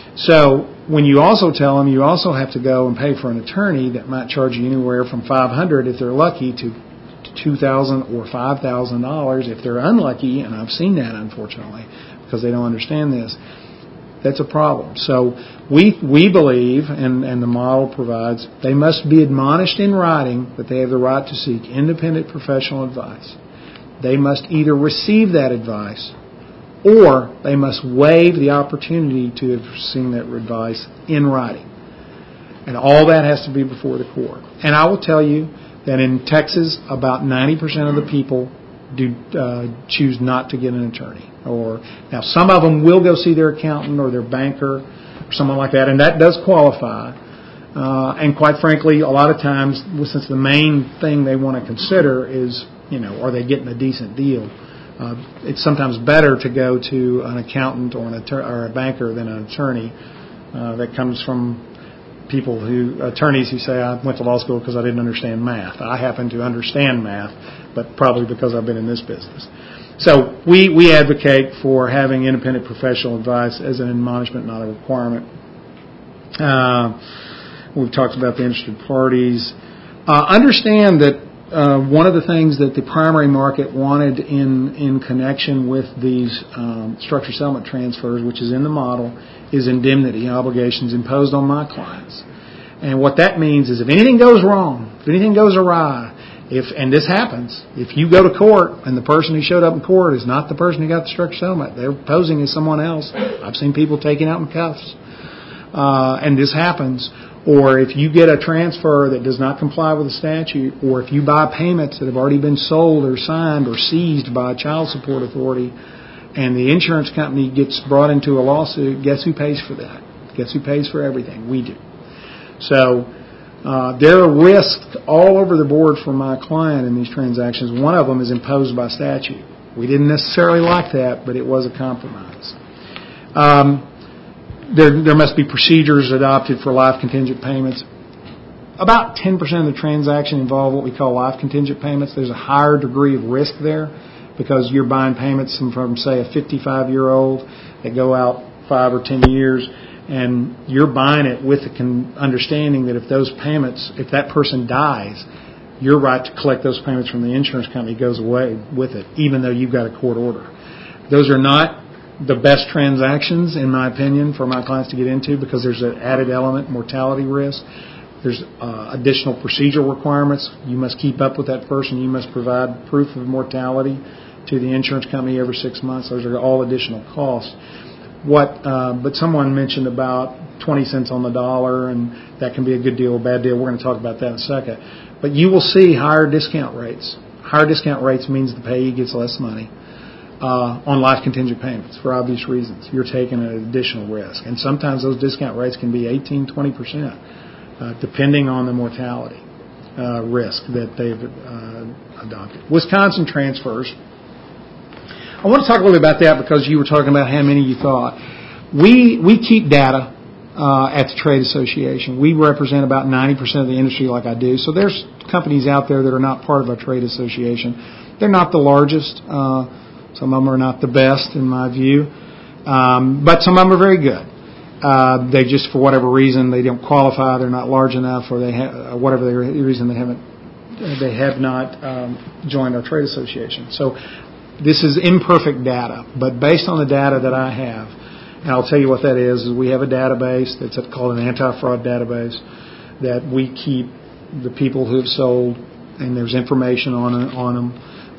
So when you also tell them you also have to go and pay for an attorney that might charge you anywhere from five hundred dollars if they're lucky to two thousand dollars or five thousand dollars if they're unlucky, and I've seen that unfortunately because they don't understand this. That's a problem. So we we believe, and, and the model provides, they must be admonished in writing that they have the right to seek independent professional advice. They must either receive that advice or they must waive the opportunity to have seen that advice in writing. And all that has to be before the court. And I will tell you that in Texas, about ninety percent of the people do uh, choose not to get an attorney. Or now, some of them will go see their accountant or their banker or someone like that, and that does qualify. Uh, and quite frankly, a lot of times, since the main thing they want to consider is, you know, are they getting a decent deal? Uh, it's sometimes better to go to an accountant or an attor- or a banker than an attorney. Uh, that comes from people who, attorneys who say, I went to law school because I didn't understand math. I happen to understand math, but probably because I've been in this business. So we, we advocate for having independent professional advice as an admonishment, not a requirement. Uh, we've talked about the interested parties. Uh, understand that uh, one of the things that the primary market wanted in, in connection with these um, structured settlement transfers, which is in the model, is indemnity obligations imposed on my clients. And what that means is if anything goes wrong, if anything goes awry, if and this happens, if you go to court and the person who showed up in court is not the person who got the structured settlement, they're posing as someone else. I've seen people taken out in cuffs. Uh, and this happens. Or if you get a transfer that does not comply with the statute, or if you buy payments that have already been sold or signed or seized by a child support authority, and the insurance company gets brought into a lawsuit, guess who pays for that? Guess who pays for everything? We do. So uh, there are risks all over the board for my client in these transactions. One of them is imposed by statute. We didn't necessarily like that, but it was a compromise. Um, there, there must be procedures adopted for life contingent payments. About ten percent of the transaction involve what we call life contingent payments. There's a higher degree of risk there because you're buying payments from, from say, a fifty-five-year-old that go out five or ten years, and you're buying it with the con- understanding that if those payments, if that person dies, your right to collect those payments from the insurance company goes away with it, even though you've got a court order. Those are not the best transactions, in my opinion, for my clients to get into because there's an added element, mortality risk. There's uh, additional procedural requirements. You must keep up with that person. You must provide proof of mortality to the insurance company every six months. Those are all additional costs. What, uh, but someone mentioned about twenty cents on the dollar, and that can be a good deal or bad deal. We're going to talk about that in a second. But you will see higher discount rates. Higher discount rates means the payee gets less money uh, on life contingent payments for obvious reasons. You're taking an additional risk. And sometimes those discount rates can be eighteen, twenty percent, uh, depending on the mortality uh, risk that they've uh, adopted. Wisconsin transfers. I want to talk a little bit about that because you were talking about how many you thought. We we keep data uh, at the trade association. We represent about ninety percent of the industry like I do. So there's companies out there that are not part of our trade association. They're not the largest. Uh, some of them are not the best in my view. Um, but some of them are very good. Uh, they just, for whatever reason, they don't qualify. They're not large enough, or they ha- whatever the reason they haven't, they have not um, joined our trade association. So this is imperfect data, but based on the data that I have, And I'll tell you what that is, is we have a database that's called an anti-fraud database that we keep the people who have sold, and there's information on on them.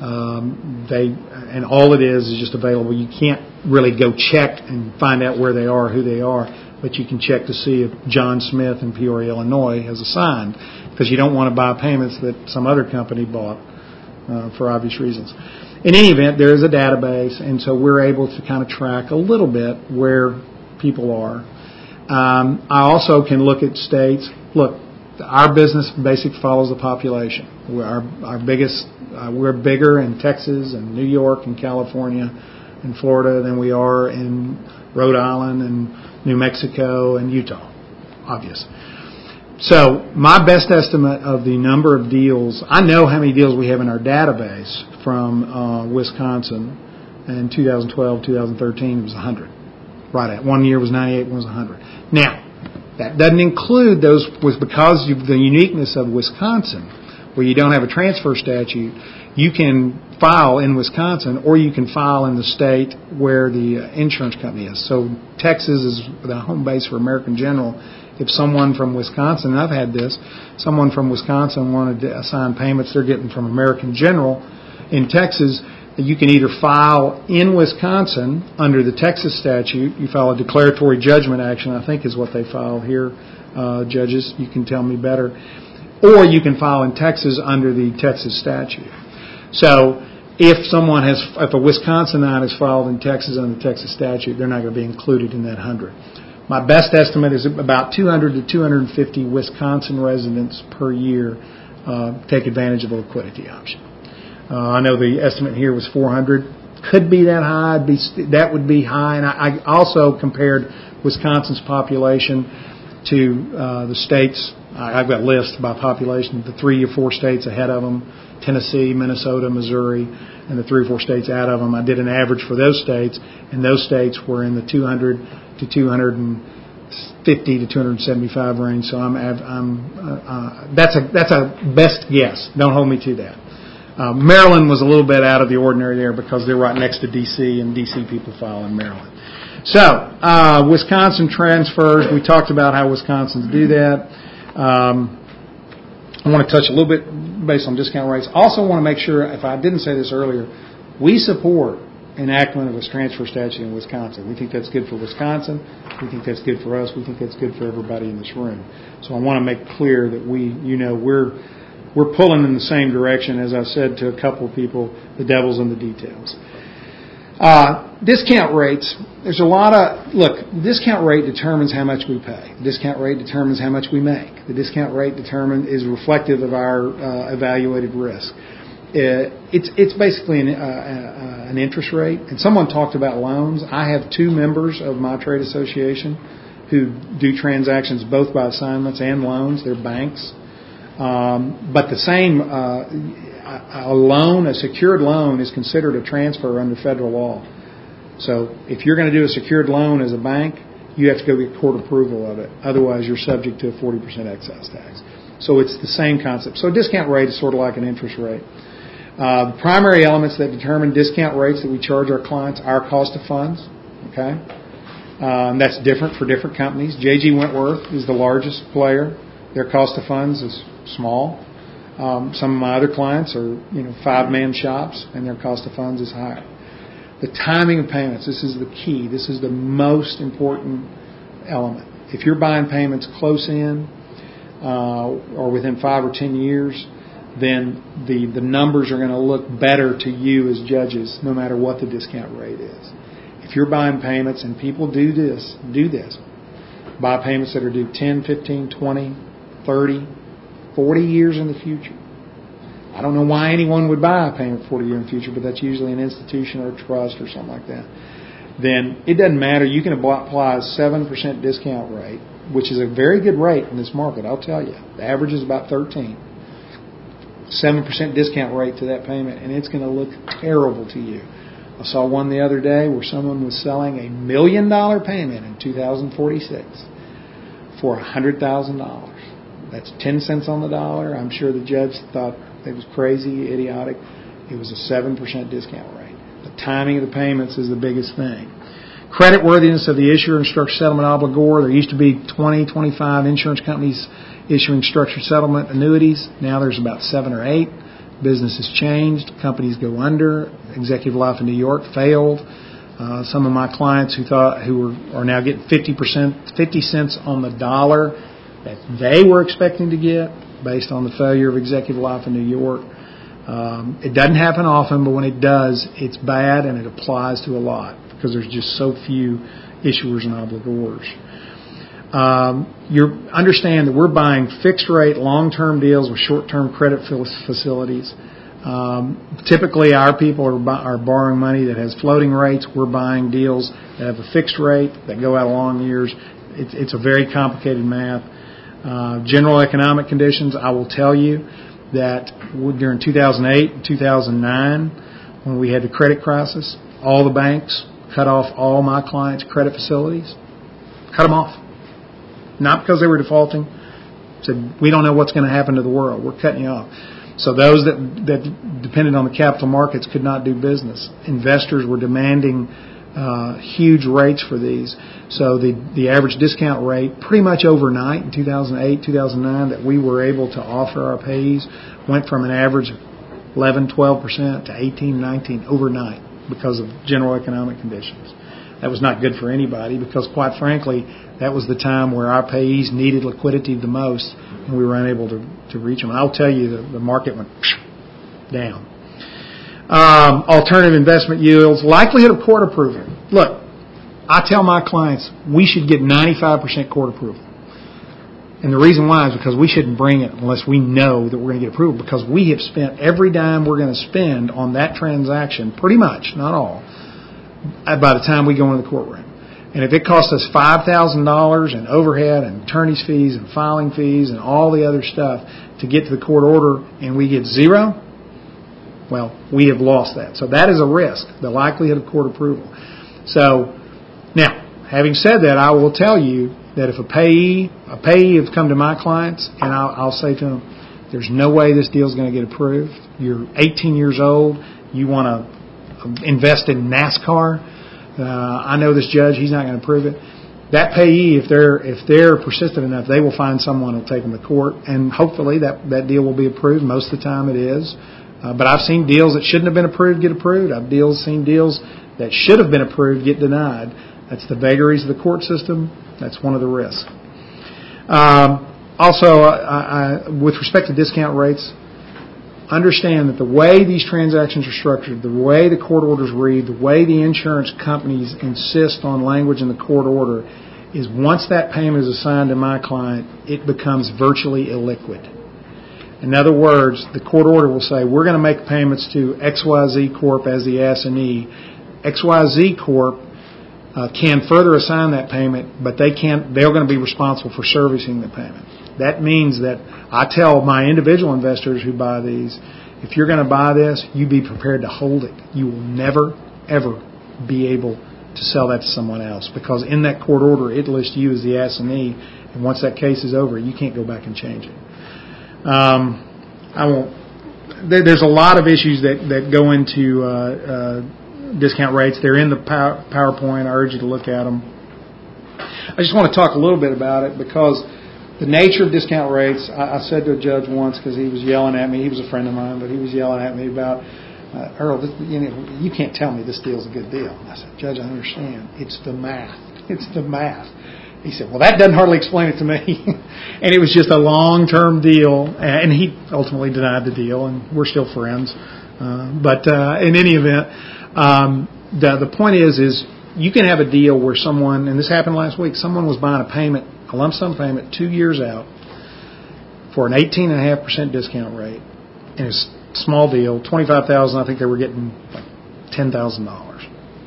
Um, they and all it is is just available. You can't really go check and find out where they are, who they are, but you can check to see if John Smith in Peoria, Illinois, has assigned, because you don't want to buy payments that some other company bought uh, for obvious reasons. In any event, there is a database, and so we're able to kind of track a little bit where people are. Um, I also can look at states. Look, our business basically follows the population. We're our, our biggest, uh, we're bigger in Texas and New York and California and Florida than we are in Rhode Island and New Mexico and Utah, obvious. So my best estimate of the number of deals, I know how many deals we have in our database from uh, Wisconsin in two thousand twelve, two thousand thirteen, it was one hundred. Right at one year was ninety-eight, one was one hundred. Now, that doesn't include those, was because of the uniqueness of Wisconsin, where you don't have a transfer statute. You can file in Wisconsin, or you can file in the state where the insurance company is. So Texas is the home base for American General. If someone from Wisconsin, and I've had this, someone from Wisconsin wanted to assign payments they're getting from American General in Texas, you can either file in Wisconsin under the Texas statute. You file a declaratory judgment action, I think is what they filed here, uh, judges. You can tell me better. Or you can file in Texas under the Texas statute. So if someone has, if a Wisconsinite is filed in Texas under the Texas statute, they're not going to be included in that one hundred. My best estimate is about two hundred to two hundred fifty Wisconsin residents per year uh, take advantage of a liquidity option. Uh, I know the estimate here was four hundred. Could be that high. Be, that would be high. And I, I also compared Wisconsin's population to uh, the states. I, I've got lists by population. The three or four states ahead of them: Tennessee, Minnesota, Missouri, and the three or four states out of them. I did an average for those states, and those states were in the two hundred to two hundred fifty to two hundred seventy-five range. So I'm, I'm uh, uh, that's a that's a best guess. Don't hold me to that. Uh, Maryland was a little bit out of the ordinary there because they're right next to D C, and D C people file in Maryland. So uh, Wisconsin transfers. We talked about how Wisconsins do that. Um, I want to touch a little bit based on discount rates. Also want to make sure, if I didn't say this earlier, we support enactment of a transfer statute in Wisconsin. We think that's good for Wisconsin. We think that's good for us. We think that's good for everybody in this room. So I want to make clear that we, you know, we're we're pulling in the same direction. As I said to a couple of people, the devil's in the details. Uh, discount rates. There's a lot of, look, the discount rate determines how much we pay. The discount rate determines how much we make. The discount rate determine is reflective of our uh, evaluated risk. Uh, it's it's basically an, uh, uh, an interest rate. And someone talked about loans. I have two members of my trade association who do transactions both by assignments and loans. They're banks. Um, but the same, uh, a loan, a secured loan is considered a transfer under federal law. So if you're going to do a secured loan as a bank, you have to go get court approval of it. Otherwise, you're subject to a forty percent excise tax. So it's the same concept. So a discount rate is sort of like an interest rate. Uh, the primary elements that determine discount rates that we charge our clients are cost of funds. Okay, um, that's different for different companies. J G Wentworth is the largest player. Their cost of funds is small. Um, some of my other clients are, you know, five-man shops, and their cost of funds is higher. The timing of payments, this is the key. This is the most important element. If you're buying payments close in uh, or within five or ten years, then the, the numbers are going to look better to you as judges no matter what the discount rate is. If you're buying payments, and people do this, do this, buy payments that are due ten, fifteen, twenty, thirty, forty years in the future. I don't know why anyone would buy a payment forty years in the future, but that's usually an institution or a trust or something like that. Then it doesn't matter. You can apply a seven percent discount rate, which is a very good rate in this market, I'll tell you. The average is about thirteen. seven percent discount rate to that payment, and it's going to look terrible to you. I saw one the other day where someone was selling a million dollar payment in two thousand forty-six for one hundred thousand dollars. That's ten cents on the dollar. I'm sure the judge thought it was crazy, idiotic. It was a seven percent discount rate. The timing of the payments is the biggest thing. Creditworthiness of the issuer and structured settlement obligor. There used to be twenty, twenty-five insurance companies issuing structured settlement annuities. Now there's about seven or eight. Business has changed. Companies go under. Executive Life in New York failed. Uh, some of my clients who thought who were, are now getting fifty percent, fifty cents on the dollar that they were expecting to get based on the failure of Executive Life in New York. Um, it doesn't happen often, but when it does, it's bad and it applies to a lot because there's just so few issuers and obligors. Um, you understand that we're buying fixed rate, long-term deals with short-term credit facilities. Um, typically, our people are, are borrowing money that has floating rates. We're buying deals that have a fixed rate that go out long years. It's, it's a very complicated math. Uh, general economic conditions, I will tell you that during two thousand eight and two thousand nine, when we had the credit crisis, all the banks cut off all my clients' credit facilities. Cut them off. Not because they were defaulting. Said, we don't know what's going to happen to the world. We're cutting you off. So those that, that depended on the capital markets could not do business. Investors were demanding uh, huge rates for these. So the, the average discount rate pretty much overnight in two thousand eight, two thousand nine that we were able to offer our payees went from an average of eleven, twelve percent to eighteen, nineteen overnight because of general economic conditions. That was not good for anybody because, quite frankly, that was the time where our payees needed liquidity the most, and we were unable to, to reach them. And I'll tell you, the, the market went down. Um, alternative investment yields, likelihood of court approval. Look, I tell my clients we should get ninety-five percent court approval. And the reason why is because we shouldn't bring it unless we know that we're going to get approval, because we have spent every dime we're going to spend on that transaction, pretty much, not all, by the time we go into the courtroom. And if it costs us five thousand dollars in overhead and attorney's fees and filing fees and all the other stuff to get to the court order and we get zero, well, we have lost that. So that is a risk, the likelihood of court approval. So, now, having said that, I will tell you that if a payee, a payee has come to my clients and I'll, I'll say to them, there's no way this deal is going to get approved. You're eighteen years old. You want to invest in NASCAR. Uh, I know this judge, he's not going to approve it. That payee, if they're if they're persistent enough, they will find someone who will take them to court, and hopefully that, that deal will be approved. Most of the time it is. Uh, but I've seen deals that shouldn't have been approved get approved. I've deals seen deals that should have been approved get denied. That's the vagaries of the court system. That's one of the risks. Um, also, I, I, with respect to discount rates, understand that the way these transactions are structured, the way the court orders read, the way the insurance companies insist on language in the court order is once that payment is assigned to my client, it becomes virtually illiquid. In other words, the court order will say, we're going to make payments to X Y Z Corp as the assignee. X Y Z Corp uh, can further assign that payment, but they can't, they're going to be responsible for servicing the payment. That means that I tell my individual investors who buy these, if you're going to buy this, you be prepared to hold it. You will never, ever be able to sell that to someone else, because in that court order, it lists you as the assignee, and once that case is over, you can't go back and change it. Um, I won't. There, there's a lot of issues that, that go into uh, uh, discount rates. They're in the power, PowerPoint. I urge you to look at them. I just want to talk a little bit about it because the nature of discount rates, I, I said to a judge once because he was yelling at me. He was a friend of mine, but he was yelling at me about, uh, Earl, this, you know, you can't tell me this deal's a good deal. And I said, Judge, I understand. It's the math. It's the math. He said, well, that doesn't hardly explain it to me. And it was just a long-term deal. And he ultimately denied the deal, and we're still friends. Uh, but uh, in any event, um, the, the point is, is you can have a deal where someone, and this happened last week, someone was buying a payment, a lump sum payment, two years out for an eighteen point five percent discount rate. And it's a small deal, twenty-five thousand dollars, I think they were getting like ten thousand dollars.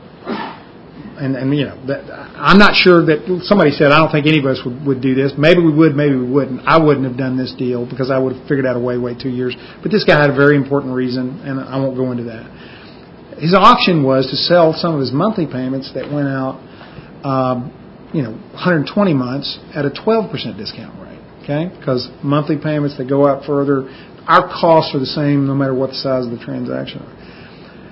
And, and you know, that, I'm not sure that somebody said, I don't think any of us would, would do this. Maybe we would, maybe we wouldn't. I wouldn't have done this deal because I would have figured out a way, wait two years. But this guy had a very important reason, and I won't go into that. His option was to sell some of his monthly payments that went out, um, you know, one hundred twenty months at a twelve percent discount rate, okay? Because monthly payments that go out further, our costs are the same no matter what the size of the transaction are.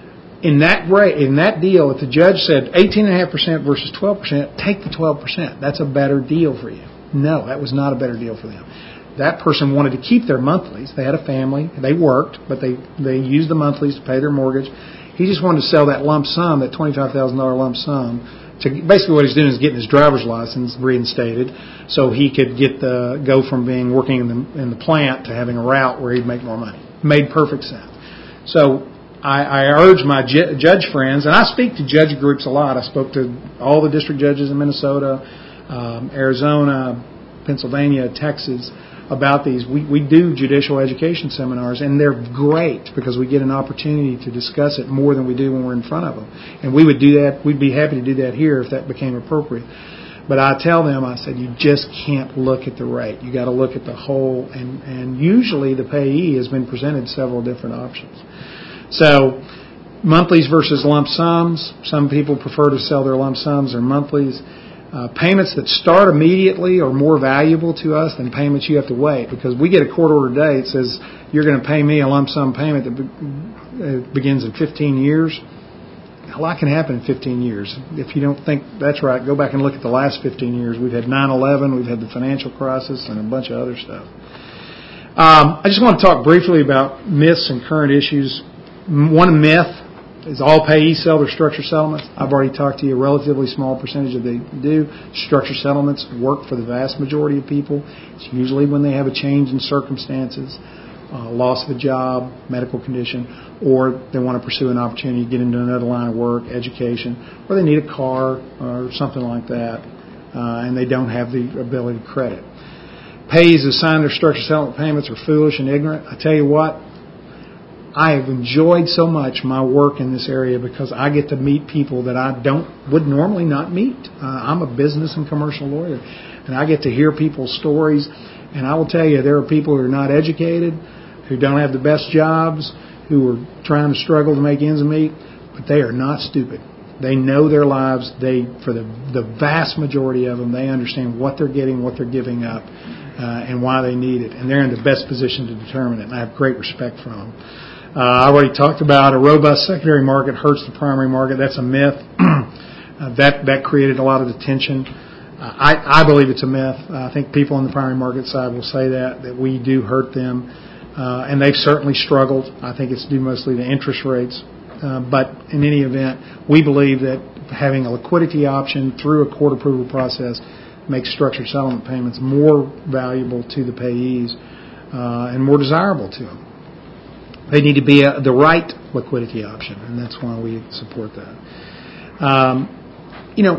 in that rate, in that deal, if the judge said eighteen point five percent versus twelve percent, take the twelve percent. That's a better deal for you. No, that was not a better deal for them. That person wanted to keep their monthlies. They had a family. They worked, but they, they used the monthlies to pay their mortgage. He just wanted to sell that lump sum, that twenty-five thousand dollars lump sum. To, basically what he's doing is getting his driver's license reinstated so he could get the go from being working in the, in the plant to having a route where he'd make more money. Made perfect sense. So I, I urge my ju- judge friends, and I speak to judge groups a lot. I spoke to all the district judges in Minnesota, um, Arizona, Pennsylvania, Texas, about these. We, we do judicial education seminars, and they're great because we get an opportunity to discuss it more than we do when we're in front of them. And we would do that. We'd be happy to do that here if that became appropriate. But I tell them, I said, you just can't look at the rate. You got to look at the whole. And, and usually the payee has been presented several different options. So monthlies versus lump sums. Some people prefer to sell their lump sums or monthlies. Uh, payments that start immediately are more valuable to us than payments you have to wait, because we get a court order today that says you're going to pay me a lump sum payment that be- begins in fifteen years. A lot can happen in fifteen years. If you don't think that's right, go back and look at the last fifteen years. We've had nine eleven, we've had the financial crisis, and a bunch of other stuff. Um, I just want to talk briefly about myths and current issues. One myth is all payees sell their structured settlements. I've already talked to you. A relatively small percentage of they do. Structured settlements work for the vast majority of people. It's usually when they have a change in circumstances, uh, loss of a job, medical condition, or they want to pursue an opportunity to get into another line of work, education, or they need a car or something like that, uh, and they don't have the ability to credit. Payees who sign their structured settlement payments are foolish and ignorant. I tell you what, I have enjoyed so much my work in this area because I get to meet people that I don't would normally not meet. Uh, I'm a business and commercial lawyer, and I get to hear people's stories. And I will tell you, there are people who are not educated, who don't have the best jobs, who are trying to struggle to make ends meet, but they are not stupid. They know their lives. They, for the the vast majority of them, they understand what they're getting, what they're giving up, uh, and why they need it. And they're in the best position to determine it. And I have great respect for them. Uh, I already talked about a robust secondary market hurts the primary market. That's a myth. uh, that that created a lot of tension. Uh, I, I believe it's a myth. Uh, I think people on the primary market side will say that, that we do hurt them. Uh, and they've certainly struggled. I think it's due mostly to interest rates. Uh, but in any event, we believe that having a liquidity option through a court approval process makes structured settlement payments more valuable to the payees uh, and more desirable to them. They need to be a, the right liquidity option, and that's why we support that. Um, you know,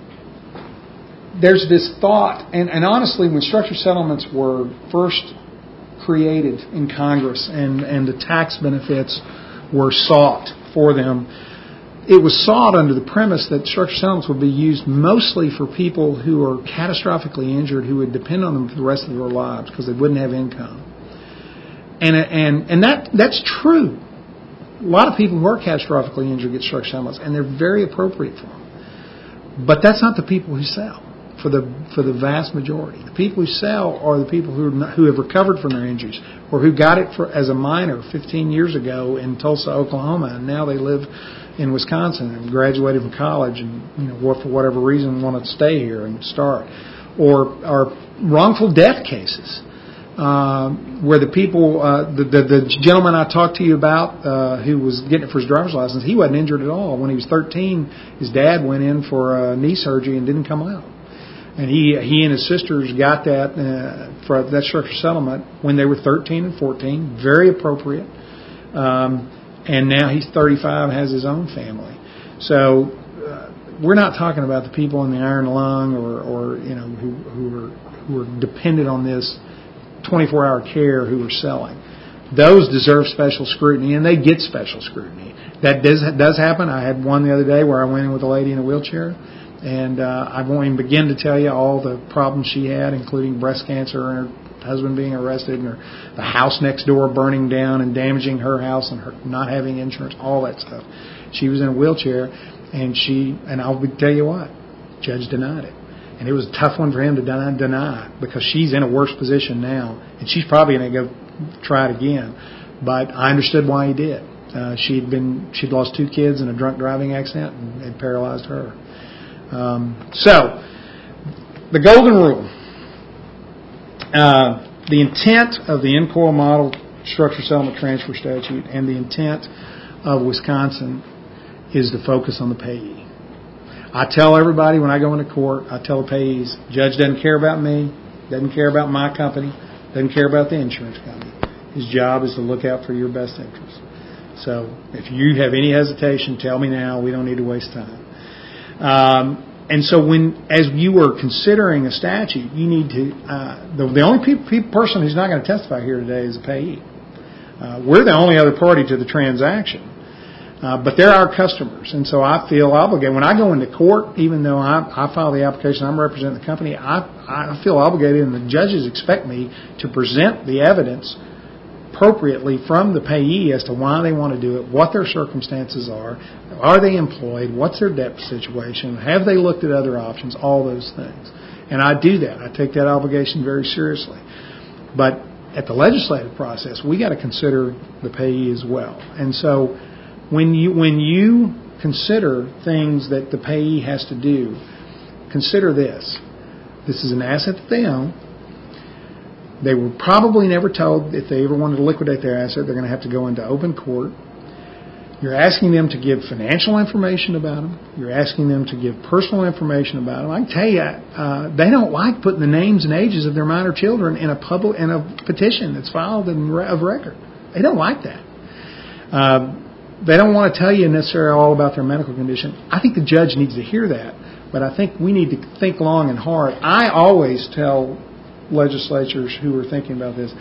there's this thought, and, and honestly, when structured settlements were first created in Congress and, and the tax benefits were sought for them, it was sought under the premise that structured settlements would be used mostly for people who are catastrophically injured who would depend on them for the rest of their lives because they wouldn't have income. And and and that that's true. A lot of people who are catastrophically injured get structured settlements, and they're very appropriate for them. But that's not the people who sell. For the for the vast majority, the people who sell are the people who are not, who have recovered from their injuries, or who got it for, as a minor fifteen years ago in Tulsa, Oklahoma, and now they live in Wisconsin and graduated from college, and you know for whatever reason want to stay here and start, or or wrongful death cases. Uh, where the people, uh, the, the the gentleman I talked to you about uh, who was getting it for his driver's license, he wasn't injured at all. When he was thirteen, his dad went in for uh, knee surgery and didn't come out. And he he and his sisters got that uh, for that structured settlement when they were thirteen and fourteen, very appropriate. Um, and now he's thirty-five and has his own family. So uh, we're not talking about the people in the iron lung or, or you know who who are who are dependent on this twenty-four hour care who are selling. Those deserve special scrutiny, and they get special scrutiny. That does does happen. I had one the other day where I went in with a lady in a wheelchair, and uh, I won't even begin to tell you all the problems she had, including breast cancer and her husband being arrested and her, the house next door burning down and damaging her house and her not having insurance, all that stuff. She was in a wheelchair, and she and I'll tell you what, judge denied it. And it was a tough one for him to deny, deny because she's in a worse position now, and she's probably going to go try it again. But I understood why he did. Uh, she'd been she'd lost two kids in a drunk driving accident and it paralyzed her. Um, so, the golden rule. Uh, the intent of the N C O I model structured settlement transfer statute and the intent of Wisconsin is to focus on the payee. I tell everybody when I go into court, I tell the payees, judge doesn't care about me, doesn't care about my company, doesn't care about the insurance company. His job is to look out for your best interests. So if you have any hesitation, tell me now. We don't need to waste time. Um, and so when, as you were considering a statute, you need to, uh, the, the only pe- pe- person who's not going to testify here today is a payee. Uh, we're the only other party to the transaction. Uh, but they're our customers. And so I feel obligated. When I go into court, even though I, I file the application, I'm representing the company, I, I feel obligated, and the judges expect me to present the evidence appropriately from the payee as to why they want to do it, what their circumstances are, are they employed, what's their debt situation, have they looked at other options, all those things. And I do that. I take that obligation very seriously. But at the legislative process, we got to consider the payee as well. And so when you when you consider things that the payee has to do, consider this. This is an asset that they own. They were probably never told if they ever wanted to liquidate their asset, they're going to have to go into open court. You're asking them to give financial information about them. You're asking them to give personal information about them. I can tell you, uh, they don't like putting the names and ages of their minor children in a public in a petition that's filed in re- of record. They don't like that. Uh, they don't want to tell you necessarily all about their medical condition. I think the judge needs to hear that, but I think we need to think long and hard. I always tell legislatures who are thinking about this,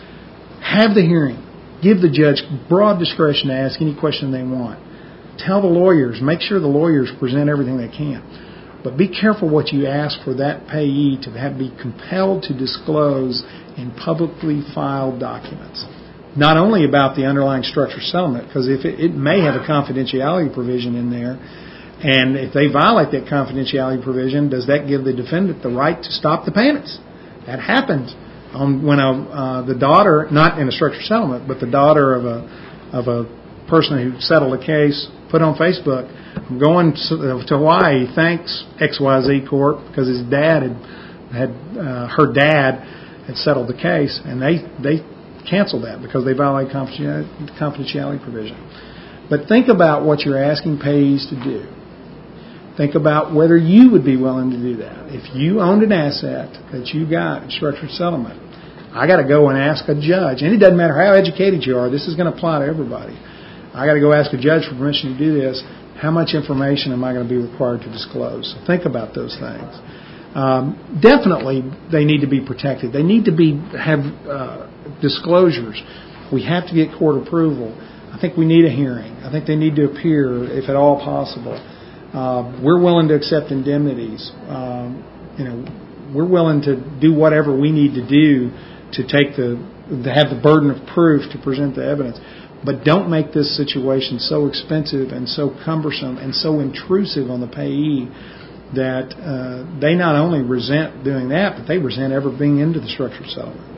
have the hearing. Give the judge broad discretion to ask any question they want. Tell the lawyers, make sure the lawyers present everything they can. But be careful what you ask for that payee to have be compelled to disclose in publicly filed documents. Not only about the underlying structure settlement, because if it, it may have a confidentiality provision in there, and if they violate that confidentiality provision, does that give the defendant the right to stop the payments? That happened um, when a, uh, the daughter, not in a structured settlement, but the daughter of a of a person who settled a case put on Facebook, I'm going to, to Hawaii, thanks X Y Z Corp, because his dad had, had uh, her dad had settled the case, and they, they canceled that because they violated confidentiality provision. But think about what you're asking payees to do. Think about whether you would be willing to do that. If you owned an asset that you got in structured settlement, I got to go and ask a judge, and it doesn't matter how educated you are, this is going to apply to everybody. I got to go ask a judge for permission to do this. How much information am I going to be required to disclose? So think about those things. Um, definitely, they need to be protected. They need to be have uh, disclosures. We have to get court approval. I think we need a hearing. I think they need to appear, if at all possible. Uh, we're willing to accept indemnities. Um, you know, we're willing to do whatever we need to do to take the to have the burden of proof to present the evidence. But don't make this situation so expensive and so cumbersome and so intrusive on the payee that uh, they not only resent doing that, but they resent ever being into the structured settlement.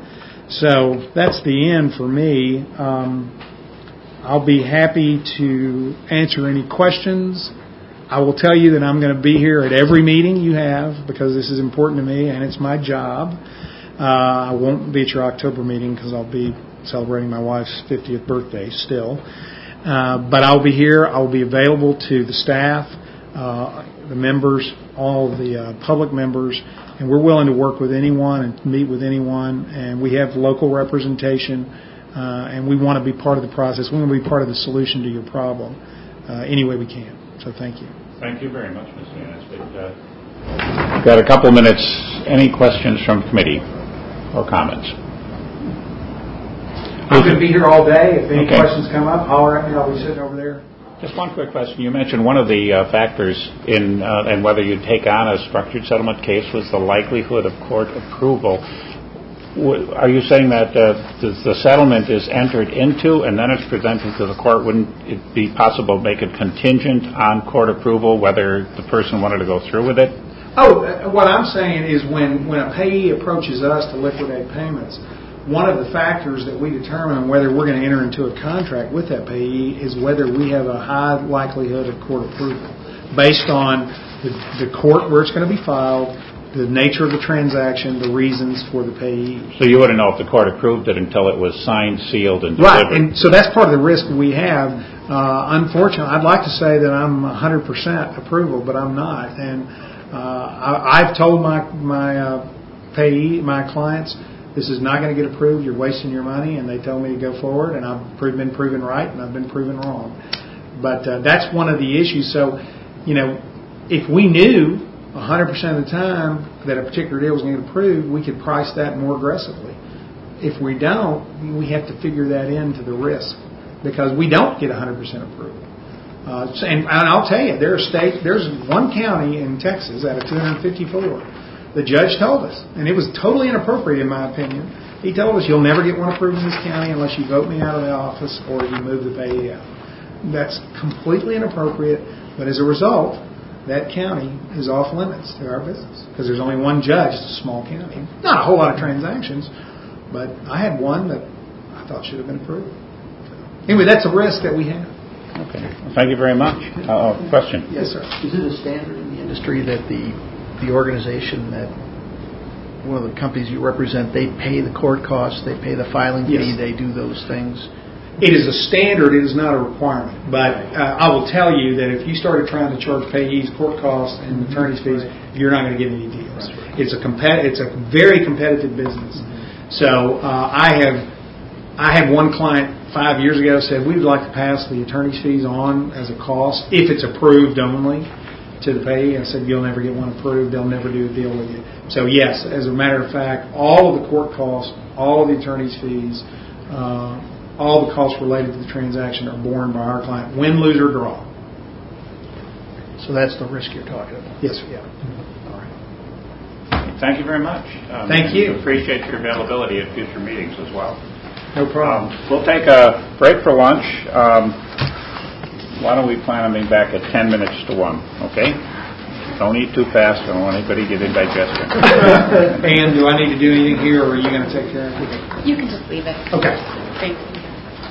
So that's the end for me. Um, I'll be happy to answer any questions. I will tell you that I'm going to be here at every meeting you have because this is important to me and it's my job. Uh, I won't be at your October meeting because I'll be celebrating my wife's fiftieth birthday still. Uh, but I'll be here. I'll be available to the staff, uh, the members, all the uh, public members, and we're willing to work with anyone and meet with anyone. And we have local representation, uh, and we want to be part of the process. We want to be part of the solution to your problem uh, any way we can. So thank you. Thank you very much, Mister Yanis. Uh, we've got a couple minutes. Any questions from committee or comments? I'm going to be here all day. If any okay. questions come up, holler at me. I'll be sitting over there. Just one quick question. You mentioned one of the uh, factors in uh, and whether you'd take on a structured settlement case was the likelihood of court approval. Are you saying that uh, the, the settlement is entered into and then it's presented to the court? Wouldn't it be possible to make it contingent on court approval whether the person wanted to go through with it? Oh, what I'm saying is when, when a payee approaches us to liquidate payments, one of the factors that we determine whether we're going to enter into a contract with that payee is whether we have a high likelihood of court approval based on the, the court where it's going to be filed, the nature of the transaction, the reasons for the payee. So you wouldn't know if the court approved it until it was signed, sealed, and delivered. Right, and so that's part of the risk we have. Uh, unfortunately, I'd like to say that I'm one hundred percent approval, but I'm not. And uh, I, I've told my my uh, payee, my clients, this is not going to get approved. You're wasting your money, and they tell me to go forward, and I've been proven right, and I've been proven wrong. But uh, that's one of the issues. So, you know, if we knew one hundred percent of the time that a particular deal was going to get approved, we could price that more aggressively. If we don't, we have to figure that into the risk because we don't get one hundred percent approval. Uh, and, and I'll tell you, there are states, there's one county in Texas out of two hundred fifty-four. The judge told us, and it was totally inappropriate in my opinion. He told us, you'll never get one approved in this county unless you vote me out of the office or you move the payee out. That's completely inappropriate, but as a result, that county is off limits to our business because there's only one judge. It's a small county. Not a whole lot of transactions, but I had one that I thought should have been approved. So, anyway, that's a risk that we have. Okay. Well, thank you very much. Uh, question? Yes, sir. Is it a standard in the industry that the the organization that one of the companies you represent, they pay the court costs, they pay the filing fee, Yes. they do those things? It is a standard. It is not a requirement. But uh, I will tell you that if you started trying to charge payees court costs and attorney's fees, you're not going to get any deals. It's a compet- It's a very competitive business. So uh, I have I had one client five years ago said we would like to pass the attorney's fees on as a cost if it's approved only to the payee. I said you'll never get one approved. They'll never do a deal with you. So yes, as a matter of fact, all of the court costs, all of the attorney's fees. Uh, All the costs related to the transaction are borne by our client, win, lose, or draw. So that's the risk you're talking about? Yes, sir. Yeah. All right. Thank you very much. Um, Thank you. Appreciate your availability at future meetings as well. No problem. Um, we'll take a break for lunch. Um, why don't we plan on being back at ten minutes to one, okay? Don't eat too fast. I don't want anybody to get indigestion. And do I need to do anything here, or are you going to take care of it? You can just leave it. Okay. Thank you.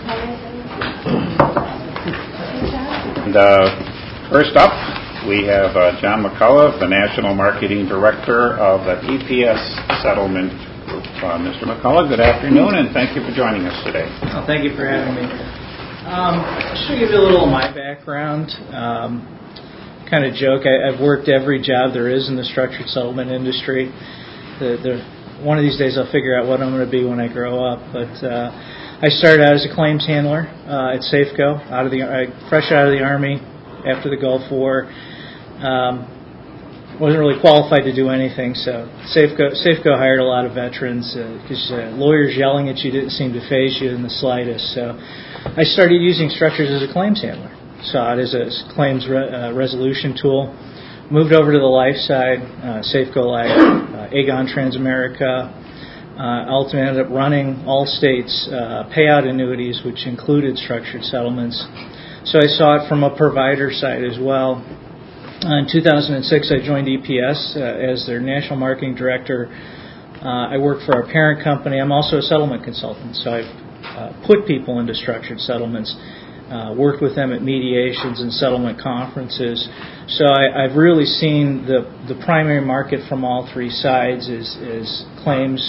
And uh, first up, we have uh, John McCullough, the National Marketing Director of the E P S Settlement Group. Uh, Mister McCullough, good afternoon, and thank you for joining us today. Oh, thank you for having me. Um, just to give you a little of my background, um, kind of joke, I, I've worked every job there is in the structured settlement industry. The, the, one of these days I'll figure out what I'm going to be when I grow up, but uh, I started out as a claims handler uh, at Safeco, out of the I, fresh out of the Army after the Gulf War. Um, wasn't really qualified to do anything, so Safeco, Safeco hired a lot of veterans because uh, uh, lawyers yelling at you didn't seem to faze you in the slightest. So I started using structures as a claims handler. Saw it as a claims re, uh, resolution tool. Moved over to the life side, uh, Safeco Life, uh, Aegon Transamerica. Uh, ultimately ended up running Allstate's uh, payout annuities, which included structured settlements. So I saw it from a provider side as well. Uh, in two thousand six, I joined E P S uh, as their national marketing director. Uh, I work for our parent company. I'm also a settlement consultant, so I've uh, put people into structured settlements, uh, worked with them at mediations and settlement conferences. So I, I've really seen the, the primary market from all three sides is, is claims,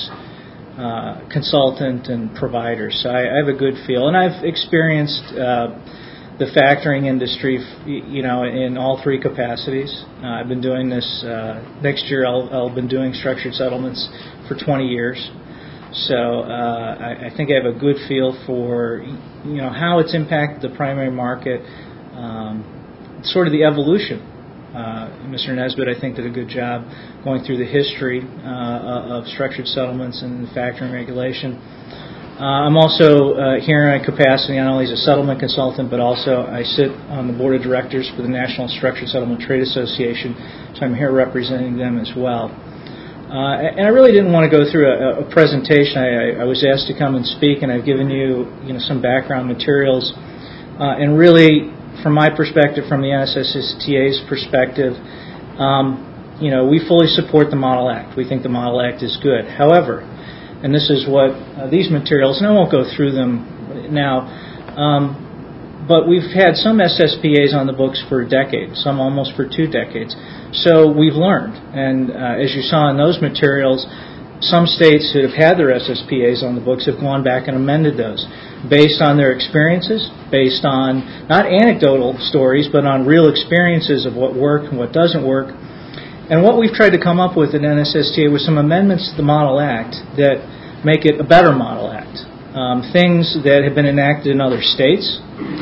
Uh, consultant and provider. So I, I have a good feel, and I've experienced uh, the factoring industry, you know, in all three capacities. Uh, I've been doing this. Uh, next year, I'll, I'll been doing structured settlements for twenty years. So uh, I, I think I have a good feel for, you know, how it's impacted the primary market, um, sort of the evolution. Uh, Mister Nesbitt, I think, did a good job going through the history uh, of structured settlements and factoring regulation. Uh, I'm also uh, here in a capacity not only as a settlement consultant, but also I sit on the board of directors for the National Structured Settlement Trade Association, so I'm here representing them as well. Uh, and I really didn't want to go through a, a presentation. I, I was asked to come and speak, and I've given you, you know, some background materials, uh, and really, from my perspective, from the N S S S T A's perspective, um, you know, we fully support the Model Act. We think the Model Act is good. However, and this is what uh, these materials, and I won't go through them now, um, but we've had some S S P As on the books for a decade, some almost for two decades. So we've learned, and uh, as you saw in those materials, some states that have had their S S P As on the books have gone back and amended those based on their experiences, based on not anecdotal stories, but on real experiences of what worked and what doesn't work. And what we've tried to come up with at N S S T A was some amendments to the Model Act that make it a better Model Act. Um, things that have been enacted in other states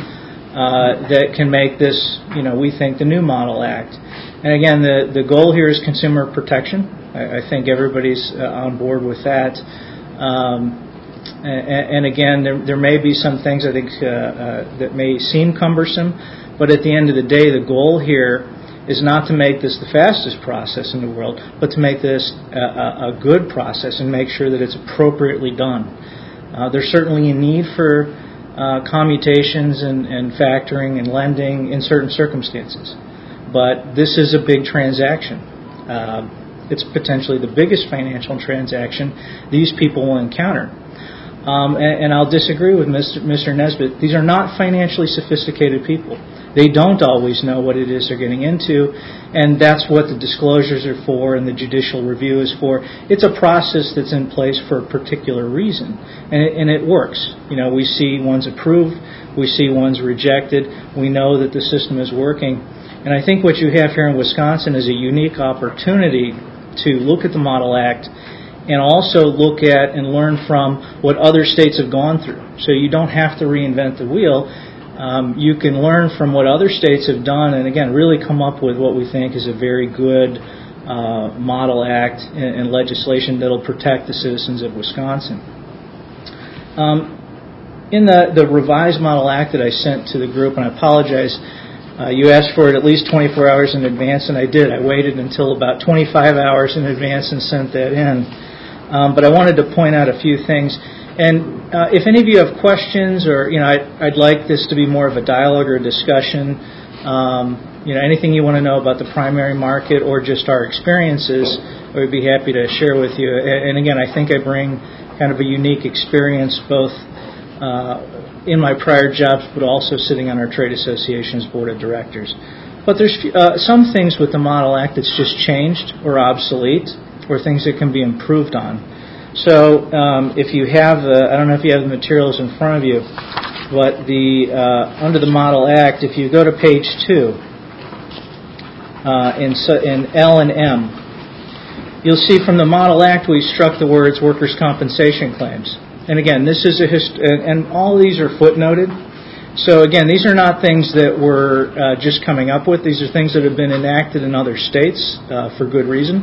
uh, that can make this, you know, we think, the new Model Act. And again, the, the goal here is consumer protection. I, I think everybody's uh, on board with that. Um, and, and again, there, there may be some things I think uh, uh, that may seem cumbersome, but at the end of the day, the goal here is not to make this the fastest process in the world, but to make this a, a good process and make sure that it's appropriately done. Uh, there's certainly a need for uh, commutations and, and factoring and lending in certain circumstances, but this is a big transaction. Uh, it's potentially the biggest financial transaction these people will encounter. Um, and, and I'll disagree with Mister Mister Nesbitt. These are not financially sophisticated people. They don't always know what it is they're getting into, and that's what the disclosures are for and the judicial review is for. It's a process that's in place for a particular reason, and it, and it works. You know, we see ones approved, we see ones rejected, we know that the system is working. And I think what you have here in Wisconsin is a unique opportunity to look at the Model Act and also look at and learn from what other states have gone through. So you don't have to reinvent the wheel. Um, you can learn from what other states have done and, again, really come up with what we think is a very good uh, Model Act and, and legislation that will protect the citizens of Wisconsin. Um, in the, the revised Model Act that I sent to the group, and I apologize, uh, you asked for it at least twenty-four hours in advance, and I did. I waited until about twenty-five hours in advance and sent that in. Um, but I wanted to point out a few things. And uh, if any of you have questions or, you know, I'd, I'd like this to be more of a dialogue or a discussion, um, you know, anything you want to know about the primary market or just our experiences, I would be happy to share with you. And, and again, I think I bring kind of a unique experience both uh, in my prior jobs but also sitting on our trade association's board of directors. But there's uh, some things with the Model Act that's just changed or obsolete or things that can be improved on. So um, if you have, the, I don't know if you have the materials in front of you, but the uh, under the Model Act, if you go to page two, uh, in, in L and M, you'll see from the Model Act we struck the words workers' compensation claims. And again, this is a hist- and all these are footnoted. So again, these are not things that we're uh, just coming up with. These are things that have been enacted in other states uh, for good reason.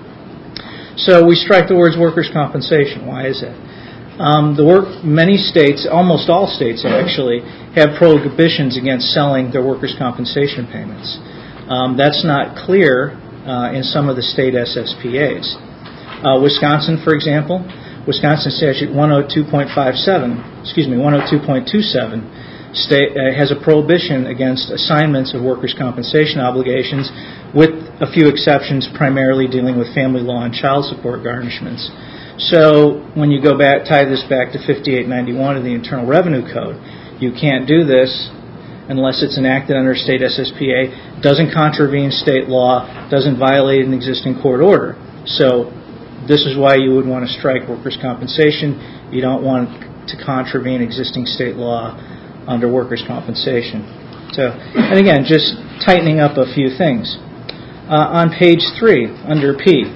So we strike the words workers' compensation. Why is that? Um, the work, many states, almost all states actually, have prohibitions against selling their workers' compensation payments. Um, that's not clear uh, in some of the state S S P As. Uh, Wisconsin, for example, Wisconsin statute one oh two point five seven, excuse me, one oh two point two seven, state, uh, has a prohibition against assignments of workers' compensation obligations, with a few exceptions, primarily dealing with family law and child support garnishments. So when you go back, tie this back to fifty-eight ninety-one of the Internal Revenue Code, you can't do this unless it's enacted under state S S P A, doesn't contravene state law, doesn't violate an existing court order. So this is why you would want to strike workers' compensation. You don't want to contravene existing state law under workers' compensation. So, and again, just tightening up a few things. Uh, on page three, under P,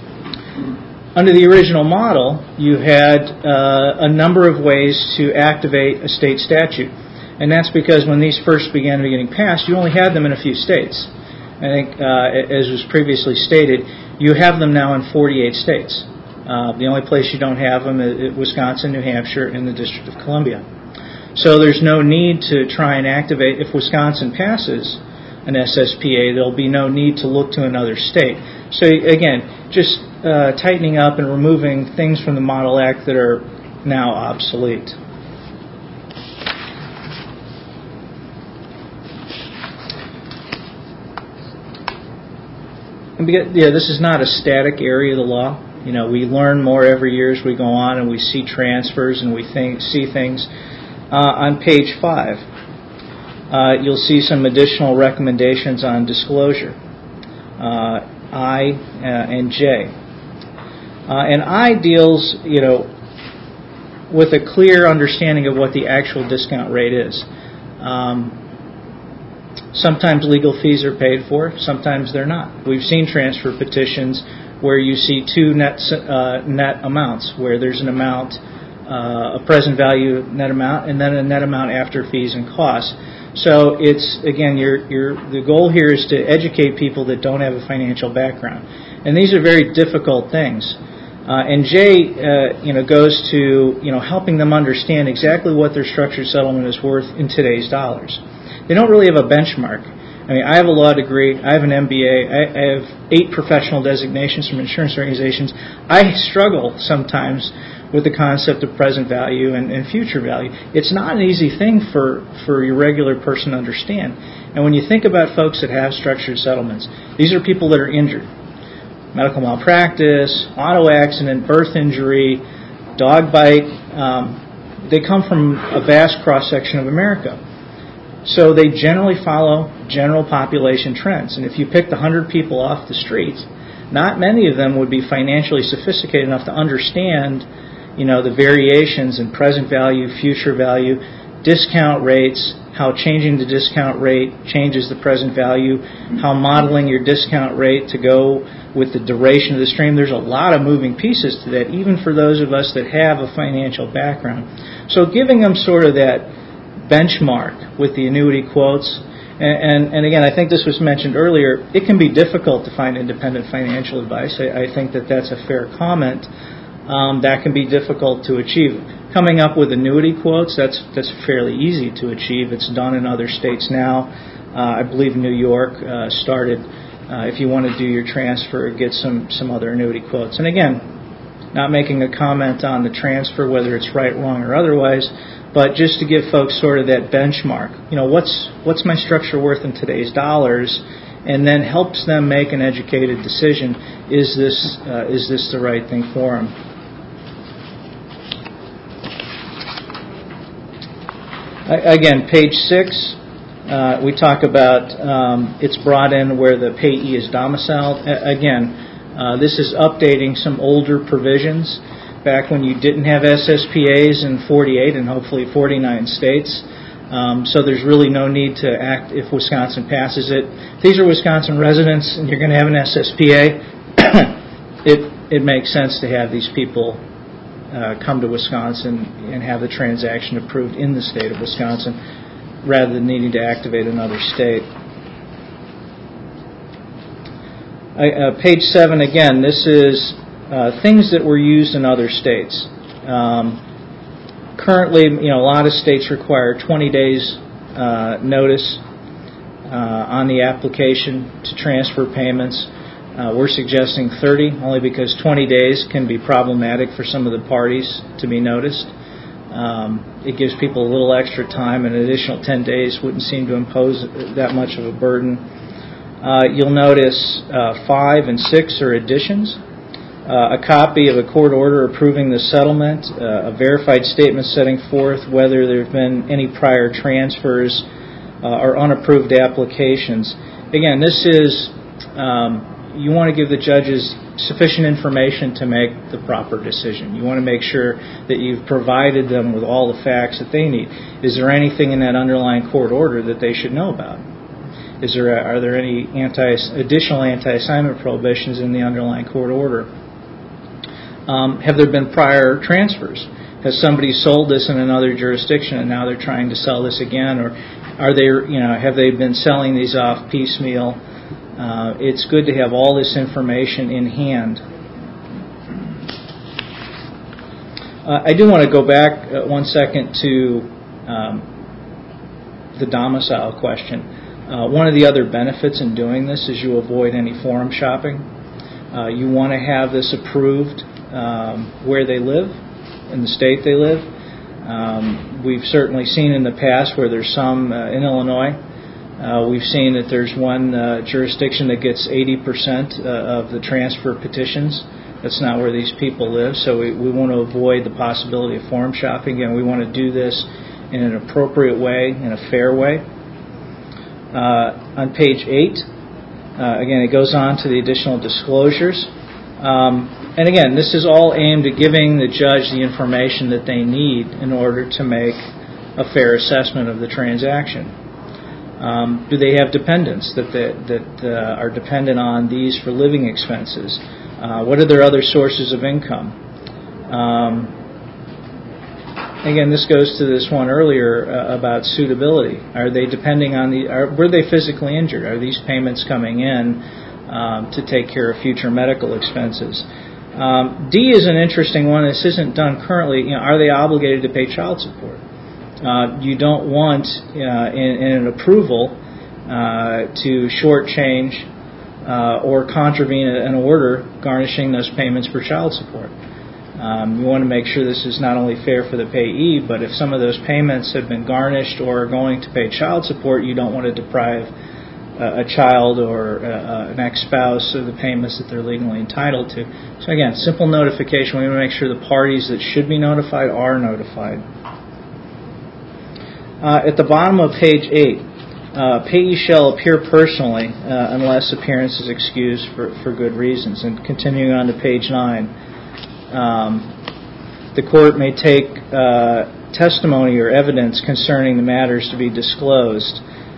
under the original model, you had uh, a number of ways to activate a state statute. And that's because when these first began getting passed, you only had them in a few states. I think, uh, as was previously stated, you have them now in forty-eight states. Uh, the only place you don't have them is Wisconsin, New Hampshire, and the District of Columbia. So there's no need to try and activate. If Wisconsin passes an S S P A, there'll be no need to look to another state. So again, just uh, tightening up and removing things from the Model Act that are now obsolete. And yeah, this is not a static area of the law. You know, we learn more every year as we go on, and we see transfers and we think, see things. Uh, on page five, uh, you'll see some additional recommendations on disclosure, uh, I uh, and J. Uh, and I deals, you know, with a clear understanding of what the actual discount rate is. Um, sometimes legal fees are paid for, sometimes they're not. We've seen transfer petitions where you see two net uh, net amounts, where there's an amount, uh, a present value net amount, and then a net amount after fees and costs. So it's, again, you're, you're, the goal here is to educate people that don't have a financial background. And these are very difficult things. Uh, and Jay, uh, you know, goes to, you know, helping them understand exactly what their structured settlement is worth in today's dollars. They don't really have a benchmark. I mean, I have a law degree, I have an M B A, I, I have eight professional designations from insurance organizations. I struggle sometimes with the concept of present value and, and future value. It's not an easy thing for, for your regular person to understand. And when you think about folks that have structured settlements, these are people that are injured. Medical malpractice, auto accident, birth injury, dog bite. Um, they come from a vast cross-section of America. So they generally follow general population trends. And if you picked one hundred people off the street, not many of them would be financially sophisticated enough to understand, you know, the variations in present value, future value, discount rates, how changing the discount rate changes the present value, how modeling your discount rate to go with the duration of the stream. There's a lot of moving pieces to that, even for those of us that have a financial background. So giving them sort of that benchmark with the annuity quotes, and, and, and again, I think this was mentioned earlier, it can be difficult to find independent financial advice. I, I think that that's a fair comment. Um, that can be difficult to achieve. Coming up with annuity quotes, that's that's fairly easy to achieve. It's done in other states now. Uh, I believe New York uh, started, uh, if you want to do your transfer, get some, some other annuity quotes. And again, not making a comment on the transfer, whether it's right, wrong, or otherwise, but just to give folks sort of that benchmark. You know, what's what's my structure worth in today's dollars? And then helps them make an educated decision. Is this uh, is this the right thing for them? Again, page six, uh, we talk about um, it's brought in where the payee is domiciled. A- again, uh, this is updating some older provisions back when you didn't have S S P As in forty-eight and hopefully forty-nine states. Um, so there's really no need to act if Wisconsin passes it. If these are Wisconsin residents and you're going to have an S S P A, it it makes sense to have these people Uh, come to Wisconsin and have the transaction approved in the state of Wisconsin rather than needing to activate another state. I, uh, page seven, again, this is uh, things that were used in other states. Um, currently, you know, a lot of states require twenty days uh, notice uh, on the application to transfer payments. Uh, we're suggesting thirty, only because twenty days can be problematic for some of the parties to be noticed. Um, it gives people a little extra time, and an additional ten days wouldn't seem to impose that much of a burden. Uh, you'll notice uh, five and six are additions. Uh, a copy of a court order approving the settlement, uh, a verified statement setting forth whether there have been any prior transfers uh, or unapproved applications. Again, this is... Um, you want to give the judges sufficient information to make the proper decision. You want to make sure that you've provided them with all the facts that they need. Is there anything in that underlying court order that they should know about? Is there are there any anti additional anti-assignment prohibitions in the underlying court order? Um, have there been prior transfers? Has somebody sold this in another jurisdiction and now they're trying to sell this again? Or are they, you know, have they been selling these off piecemeal? Uh, it's good to have all this information in hand. Uh, I do want to go back uh, one second to um, the domicile question. Uh, one of the other benefits in doing this is you avoid any forum shopping. Uh, you want to have this approved um, where they live, in the state they live. Um, we've certainly seen in the past where there's some uh, in Illinois. Uh, we've seen that there's one uh, jurisdiction that gets eighty percent uh, of the transfer petitions That's not where these people live, so we, we want to avoid the possibility of forum shopping. Again, we want to do this in an appropriate way, in a fair way. Uh, on page eight, uh, again, it goes on to the additional disclosures. Um, and again, this is all aimed at giving the judge the information that they need in order to make a fair assessment of the transaction. Um, do they have dependents that they, that uh, are dependent on these for living expenses? Uh, what are their other sources of income? Um, again, this goes to this one earlier uh, about suitability. Are they depending on the? Are, were they physically injured? Are these payments coming in um, to take care of future medical expenses? Um, D is an interesting one. This isn't done currently. You know, are they obligated to pay child support? Uh, you don't want uh, in, in an approval uh, to shortchange Uh, or contravene an order garnishing those payments for child support. Um, you want to make sure this is not only fair for the payee, but if some of those payments have been garnished or are going to pay child support, you don't want to deprive uh, a child or uh, an ex-spouse of the payments that they're legally entitled to. So again, simple notification. We want to make sure the parties that should be notified are notified. Uh, at the bottom of page eight, Uh, payee shall appear personally uh, unless appearance is excused for, for good reasons. And continuing on to page nine, um, the court may take uh, testimony or evidence concerning the matters to be disclosed.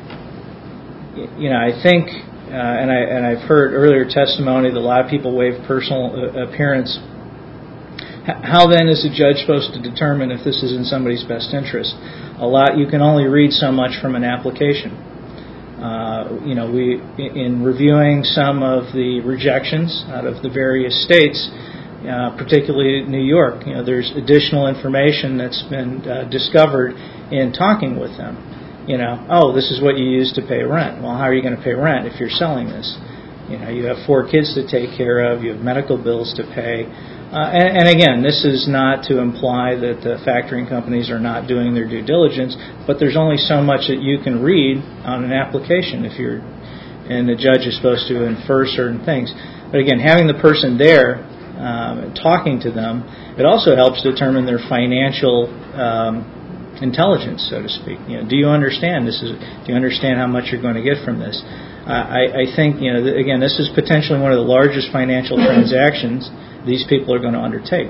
You know, I think, uh, and, I, and I've heard earlier testimony that a lot of people waive personal uh, appearance. H- how then is the judge supposed to determine if this is in somebody's best interest? A lot, you can only read so much from an application. Uh, you know, we in reviewing some of the rejections out of the various states, uh, particularly New York, you know, there's additional information that's been uh, discovered in talking with them. You know, oh, this is what you use to pay rent. Well, how are you going to pay rent if you're selling this? You know, you have four kids to take care of, you have medical bills to pay. Uh, and, and again, this is not to imply that the factoring companies are not doing their due diligence, but there's only so much that you can read on an application if you're, and the judge is supposed to infer certain things. But again, having the person there, um, talking to them, it also helps determine their financial um, intelligence, so to speak. You know, do you understand this? Is do you understand how much you're going to get from this? Uh, I, I think, you know, th- again, this is potentially one of the largest financial transactions these people are going to undertake.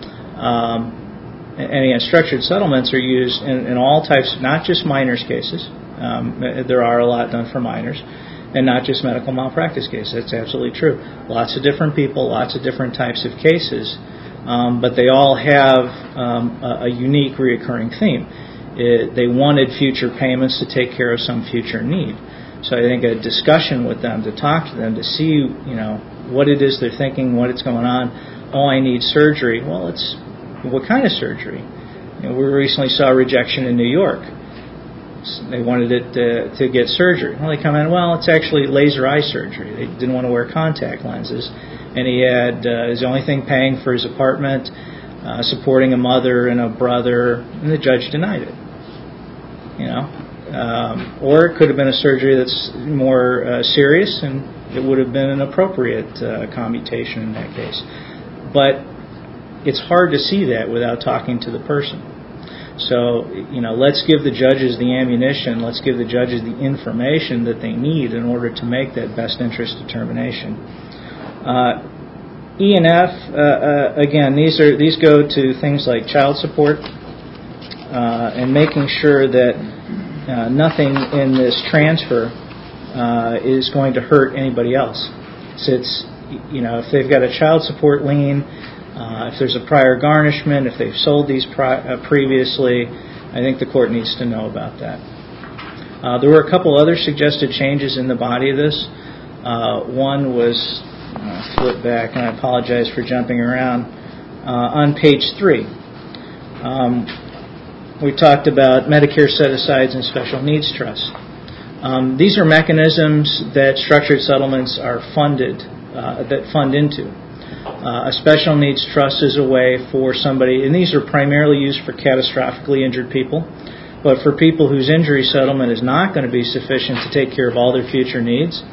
Um, and, and again, structured settlements are used in, in all types, not just minors cases. Um, there are a lot done for minors, and not just medical malpractice cases. That's absolutely true. Lots of different people, lots of different types of cases, um, but they all have um, a, a unique reoccurring theme. It, they wanted future payments to take care of some future need. So I think a discussion with them, to talk to them, to see, you know, what it is they're thinking, what is going on. Oh, I need surgery. Well, it's what kind of surgery? You know, we recently saw a rejection in New York. They wanted it to, to get surgery. Well, they come in, well, it's actually laser eye surgery. They didn't want to wear contact lenses. And he had, uh, his only thing paying for his apartment, uh, supporting a mother and a brother, and the judge denied it. You know? Um, or it could have been a surgery that's more uh, serious, and it would have been an appropriate uh, commutation in that case. But it's hard to see that without talking to the person. So, you know, let's give the judges the ammunition, let's give the judges the information that they need in order to make that best interest determination. Uh, E and F, uh, uh, again, these are these go to things like child support uh, and making sure that Uh, nothing in this transfer uh, is going to hurt anybody else. So it's, you know, if they've got a child support lien, uh, if there's a prior garnishment, if they've sold these pri- uh, previously, I think the court needs to know about that. Uh, there were a couple other suggested changes in the body of this. Uh, one was, uh, flip back, and I apologize for jumping around, uh, on page three. Um, We talked about Medicare set-asides and special needs trusts. Um, these are mechanisms that structured settlements are funded, uh, that fund into. Uh, a special needs trust is a way for somebody, and these are primarily used for catastrophically injured people, but for people whose injury settlement is not going to be sufficient to take care of all their future needs,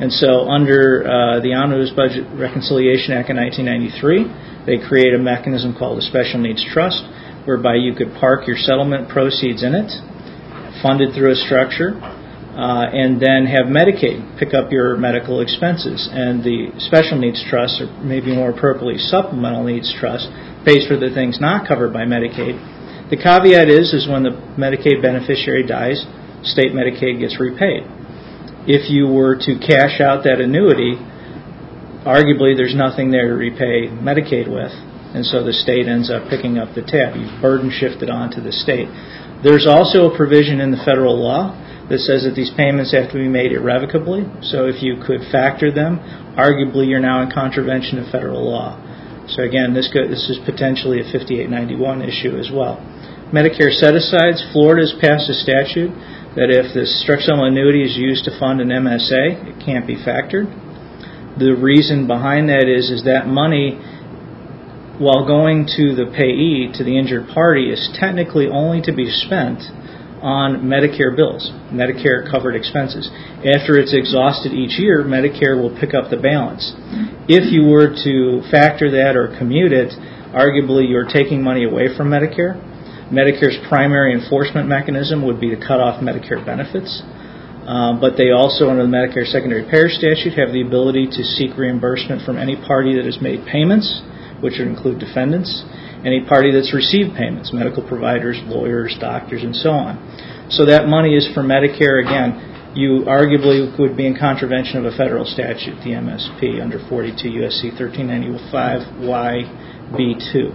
And so under uh, the Omnibus Budget Reconciliation Act of nineteen ninety-three, they create a mechanism called a Special Needs Trust, whereby you could park your settlement proceeds in it, funded through a structure, uh, and then have Medicaid pick up your medical expenses. And the Special Needs Trust, or maybe more appropriately Supplemental Needs Trust, pays for the things not covered by Medicaid. The caveat is, is when the Medicaid beneficiary dies, state Medicaid gets repaid. If you were to cash out that annuity, arguably there's nothing there to repay Medicaid with, and so the state ends up picking up the tab. You've burden shifted onto the state. There's also a provision in the federal law that says that these payments have to be made irrevocably, so if you could factor them, arguably you're now in contravention of federal law. So again, this, go, this is potentially a fifty-eight ninety-one issue as well. Medicare set-asides, Florida has passed a statute that if the structured settlement annuity is used to fund an M S A, it can't be factored. The reason behind that is, is that money, while going to the payee, to the injured party, is technically only to be spent on Medicare bills, Medicare-covered expenses. After it's exhausted each year, Medicare will pick up the balance. If you were to factor that or commute it, arguably you're taking money away from Medicare. Medicare's primary enforcement mechanism would be to cut off Medicare benefits, uh, but they also, under the Medicare Secondary Payer Statute, have the ability to seek reimbursement from any party that has made payments, which would include defendants, any party that's received payments, medical providers, lawyers, doctors, and so on. So that money is for Medicare. Again, you arguably would be in contravention of a federal statute, the M S P, under forty-two U S C thirteen ninety-five Y B two.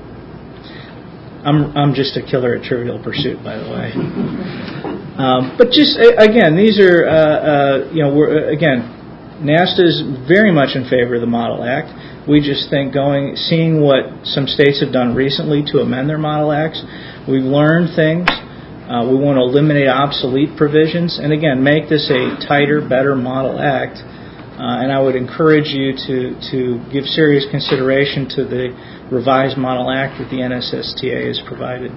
I'm I'm just a killer at Trivial Pursuit, by the way. Um, but just again, these are uh, uh, you know we're, again, NASTA is very much in favor of the Model Act. We just think going, seeing what some states have done recently to amend their Model Acts, we've learned things. Uh, we want to eliminate obsolete provisions, and again, make this a tighter, better Model Act. Uh, and I would encourage you to, to give serious consideration to the revised Model Act that the N S S T A has provided.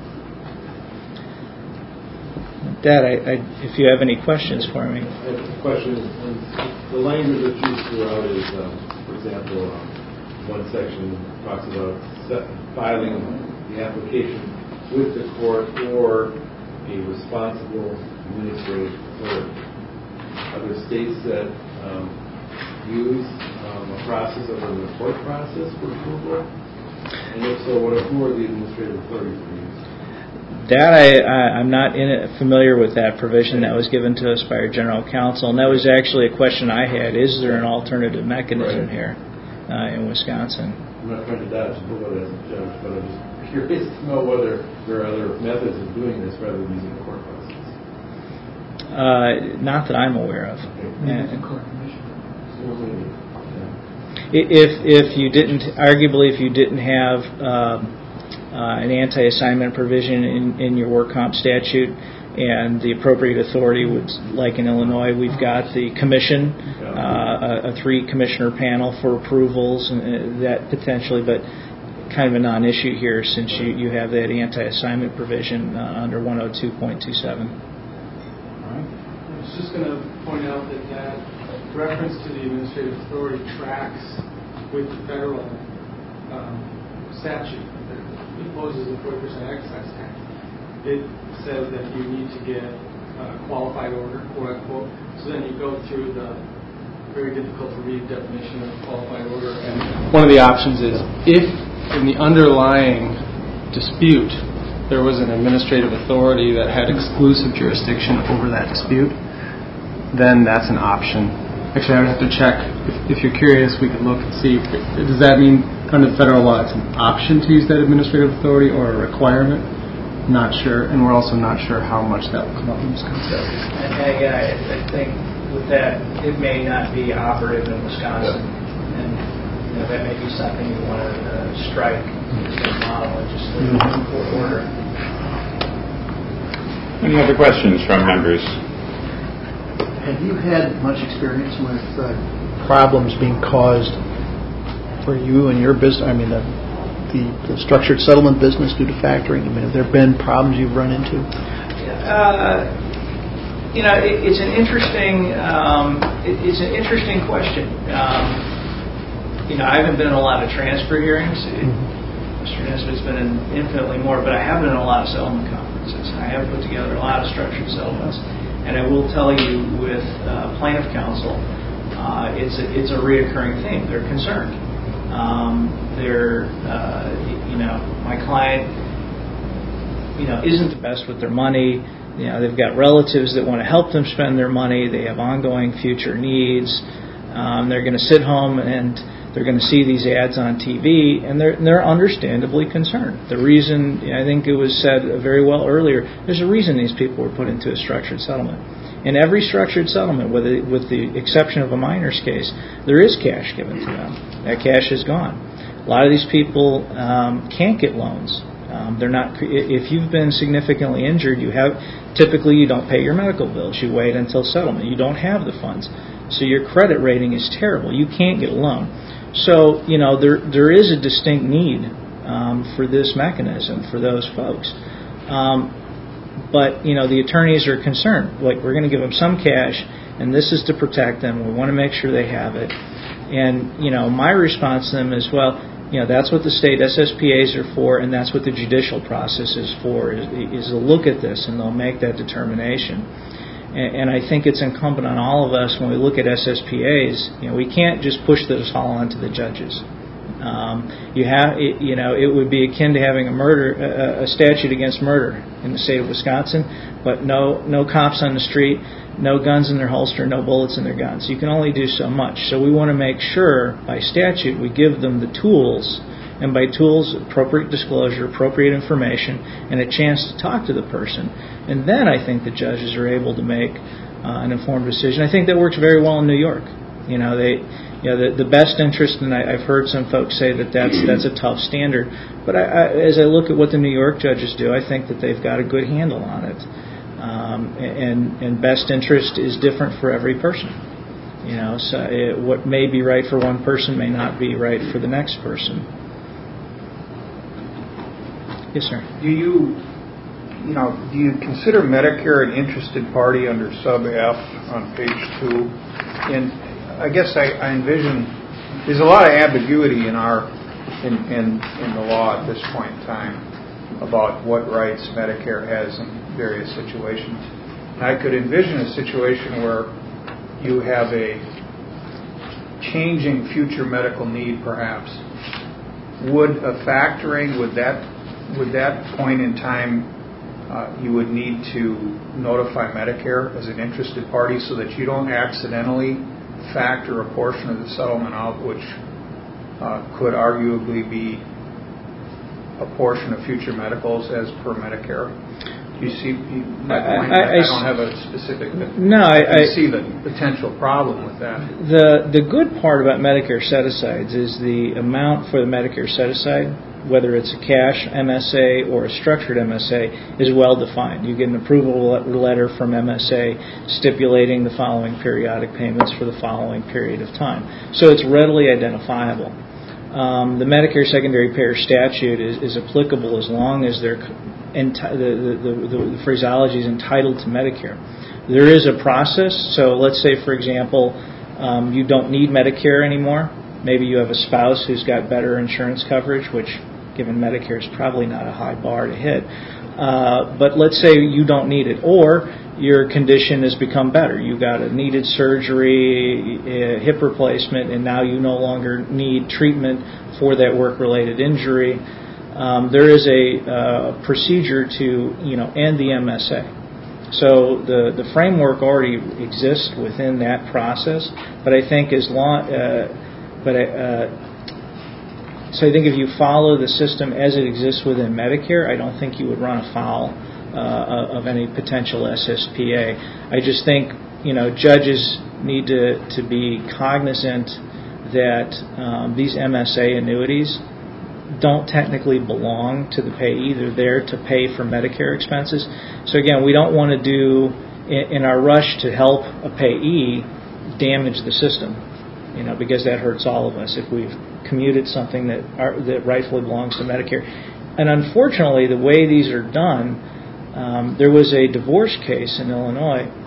With that, I, I, if you have any questions for me. The question is, the language that you threw out is, um, for example, um, one section talks about set, filing the application with the court or a responsible administrative authority. Are there states that um, use um, a process of a report process for approval? And if so, what are, who are the administrative authorities that use? That I, I, I'm not in it, familiar with that provision that was given to us by our general counsel, and that was actually a question I had. Is there an alternative mechanism right. here uh, in Wisconsin? I'm not trying to dodge the bullet as a judge, but I'm just curious to know whether there are other methods of doing this rather than using a court process. Uh, not that I'm aware of. Okay. Yeah. If if you didn't, arguably, if you didn't have um, uh, an anti-assignment provision in, in your work comp statute, and the appropriate authority would, like in Illinois, we've got the commission, uh, a, a three-commissioner panel for approvals, and uh, that potentially, but kind of a non-issue here since you, you have that anti-assignment provision uh, under one oh two point two seven. I was just going to point out that that reference to the administrative authority tracks with the federal um, statute that imposes the forty percent excise tax. It says that you need to get a qualified order, quote unquote. So then you go through the very difficult to read definition of qualified order. And one of the options is if in the underlying dispute there was an administrative authority that had exclusive jurisdiction over that dispute, then that's an option. Actually, I would have to check. If, if you're curious, we could look and see. Does that mean under the federal law it's an option to use that administrative authority or a requirement? Not sure, and we're also not sure how much that will come up in Wisconsin. And uh, yeah, I think with that, it may not be operative in Wisconsin, yeah. and you know, that may be something you want to uh, strike the model and just leave it in court order. Any other questions from members? Have you had much experience with uh, problems being caused for you and your business? I mean, the, the, the structured settlement business due to factoring. I mean, have there been problems you've run into? Uh, you know, it, it's an interesting, um, it, it's an interesting question. Um, you know, I haven't been in a lot of transfer hearings. Mister Nesbitt's been in infinitely more, but I have been in a lot of settlement conferences. I have put together a lot of structured settlements, and I will tell you, with uh, plaintiff counsel, uh, it's a, it's a reoccurring theme. They're concerned. Um, they're, uh, you know, my client, you know, isn't the best with their money. You know, they've got relatives that want to help them spend their money. They have ongoing future needs. Um, they're going to sit home and they're going to see these ads on T V, and they're they're understandably concerned. The reason, I think it was said very well earlier, there's a reason these people were put into a structured settlement. In every structured settlement, with the, with the exception of a minor's case, there is cash given to them. That cash is gone. A lot of these people um, can't get loans. Um, they're not. If you've been significantly injured, you have typically you don't pay your medical bills. You wait until settlement. You don't have the funds, so your credit rating is terrible. You can't get a loan. So you know there there is a distinct need um, for this mechanism for those folks. Um, but you know the attorneys are concerned. Like, we're going to give them some cash, and this is to protect them. We want to make sure they have it. And you know my response to them is, well, you know, that's what the state S S P As are for, and that's what the judicial process is for, is, is to look at this, and they'll make that determination. And, and I think it's incumbent on all of us, when we look at S S P As, you know, we can't just push this all onto the judges. Um, you have, it, you know, it would be akin to having a murder, a, a statute against murder in the state of Wisconsin, but no, no cops on the street, no guns in their holster, no bullets in their guns. You can only do so much. So we want to make sure, by statute, we give them the tools, and by tools, appropriate disclosure, appropriate information, and a chance to talk to the person. And then I think the judges are able to make uh, an informed decision. I think that works very well in New York. You know, they, you know, the, the best interest, and I, I've heard some folks say that that's that's a tough standard. But I, I, as I look at what the New York judges do, I think that they've got a good handle on it. Um, and, and best interest is different for every person. You know, so it, what may be right for one person may not be right for the next person. Yes, sir. Do you, you know, do you consider Medicare an interested party under sub F on page two? And I guess I, I envision there's a lot of ambiguity in our in, in in the law at this point in time about what rights Medicare has in various situations. And I could envision a situation where you have a changing future medical need, perhaps. Would a factoring, would that, would that point in time, uh, you would need to notify Medicare as an interested party so that you don't accidentally factor a portion of the settlement out, which uh, could arguably be a portion of future medicals as per Medicare? Do you see my point? I, I, I don't have a specific, but no, I, I see the potential problem with that. The the good part about Medicare set-asides is the amount for the Medicare set-aside, whether it's a cash M S A or a structured M S A, is well defined. You get an approval letter from M S A stipulating the following periodic payments for the following period of time. So it's readily identifiable. Um, the Medicare secondary payer statute is, is applicable as long as they're enti- the, the, the, the phraseology is entitled to Medicare. There is a process. So let's say, for example, um, you don't need Medicare anymore. Maybe you have a spouse who's got better insurance coverage, which, given Medicare, is probably not a high bar to hit. Uh, but let's say you don't need it, or your condition has become better. You got a needed surgery, a hip replacement, and now you no longer need treatment for that work-related injury. Um, there is a uh, procedure to, you know, end the M S A. So the, the framework already exists within that process, but I think as long, uh, but uh, so I think if you follow the system as it exists within Medicare, I don't think you would run afoul uh, of any potential S S P A. I just think, you know, judges need to, to be cognizant that um, these M S A annuities don't technically belong to the payee. They're there to pay for Medicare expenses. So again, we don't want to do, in, in our rush to help a payee, damage the system, you know, because that hurts all of us if we've commuted something that are, that rightfully belongs to Medicare. And unfortunately, the way these are done, um, there was a divorce case in Illinois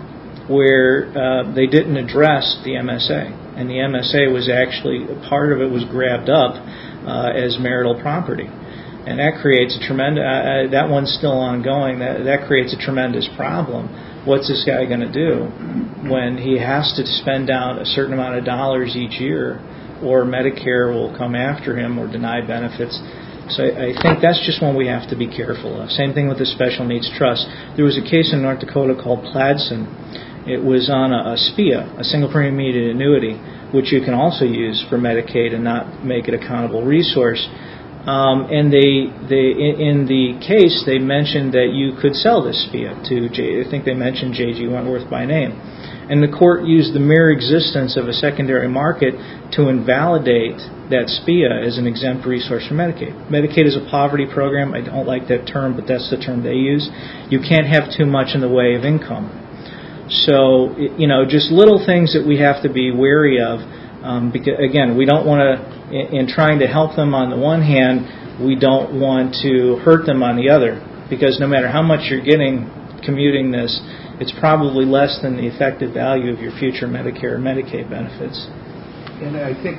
where uh, they didn't address the M S A, and the M S A was actually, part of it was grabbed up uh, as marital property. And that creates a tremendous, uh, that one's still ongoing, that, that creates a tremendous problem. What's this guy going to do when he has to spend down a certain amount of dollars each year, or Medicare will come after him or deny benefits? So I think that's just one we have to be careful of. Same thing with the special needs trust. There was a case in North Dakota called Pladsen. It was on a, a S P I A, a single premium immediate annuity, which you can also use for Medicaid and not make it a countable resource. Um, and they, they, in the case, they mentioned that you could sell this S P I A to, J, I think they mentioned J G Wentworth by name. And the court used the mere existence of a secondary market to invalidate that S P I A as an exempt resource for Medicaid. Medicaid is a poverty program. I don't like that term, but that's the term they use. You can't have too much in the way of income. So, you know, just little things that we have to be wary of. Um, because, again, we don't want to, in, in trying to help them on the one hand, we don't want to hurt them on the other. Because no matter how much you're getting commuting this, it's probably less than the effective value of your future Medicare and Medicaid benefits. And I think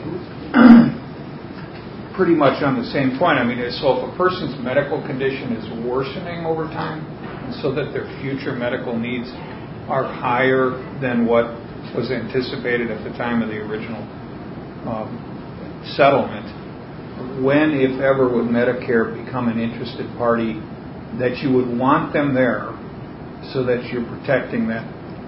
pretty much on the same point. I mean, so if a person's medical condition is worsening over time, and so that their future medical needs are higher than what was anticipated at the time of the original um, settlement, when, if ever, would Medicare become an interested party that you would want them there so that you're protecting that?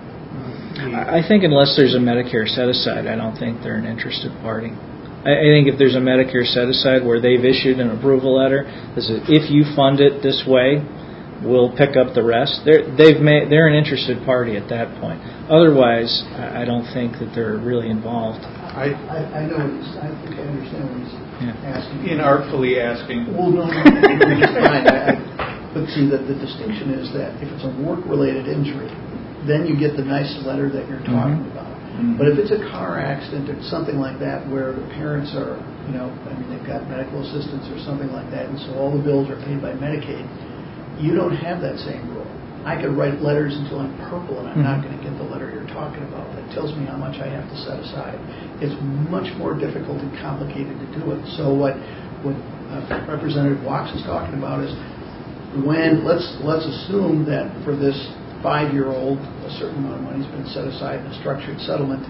I think unless there's a Medicare set-aside, I don't think they're an interested party. I think if there's a Medicare set-aside where they've issued an approval letter that says, if you fund it this way, we'll pick up the rest, they're, they've made, they're an interested party at that point. Otherwise, I don't think that they're really involved. I, I, I know what he's, I think I understand what he's yeah. asking. Inartfully asking. Well, no, no, no, it's fine. I, I, but see, the, the distinction is that if it's a work-related injury, then you get the nice letter that you're talking mm-hmm. about. Mm-hmm. But if it's a car accident or something like that where the parents are, you know, I mean, they've got medical assistance or something like that, and so all the bills are paid by Medicaid, you don't have that same rule. I could write letters until I'm purple and I'm mm-hmm. not going to get the letter you're talking about. That tells me how much I have to set aside. It's much more difficult and complicated to do it. So what what uh, Representative Wachs is talking about is when, let's let's assume that for this five-year-old, a certain amount of money has been set aside in a structured settlement,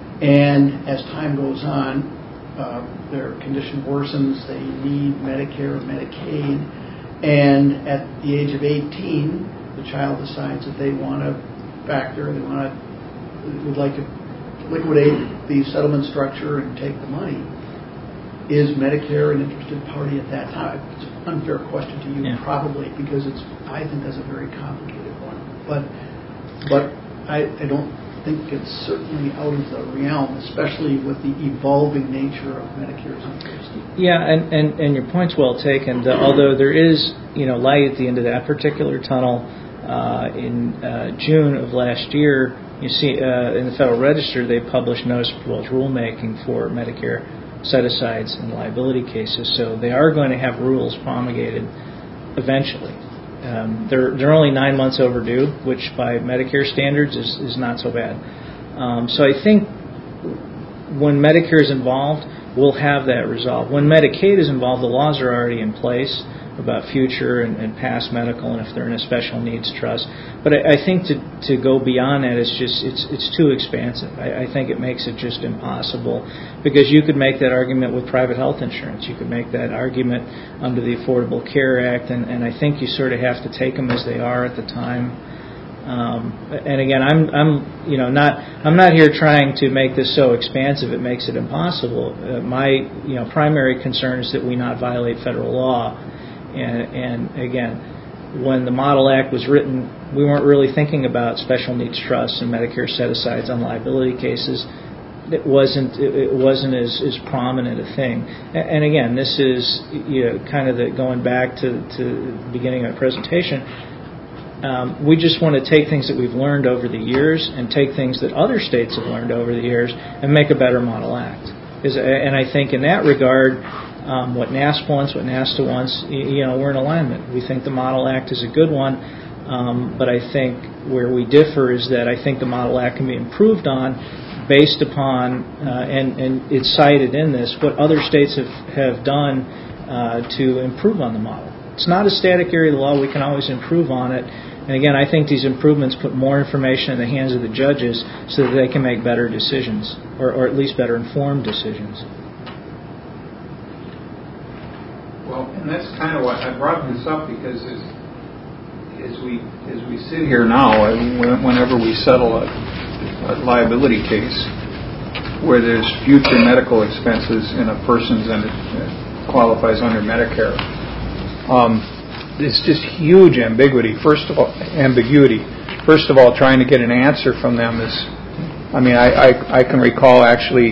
and as time goes on, uh, their condition worsens, they need Medicare or Medicaid, and at the age of eighteen, the child decides that they want to factor, they want to, would like to liquidate the settlement structure and take the money. Is Medicare an interested party at that time? It's an unfair question to you, yeah. probably, because it's, I think that's a very complicated one. But but I, I don't think it's certainly out of the realm, especially with the evolving nature of Medicare's interest. Yeah, and, and, and your point's well taken. The, although there is, you know, light at the end of that particular tunnel. Uh, in uh, June of last year, you see uh, in the Federal Register they published notice of proposed rulemaking for Medicare set-asides and liability cases. So they are going to have rules promulgated eventually. Um, they're they're only nine months overdue, which by Medicare standards is, is not so bad. Um, so I think when Medicare is involved, we'll have that resolved. When Medicaid is involved, the laws are already in place about future and, and past medical, and if they're in a special needs trust. But I, I think to, to go beyond that is just it's it's too expansive. I, I think it makes it just impossible, because you could make that argument with private health insurance. You could make that argument under the Affordable Care Act, and, and I think you sort of have to take them as they are at the time. Um, and again, I'm I'm you know not I'm not here trying to make this so expansive it makes it impossible. Uh, my you know primary concern is that we not violate federal law. And, and again, when the Model Act was written, we weren't really thinking about special needs trusts and Medicare set-asides on liability cases. It wasn't it wasn't as, as prominent a thing. And again, this is you know kind of the, going back to, to the beginning of the presentation. Um, we just want to take things that we've learned over the years and take things that other states have learned over the years and make a better Model Act. And I think in that regard, Um, what NASP wants, what NASTA wants, you know, we're in alignment. We think the Model Act is a good one. Um, but I think where we differ is that I think the Model Act can be improved on based upon, uh, and, and it's cited in this, what other states have, have done uh, to improve on the model. It's not a static area of the law. We can always improve on it. And again, I think these improvements put more information in the hands of the judges so that they can make better decisions, or, or at least better informed decisions. Well, and that's kind of what I brought this up because as, as we as we sit here now, and whenever we settle a, a liability case where there's future medical expenses in a person's under, uh, qualifies under Medicare, um, it's just huge ambiguity. First of all, ambiguity. First of all, trying to get an answer from them is, I mean, I I, I can recall actually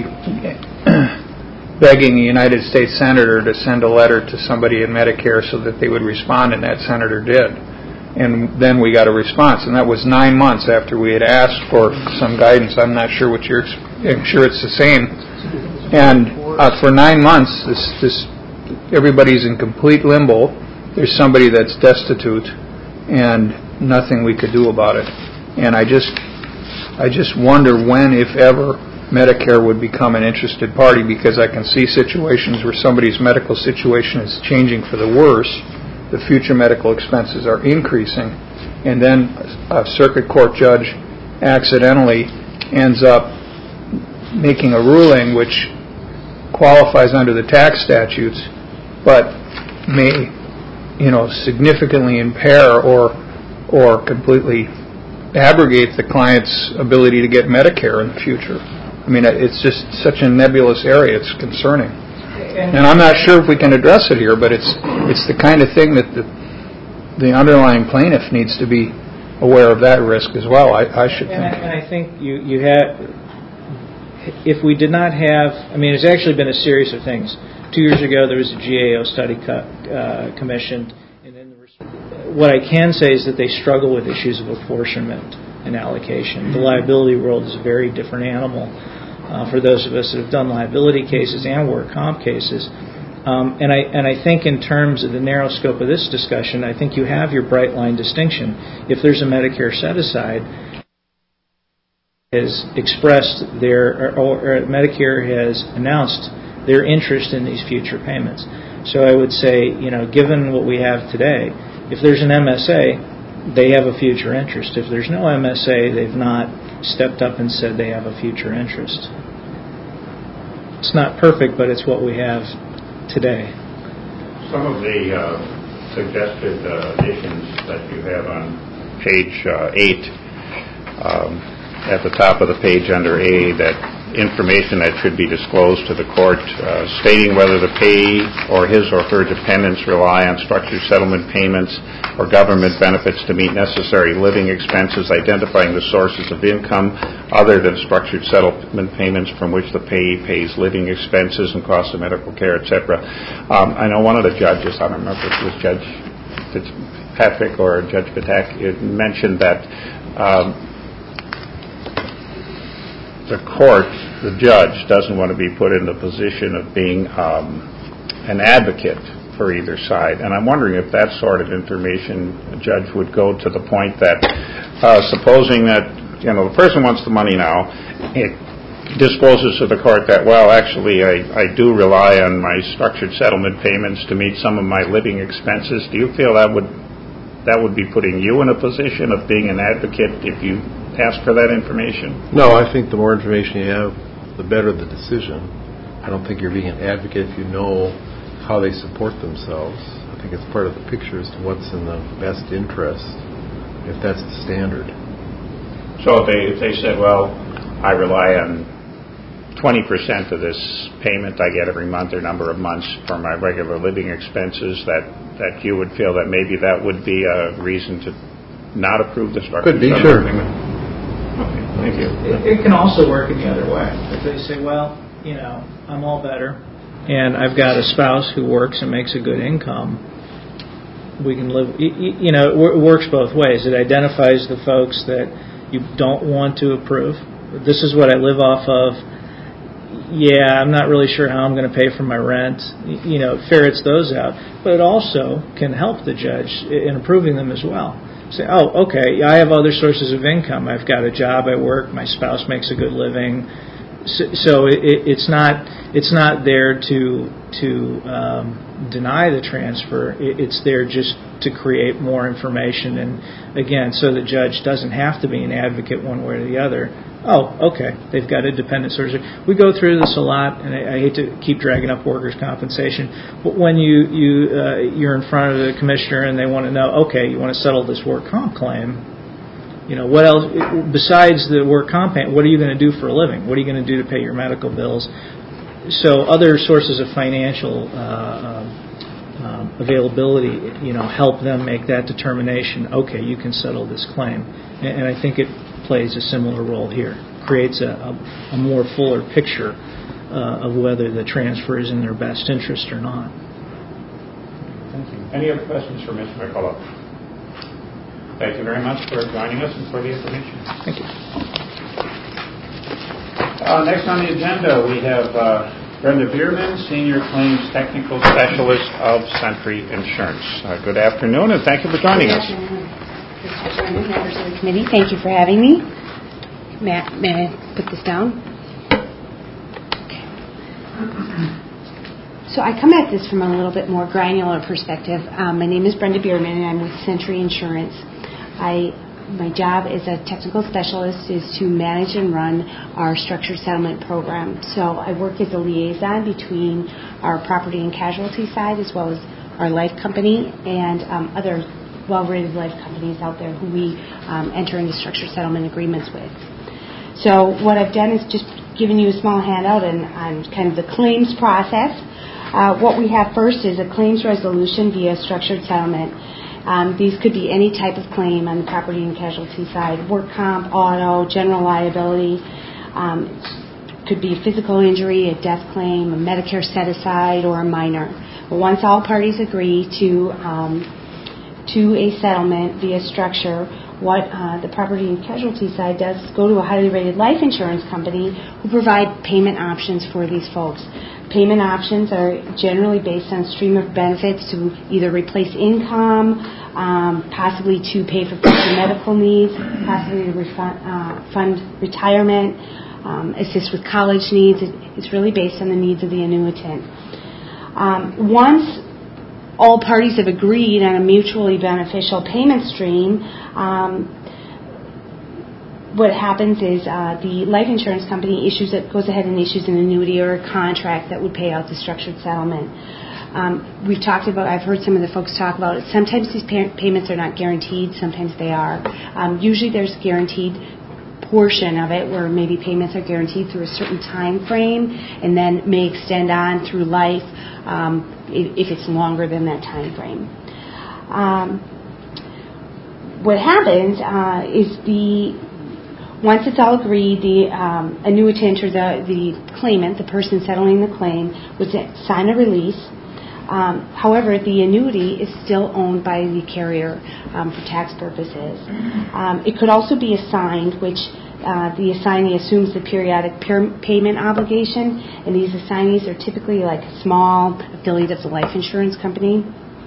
begging a United States senator to send a letter to somebody in Medicare so that they would respond, and that senator did. And then we got a response, and that was nine months after we had asked for some guidance. I'm not sure what you're, I'm sure it's the same. And uh, for nine months, this, this everybody's in complete limbo. There's somebody that's destitute, and nothing we could do about it. And I just, I just wonder when, if ever, Medicare would become an interested party, because I can see situations where somebody's medical situation is changing for the worse, the future medical expenses are increasing, and then a circuit court judge accidentally ends up making a ruling which qualifies under the tax statutes, but may, you know, significantly impair or or completely abrogate the client's ability to get Medicare in the future. I mean, it's just such a nebulous area. It's concerning. And I'm not sure if we can address it here, but it's it's the kind of thing that the, the underlying plaintiff needs to be aware of that risk as well, I, I should and think. I, and I think you, you have, if we did not have, I mean, it's actually been a series of things. Two years ago, there was a G A O study co- uh, commissioned. And then there was, what I can say is that they struggle with issues of apportionment and allocation. The liability world is a very different animal. Uh, for those of us that have done liability cases and work comp cases. Um, and I and I think in terms of the narrow scope of this discussion, I think you have your bright line distinction. If there's a Medicare set-aside, has expressed their, or, or Medicare has announced their interest in these future payments. So I would say, you know, given what we have today, if there's an M S A, they have a future interest. If there's no M S A, they've not stepped up and said they have a future interest. It's not perfect, but it's what we have today. Some of the uh, suggested uh, additions that you have on page uh, eight, um, at the top of the page under A, that information that should be disclosed to the court, uh, stating whether the payee or his or her dependents rely on structured settlement payments or government benefits to meet necessary living expenses, identifying the sources of income other than structured settlement payments from which the payee pays living expenses and costs of medical care, et cetera. Um, I know one of the judges, I don't remember if it was Judge Fitzpatrick or Judge Patak, mentioned that um, the court, the judge, doesn't want to be put in the position of being um, an advocate for either side. And I'm wondering if that sort of information, a judge would go to the point that, uh, supposing that, you know, the person wants the money now, it discloses to the court that, well, actually, I, I do rely on my structured settlement payments to meet some of my living expenses. Do you feel that would that would be putting you in a position of being an advocate if you ask for that information? No, I think the more information you have, the better the decision. I don't think you're being an advocate if you know how they support themselves. I think it's part of the picture as to what's in the best interest, if that's the standard. So if they, if they said, well, I rely on twenty percent of this payment I get every month or number of months for my regular living expenses, that, that you would feel that maybe that would be a reason to not approve the structured Could be, settlement sure. agreement? Okay, thank you. It, it can also work in the other way. If they say, well, you know, I'm all better, and I've got a spouse who works and makes a good income, we can live, you know, it works both ways. It identifies the folks that you don't want to approve. This is what I live off of. yeah, I'm not really sure how I'm going to pay for my rent. You know, it ferrets those out. But it also can help the judge in approving them as well. Say, oh, okay, I have other sources of income. I've got a job, I work, my spouse makes a good living. So, so it, it's not it's not there to to um, deny the transfer. It, it's there just to create more information, and again, so the judge doesn't have to be an advocate one way or the other. Oh, okay, they've got a dependent source. We go through this a lot, and I, I hate to keep dragging up workers' compensation, but when you you uh, you're in front of the commissioner and they want to know, okay, you want to settle this work comp claim. You know, what else, besides the work comp, what are you going to do for a living? What are you going to do to pay your medical bills? So other sources of financial uh, um, availability, you know, help them make that determination, okay, you can settle this claim. And, and I think it plays a similar role here. Creates a, a, a more fuller picture uh, of whether the transfer is in their best interest or not. Thank you. Any other questions for Miz McCullough? Thank you very much for joining us and for the information. Thank you. Uh, next on the agenda, we have uh, Brenda Bierman, Senior Claims Technical Specialist of Century Insurance. Uh, good afternoon, and thank you for joining us. Good afternoon, Mister Chairman, members of the committee. Thank you for having me. May I, may I put this down? Okay. So I come at this from a little bit more granular perspective. Um, my name is Brenda Bierman, and I'm with Century Insurance. I, my job as a technical specialist is to manage and run our structured settlement program. So I work as a liaison between our property and casualty side as well as our life company and um, other well-rated life companies out there who we um, enter into structured settlement agreements with. So what I've done is just given you a small handout on, on kind of the claims process. Uh, what we have first is a claims resolution via structured settlement. Um, these could be any type of claim on the property and casualty side, work comp, auto, general liability. Um, could be a physical injury, a death claim, a Medicare set-aside, or a minor. But once all parties agree to um, to a settlement via structure, what uh, the property and casualty side does is go to a highly rated life insurance company who provide payment options for these folks. Payment options are generally based on stream of benefits to either replace income, um, possibly to pay for future medical needs, possibly to refund, uh, fund retirement, um, assist with college needs. It, it's really based on the needs of the annuitant. Um, once all parties have agreed on a mutually beneficial payment stream, um, what happens is uh, the life insurance company issues it, goes ahead and issues an annuity or a contract that would pay out the structured settlement. Um, we've talked about, I've heard some of the folks talk about it. Sometimes these pay- payments are not guaranteed, sometimes they are. Um, usually there's a guaranteed portion of it where maybe payments are guaranteed through a certain time frame and then may extend on through life um, if, if it's longer than that time frame. Um, what happens uh, is the Once it's all agreed, the um, annuitant or the, the claimant, the person settling the claim, would sign a release. Um, however, the annuity is still owned by the carrier um, for tax purposes. Um, it could also be assigned, which uh, the assignee assumes the periodic per- payment obligation, and these assignees are typically like a small affiliate of the life insurance company.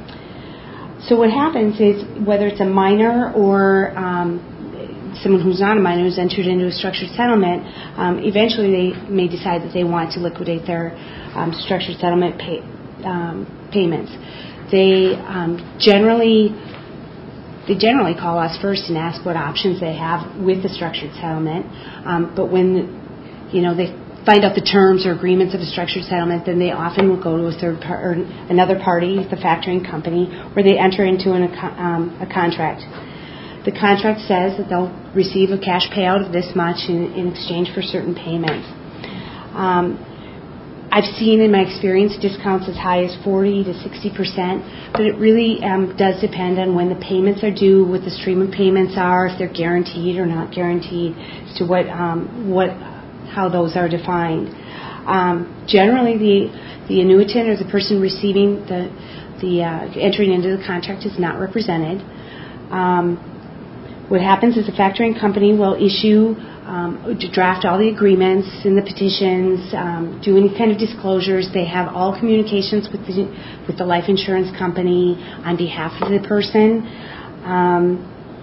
So what happens is, whether it's a minor or um, someone who's not a minor who's entered into a structured settlement, um, eventually they may decide that they want to liquidate their um, structured settlement pay, um, payments. They um, generally they generally call us first and ask what options they have with the structured settlement. Um, but when you know they find out the terms or agreements of a structured settlement, then they often will go to a third par- or another party, the factoring company, where they enter into an, um, a contract. The contract says that they'll receive a cash payout of this much in, in exchange for certain payments. Um, I've seen in my experience discounts as high as forty to sixty percent, but it really um, does depend on when the payments are due, what the stream of payments are, if they're guaranteed or not guaranteed, as to what um, what how those are defined. Um, generally, the the annuitant or the person receiving the the uh, entering into the contract is not represented. Um, what happens is the factoring company will issue, um, to draft all the agreements and the petitions, um, do any kind of disclosures. They have all communications with the, with the life insurance company on behalf of the person. Um,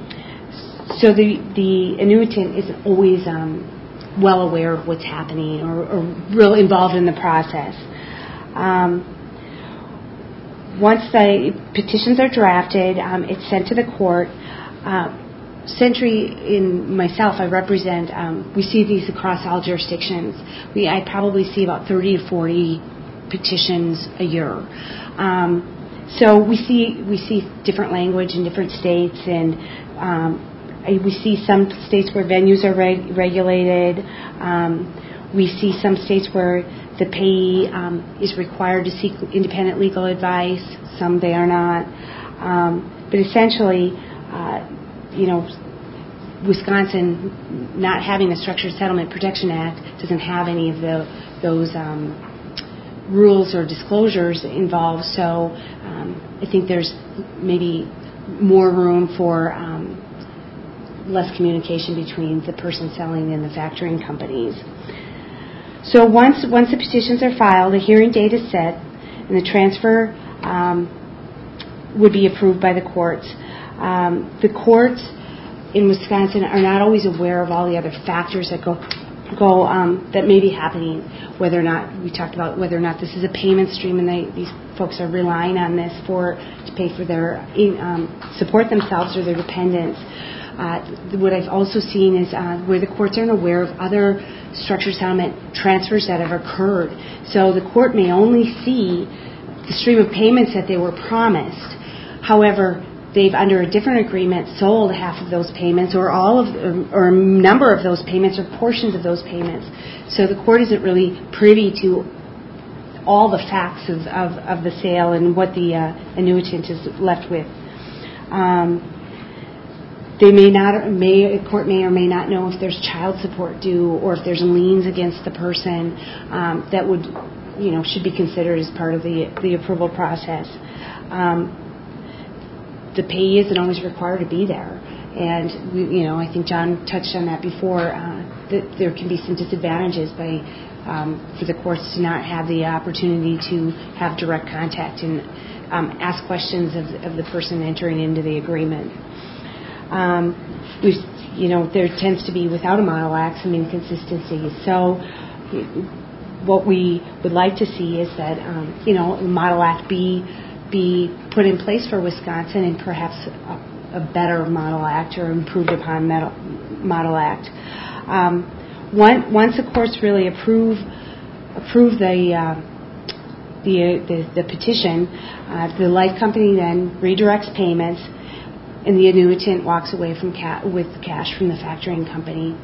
so the, the annuitant is always um, well aware of what's happening or, or real involved in the process. Um, once the petitions are drafted, um, it's sent to the court. Uh, Century, in myself, I represent, um, we see these across all jurisdictions. We, I probably see about thirty to forty petitions a year. Um, so we see we see different language in different states, and um, I, we see some states where venues are reg- regulated. Um, we see some states where the payee um, is required to seek independent legal advice. Some they are not. Um, but essentially, uh, you know, Wisconsin, not having a Structured Settlement Protection Act, doesn't have any of the, those um, rules or disclosures involved. So um, I think there's maybe more room for um, less communication between the person selling and the factoring companies. So once once the petitions are filed, a hearing date is set, and the transfer um, would be approved by the courts. Um, the courts in Wisconsin are not always aware of all the other factors that go go um, that may be happening. Whether or not we talked about whether or not this is a payment stream, and they, these folks are relying on this for to pay for their um, support themselves or their dependents. Uh, what I've also seen is uh, where the courts aren't aware of other structured settlement transfers that have occurred. So the court may only see the stream of payments that they were promised. However, they've, under a different agreement, sold half of those payments or all of, or a number of those payments or portions of those payments. So the court isn't really privy to all the facts of, of, of the sale and what the uh, annuitant is left with. Um, they may not, may, a court may or may not know if there's child support due or if there's liens against the person um, that would, you know, should be considered as part of the the approval process. Um, The payee isn't always required to be there, and we, you know, I think John touched on that before. Uh, that there can be some disadvantages by um, for the courts to not have the opportunity to have direct contact and um, ask questions of, of the person entering into the agreement. Um, we, you know, there tends to be, without a model act, some inconsistencies. So, what we would like to see is that um, you know, a model act be be put in place for Wisconsin, and perhaps a, a better model act or improved upon model act. Um, one, once the courts really approve approve the uh, the, the the petition, uh, the life company then redirects payments, and the annuitant walks away from ca- with cash from the factoring company.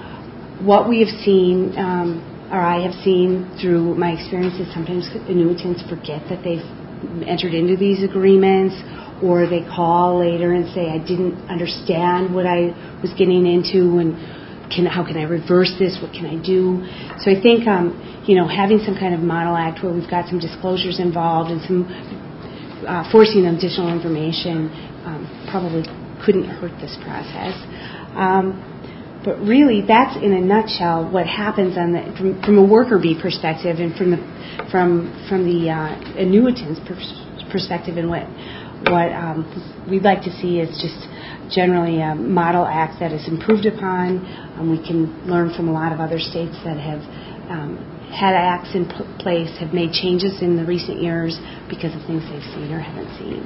What we have seen, um, or I have seen through my experience, is sometimes annuitants forget that they've entered into these agreements, or they call later and say, I didn't understand what I was getting into, and can, how can I reverse this? What can I do? So I think, um, you know, having some kind of model act where we've got some disclosures involved and some uh, forcing additional information um, probably couldn't hurt this process. Um, but really, that's in a nutshell what happens on the, from, from a worker bee perspective, and from the from from the uh, annuitant's perspective, and what what um, we'd like to see is just generally a model act that is improved upon. Um, we can learn from a lot of other states that have um, had acts in p- place, have made changes in the recent years because of things they've seen or haven't seen.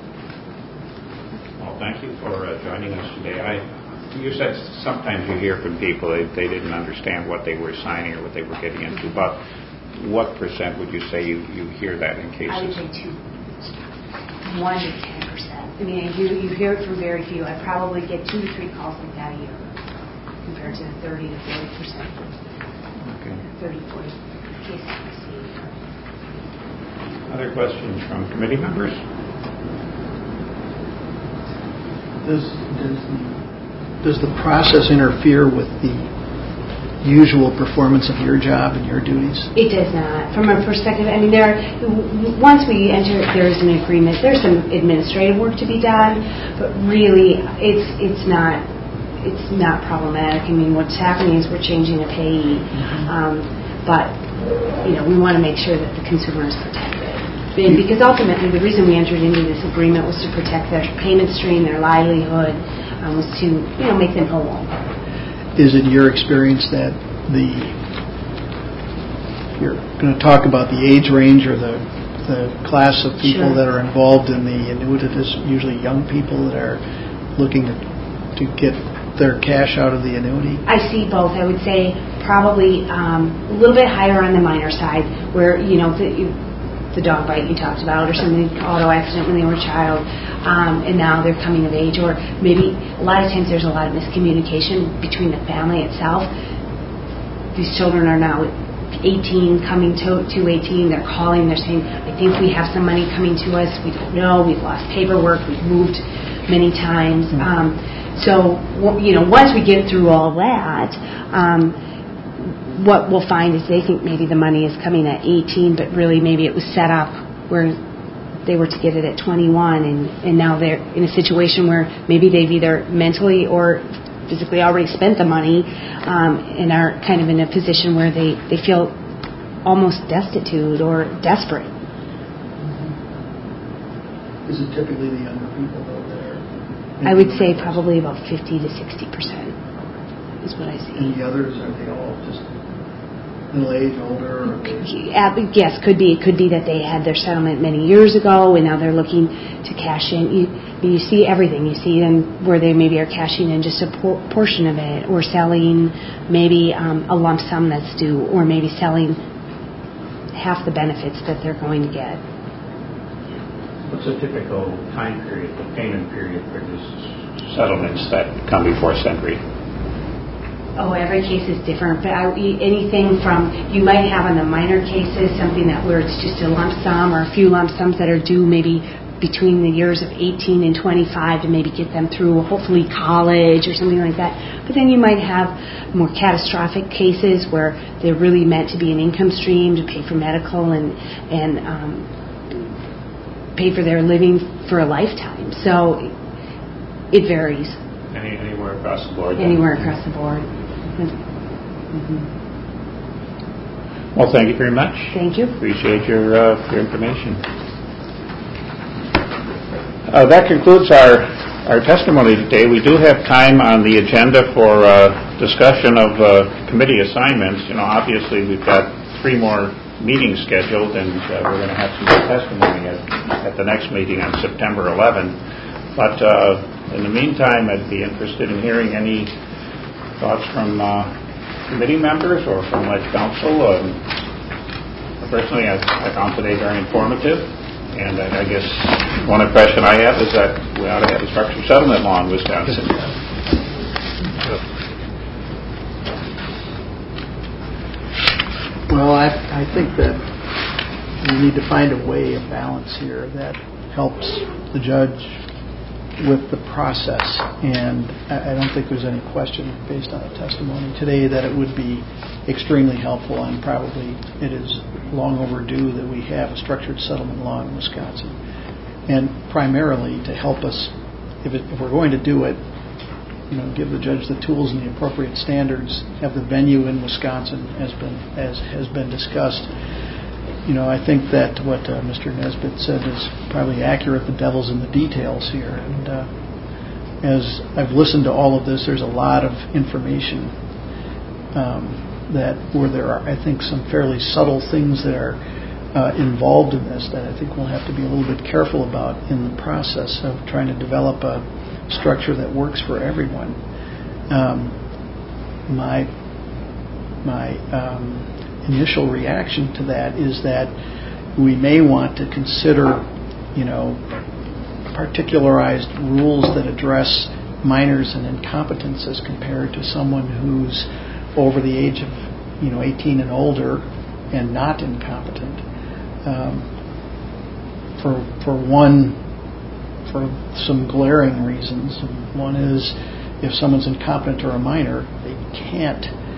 Well, thank you for uh, joining us today. I, you said sometimes you hear from people that they didn't understand what they were signing or what they were getting into, but what percent would you say you, you hear that in cases? I would say two, one to ten percent. I mean, you, you hear it from very few. I probably get two to three calls like that a year, compared to the thirty to forty percent. Okay. thirty, forty cases we see. Other questions from committee members? Does, does, does the process interfere with the usual performance of your job and your duties? It does not. From a perspective, I mean, there. Are, once we enter, there is an agreement. There's some administrative work to be done, but really, it's it's not it's not problematic. I mean, what's happening is we're changing a payee, mm-hmm. um, but you know, we want to make sure that the consumer is protected. Because ultimately, the reason we entered into this agreement was to protect their payment stream, their livelihood, um, was to you know make them whole. Is it your experience that the, if you're going to talk about the age range or the the class of people sure. that are involved in the annuity, is usually young people that are looking to, to get their cash out of the annuity? I see both. I would say probably um, a little bit higher on the minor side, where you know the, you, the dog bite you talked about, or something, auto accident when they were a child, um, and now they're coming of age, or maybe a lot of times there's a lot of miscommunication between the family itself. These children are now eighteen, coming to, to eighteen, they're calling, they're saying, I think we have some money coming to us, we don't know, we've lost paperwork, we've moved many times. Mm-hmm. Um, so, you know, once we get through all that, um, what we'll find is they think maybe the money is coming at eighteen, but really maybe it was set up where they were to get it at twenty-one, and, and now they're in a situation where maybe they've either mentally or physically already spent the money, um, and are kind of in a position where they, they feel almost destitute or desperate. Is it typically the younger people, though, that are... I would say probably about fifty to sixty percent is what I see. And the others, are they all just... middle age, older? Or... Yes, could be. It could be that they had their settlement many years ago and now they're looking to cash in. You, you see everything. You see them where they maybe are cashing in just a por- portion of it, or selling maybe um, a lump sum that's due, or maybe selling half the benefits that they're going to get. What's a typical time period, the payment period for these settlements that come before Sentry? Oh, every case is different, but I, anything from, you might have on the minor cases something that where it's just a lump sum or a few lump sums that are due maybe between the years of eighteen and twenty-five to maybe get them through hopefully college or something like that. But then you might have more catastrophic cases where they're really meant to be an income stream to pay for medical and, and um, pay for their living for a lifetime. So it varies. Any, anywhere across the board? Anywhere then? Across the board. Mm-hmm. Well, thank you very much. Thank you. Appreciate your uh, your information. Uh, that concludes our, our testimony today. We do have time on the agenda for uh, discussion of uh, committee assignments. You know, obviously we've got three more meetings scheduled, and uh, we're going to have some more testimony at, at the next meeting on September eleventh. But uh, in the meantime, I'd be interested in hearing any thoughts from uh, committee members or from Ledge Council. Um, personally, I, I found today very informative, and I, I guess one impression I have is that we ought to have a structured settlement law in Wisconsin. Well, I, I think that we need to find a way, a balance here that helps the judge with the process, and I don't think there's any question based on the testimony today that it would be extremely helpful, and probably it is long overdue that we have a structured settlement law in Wisconsin, and primarily to help us, if, it, if we're going to do it, you know, give the judge the tools and the appropriate standards, have the venue in Wisconsin as been as has been discussed. You know, I think that what uh, Mister Nesbitt said is probably accurate. The devil's in the details here. And uh, as I've listened to all of this, there's a lot of information um, that where there are, I think, some fairly subtle things that are uh, involved in this that I think we'll have to be a little bit careful about in the process of trying to develop a structure that works for everyone. Um, my my um, initial reaction to that is that we may want to consider, you know, particularized rules that address minors and incompetence as compared to someone who's over the age of, you know, eighteen and older and not incompetent. Um, for for one, for some glaring reasons. One is if someone's incompetent or a minor, they can't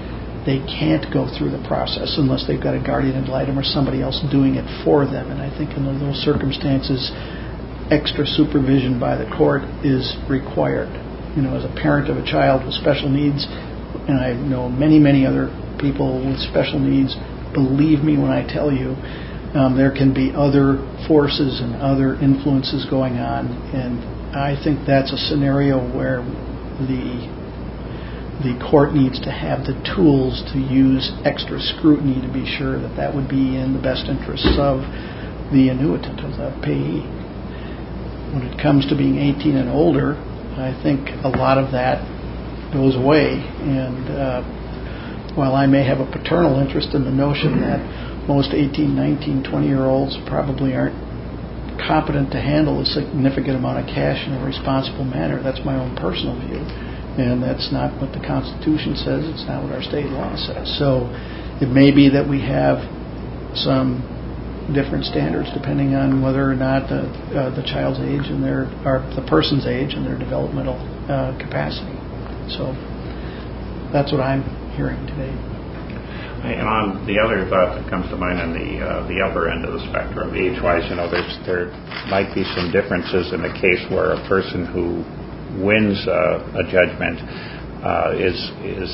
they can't go through the process unless they've got a guardian ad litem or somebody else doing it for them. And I think in those circumstances, extra supervision by the court is required. You know, as a parent of a child with special needs, and I know many, many other people with special needs, believe me when I tell you, um, there can be other forces and other influences going on, and I think that's a scenario where the the court needs to have the tools to use extra scrutiny to be sure that that would be in the best interests of the annuitant, of the payee. When it comes to being eighteen and older, I think a lot of that goes away. And uh, while I may have a paternal interest in the notion that most eighteen, nineteen, twenty-year-olds probably aren't competent to handle a significant amount of cash in a responsible manner, that's my own personal view. And that's not what the Constitution says. It's not what our state law says. So it may be that we have some different standards depending on whether or not the uh, the child's age and their or the person's age and their developmental uh, capacity. So that's what I'm hearing today. And on the other thought that comes to mind on the uh, the upper end of the spectrum, age-wise, you know, there's there might be some differences in the case where a person who wins uh, a judgment uh, is is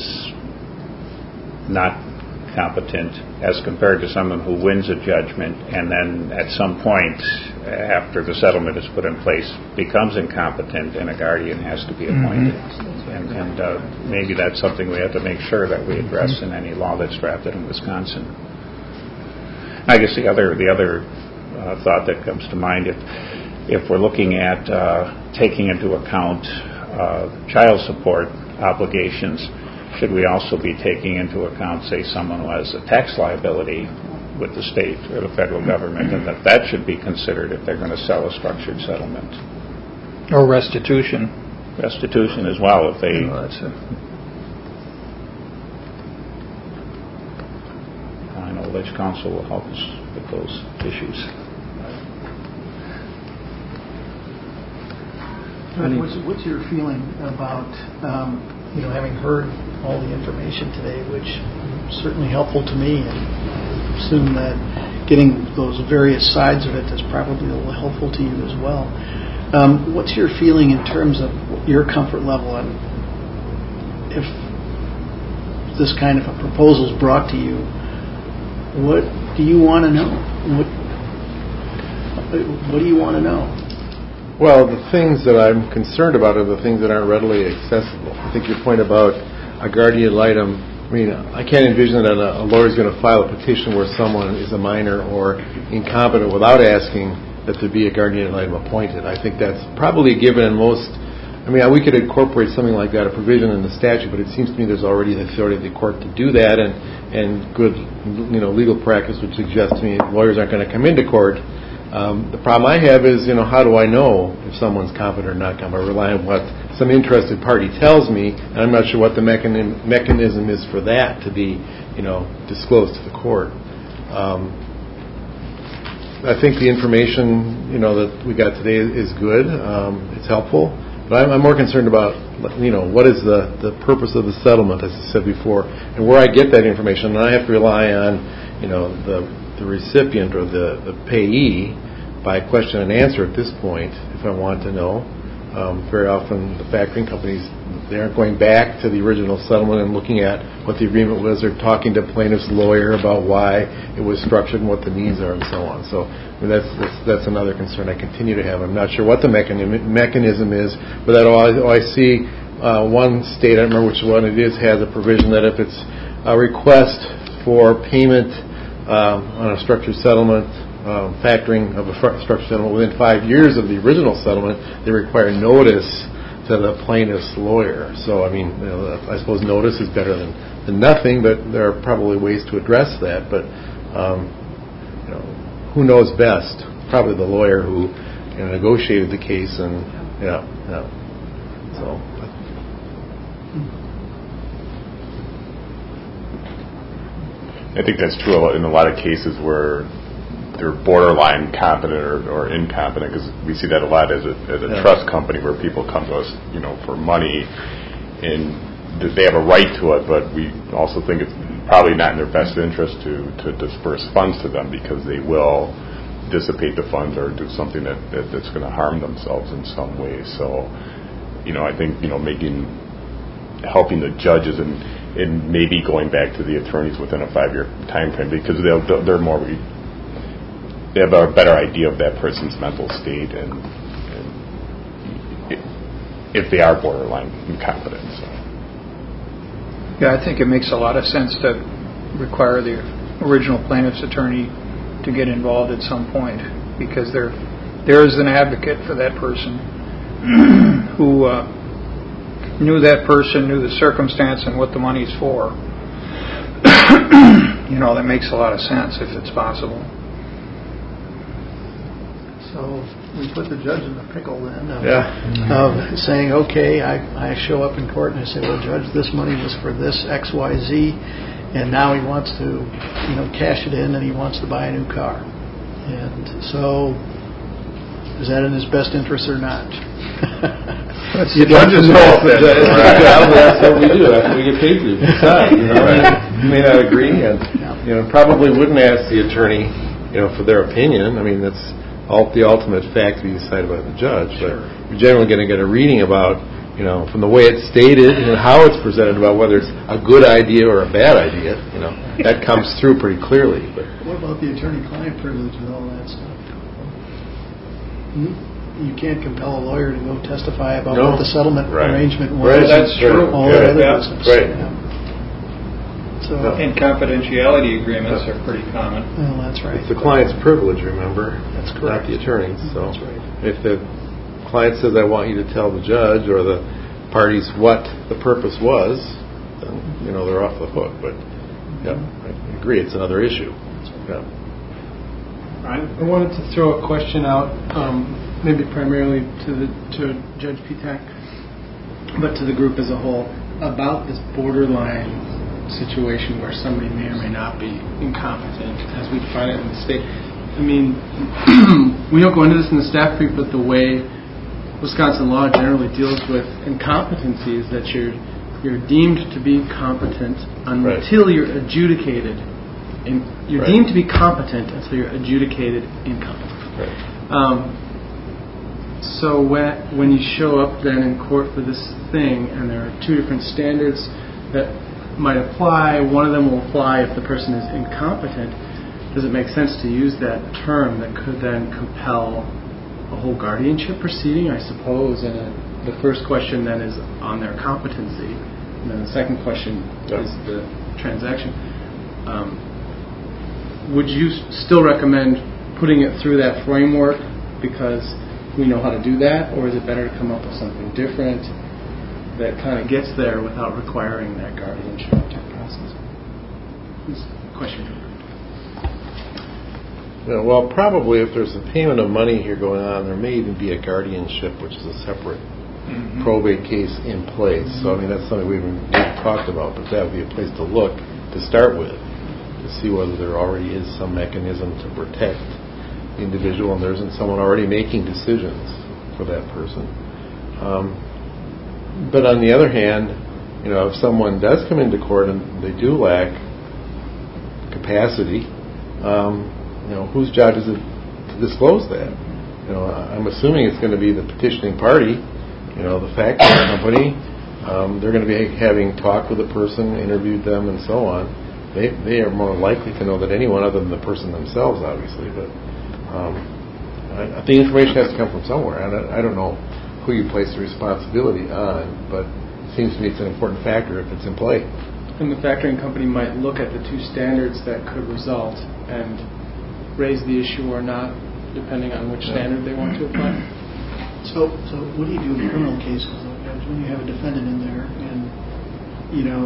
not competent as compared to someone who wins a judgment and then at some point after the settlement is put in place becomes incompetent and a guardian has to be appointed. Mm-hmm. And, and uh, maybe that's something we have to make sure that we address in any law that's drafted in Wisconsin. I guess the other the other uh, thought that comes to mind, if if we're looking at uh, taking into account uh, child support obligations, should we also be taking into account, say, someone who has a tax liability with the state or the federal government, and that that should be considered if they're going to sell a structured settlement? Or restitution. Restitution as well, if they... Oh, that's a... I know Ledge Council will help us with those issues. What's, what's your feeling about, um, you know, having heard all the information today, which is certainly helpful to me, and I assume that getting those various sides of it is probably a little helpful to you as well. Um, what's your feeling in terms of your comfort level on if this kind of a proposal is brought to you? What do you want to know? What, what do you want to know? Well, the things that I'm concerned about are the things that aren't readily accessible. I think your point about a guardian ad litem, I mean, I can't envision that a, a lawyer is going to file a petition where someone is a minor or incompetent without asking that there be a guardian ad litem appointed. I think that's probably given in most, I mean, we could incorporate something like that, a provision in the statute, but it seems to me there's already the authority of the court to do that, and, and good, you know, legal practice would suggest to me lawyers aren't going to come into court. Um, the problem I have is, you know, how do I know if someone's competent or not competent? I rely on what some interested party tells me, and I'm not sure what the mechanism, mechanism is for that to be, you know, disclosed to the court. Um, I think the information, you know, that we got today is good. Um, it's helpful. But I'm, I'm more concerned about, you know, what is the, the purpose of the settlement, as I said before, and where I get that information. And I have to rely on, you know, the the recipient or the, the payee by question and answer at this point, if I want to know. Um, very often the factoring companies, they aren't going back to the original settlement and looking at what the agreement was. They're talking to plaintiff's lawyer about why it was structured and what the needs are and so on. So I mean, that's, that's that's another concern I continue to have. I'm not sure what the mechanism, mechanism is, but that all I, all I see uh, one state, I don't remember which one it is, has a provision that if it's a request for payment um, on a structured settlement, Um, factoring of a structured settlement within five years of the original settlement, they require notice to the plaintiff's lawyer. So, I mean, you know, I suppose notice is better than, than nothing, but there are probably ways to address that. But, um, you know, who knows best? Probably the lawyer who, you know, negotiated the case, and yeah, yeah. So. I think that's true in a lot of cases where they're borderline competent or, or incompetent, because we see that a lot as a, as a yeah. trust company where people come to us, you know, for money, and that they have a right to it, but we also think it's probably not in their best interest to, to disperse funds to them because they will dissipate the funds or do something that, that that's going to harm themselves in some way. So, you know, I think, you know, making, helping the judges and, and maybe going back to the attorneys within a five-year time frame because they'll, they're more, they have a better idea of that person's mental state and, and if they are borderline incompetent. So. Yeah, I think it makes a lot of sense to require the original plaintiff's attorney to get involved at some point because there, there is an advocate for that person who uh, knew that person, knew the circumstance and what the money's for. You know, that makes a lot of sense if it's possible. So we put the judge in the pickle then of, yeah. of saying, okay, I, I show up in court and I say, well, Judge, this money was for this X Y Z, and now he wants to, you know, cash it in and he wants to buy a new car. And so, is that in his best interest or not? That's the judge's fault. That's what we do. That's what we get paid to decide. You know, right. You may not agree, and you know, probably wouldn't ask the attorney, you know, for their opinion. I mean, that's the ultimate fact to be decided by the judge, but sure. You're generally going to get a reading about, you know, from the way it's stated and how it's presented about whether it's a good idea or a bad idea. You know, that comes through pretty clearly. But what about the attorney-client privilege and all that stuff? Hmm? You can't compel a lawyer to go testify about no. what the settlement right. arrangement was. Right, that's true. All yeah. that other yeah. business. Right. Yeah. So, and confidentiality agreements are pretty common. Well, that's right. It's the client's privilege, remember? That's correct. Not the attorney's. So that's right. If the client says, I want you to tell the judge or the parties what the purpose was, then, you know, they're off the hook. But, yeah, I agree. It's another issue. Yeah. I wanted to throw a question out, um, maybe primarily to the to Judge Petak, but to the group as a whole, about this borderline situation where somebody may or may not be incompetent, as we define it in the state. I mean, we don't go into this in the staff brief, but the way Wisconsin law generally deals with incompetency is that you're you're deemed to be competent until right. you're adjudicated. In, you're right. deemed to be competent until you're adjudicated incompetent. Right. Um, so when when you show up then in court for this thing, and there are two different standards that might apply, one of them will apply if the person is incompetent. Does it make sense to use that term that could then compel a whole guardianship proceeding? I suppose. And uh, the first question then is on their competency, and then the second question yeah. is the transaction. Um, Would you still recommend putting it through that framework because we know how to do that, or is it better to come up with something different that kind of gets there without requiring that guardianship type process? This question. Yeah, well, probably if there's a payment of money here going on, there may even be a guardianship, which is a separate mm-hmm. probate case in place. Mm-hmm. So, I mean, that's something we haven't really talked about, but that would be a place to look to start with, to see whether there already is some mechanism to protect the individual and there isn't someone already making decisions for that person. Um, but on the other hand, you know, if someone does come into court and they do lack capacity, um, you know, whose job is it to disclose that? You know, I'm assuming it's going to be the petitioning party, you know, the factoring company. Um, they're going to be having talked with the person, interviewed them, and so on. They they are more likely to know than anyone other than the person themselves, obviously. But um, I, the information has to come from somewhere. And I, I don't know who you place the responsibility on, but it seems to me it's an important factor if it's in play. And the factoring company might look at the two standards that could result and raise the issue or not, depending on which standard they want to apply. So, so what do you do in criminal cases, when you have a defendant in there and, you know,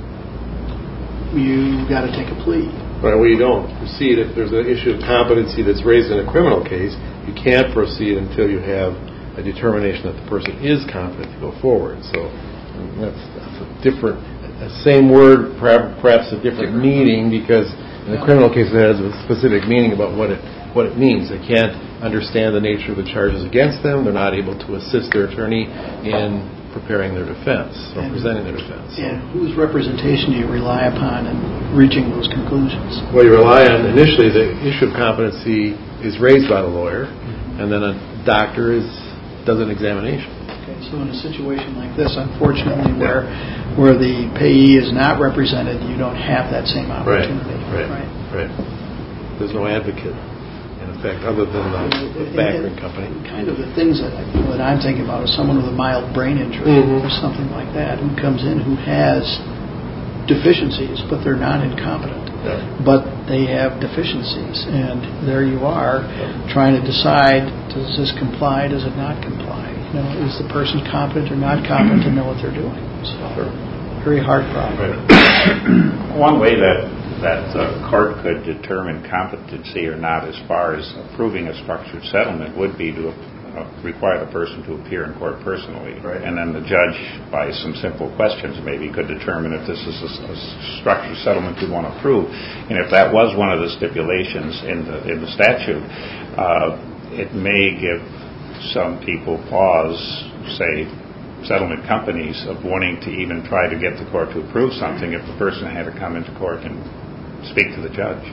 you got to take a plea? Right, well, you don't proceed if there's an issue of competency that's raised in a criminal case. You can't proceed until you have a determination that the person is competent to go forward. So that's, that's a different, a same word, perhaps a different meaning, because in the criminal case it has a specific meaning about what it what it means. They can't understand the nature of the charges against them. They're not able to assist their attorney in preparing their defense or And- presenting their defense. So. And whose representation do you rely upon in reaching those conclusions? Well, you rely on, initially, the issue of competency is raised by the lawyer, and then a doctor is does an examination. Okay, so in a situation like this, unfortunately, where where the payee is not represented, you don't have that same opportunity. Right, right, right. There's no advocate, in effect, other than the, the factoring company. Kind of the things that, I, that I'm thinking about is someone with a mild brain injury Mm-hmm. or something like that who comes in who has deficiencies, but they're not incompetent. Yeah. But they have deficiencies, and there you are trying to decide, does this comply, does it not comply? You know, is the person competent or not competent to know what they're doing? So, very hard problem. One way that that the court could determine competency or not as far as approving a structured settlement would be to uh, require the person to appear in court personally. Right. And then the judge, by some simple questions, maybe could determine if this is a, a structured settlement you want to approve. And if that was one of the stipulations in the in the statute, uh, it may give some people pause, say, settlement companies, of wanting to even try to get the court to approve something if the person had to come into court and speak to the judge.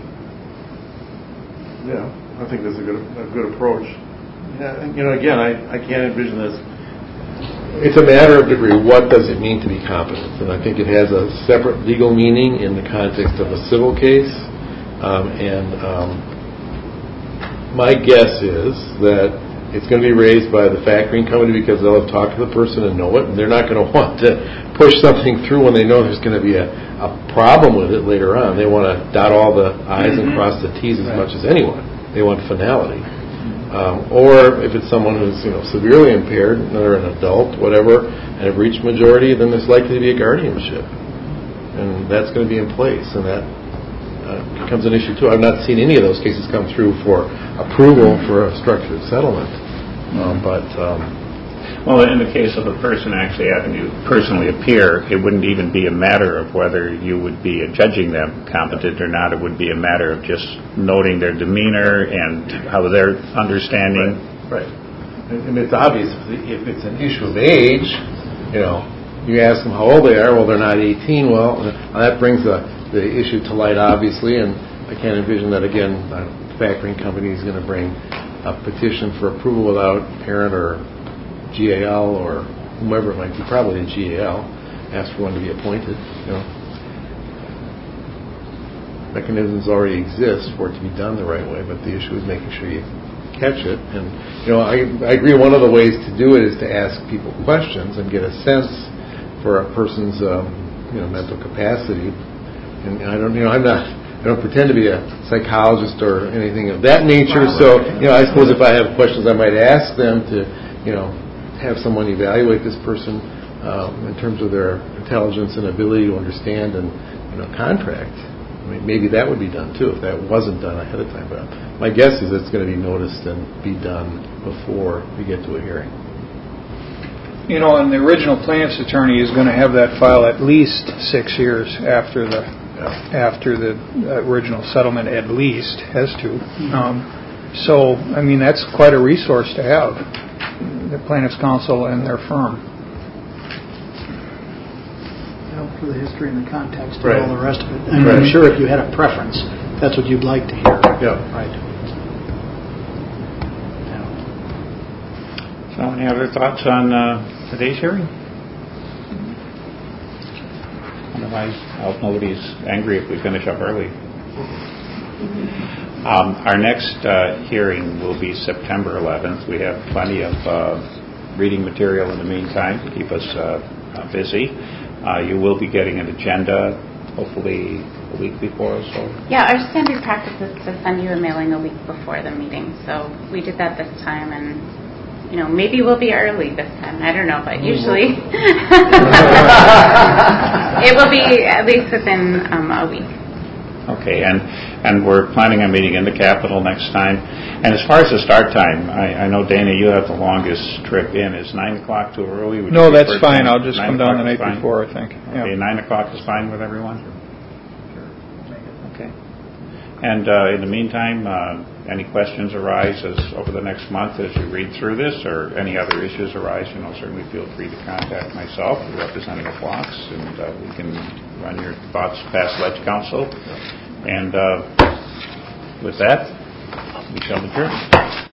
Yeah, I think that's a good a good approach. Yeah, and, you know, again, I, I can't envision this. It's a matter of degree. What does it mean to be competent? And I think it has a separate legal meaning in the context of a civil case. Um, and um, my guess is that it's going to be raised by the factoring company because they'll have talked to the person and know it, and they're not going to want to push something through when they know there's going to be a, a problem with it later on. They want to dot all the I's and cross the T's as Right. much as anyone. They want finality. Um, or if it's someone who's you know severely impaired, they're an adult, whatever, and have reached majority, then there's likely to be a guardianship, and that's going to be in place, and that uh, becomes an issue too. I've not seen any of those cases come through for approval for a structured settlement, um, but. Um, Well, in the case of a person actually having to personally appear, it wouldn't even be a matter of whether you would be judging them competent or not. It would be a matter of just noting their demeanor and how they're understanding. Right. right. And it's obvious if it's an issue of age, you know, you ask them how old they are. Well, they're not eighteen. Well, that brings the, the issue to light, obviously, and I can't envision that, again, a factoring company is going to bring a petition for approval without parent or G A L or whomever it might be, probably a G A L, ask for one to be appointed. You know, mechanisms already exist for it to be done the right way, but the issue is making sure you catch it. And you know, I, I agree. One of the ways to do it is to ask people questions and get a sense for a person's um, you know mental capacity. And I don't, you know, I'm not. I don't pretend to be a psychologist or anything of that nature. So you know, I suppose if I have questions, I might ask them to, you know. have someone evaluate this person um, in terms of their intelligence and ability to understand and you know contract. I mean, maybe that would be done too if that wasn't done ahead of time. But my guess is it's going to be noticed and be done before we get to a hearing. You know, and the original plaintiff's attorney is going to have that file at least six years after the yeah. after the original settlement. At least has to. Mm-hmm. Um, so, I mean, that's quite a resource to have. The plaintiff's counsel and their firm. You know, for the history and the context right. and all the rest of it. And right. I'm sure if you had a preference, that's what you'd like to hear. Yeah. Right. Yeah. So, any other thoughts on uh, today's hearing? Otherwise, I hope nobody's angry if we finish up early. Um, our next uh, hearing will be September eleventh. We have plenty of uh, reading material in the meantime to keep us uh, uh, busy. Uh, you will be getting an agenda, hopefully a week before or so. Yeah, our standard practice is to send you a mailing a week before the meeting. So we did that this time, and you know, maybe we'll be early this time. I don't know, but usually it will be at least within um, a week. Okay, and, and we're planning on meeting in the Capitol next time. And as far as the start time, I, I know, Dana, you have the longest trip in. Is nine o'clock too early? Would no, that's fine. I'll just come down the night fine? before, I think. Yeah. Okay, nine o'clock is fine with everyone? Sure. Okay. And uh, in the meantime, uh, any questions arise as over the next month as you read through this, or any other issues arise, you know, certainly feel free to contact myself, or Representative Walks, and uh, we can run your thoughts past Ledge Council. And uh, with that, we shall adjourn.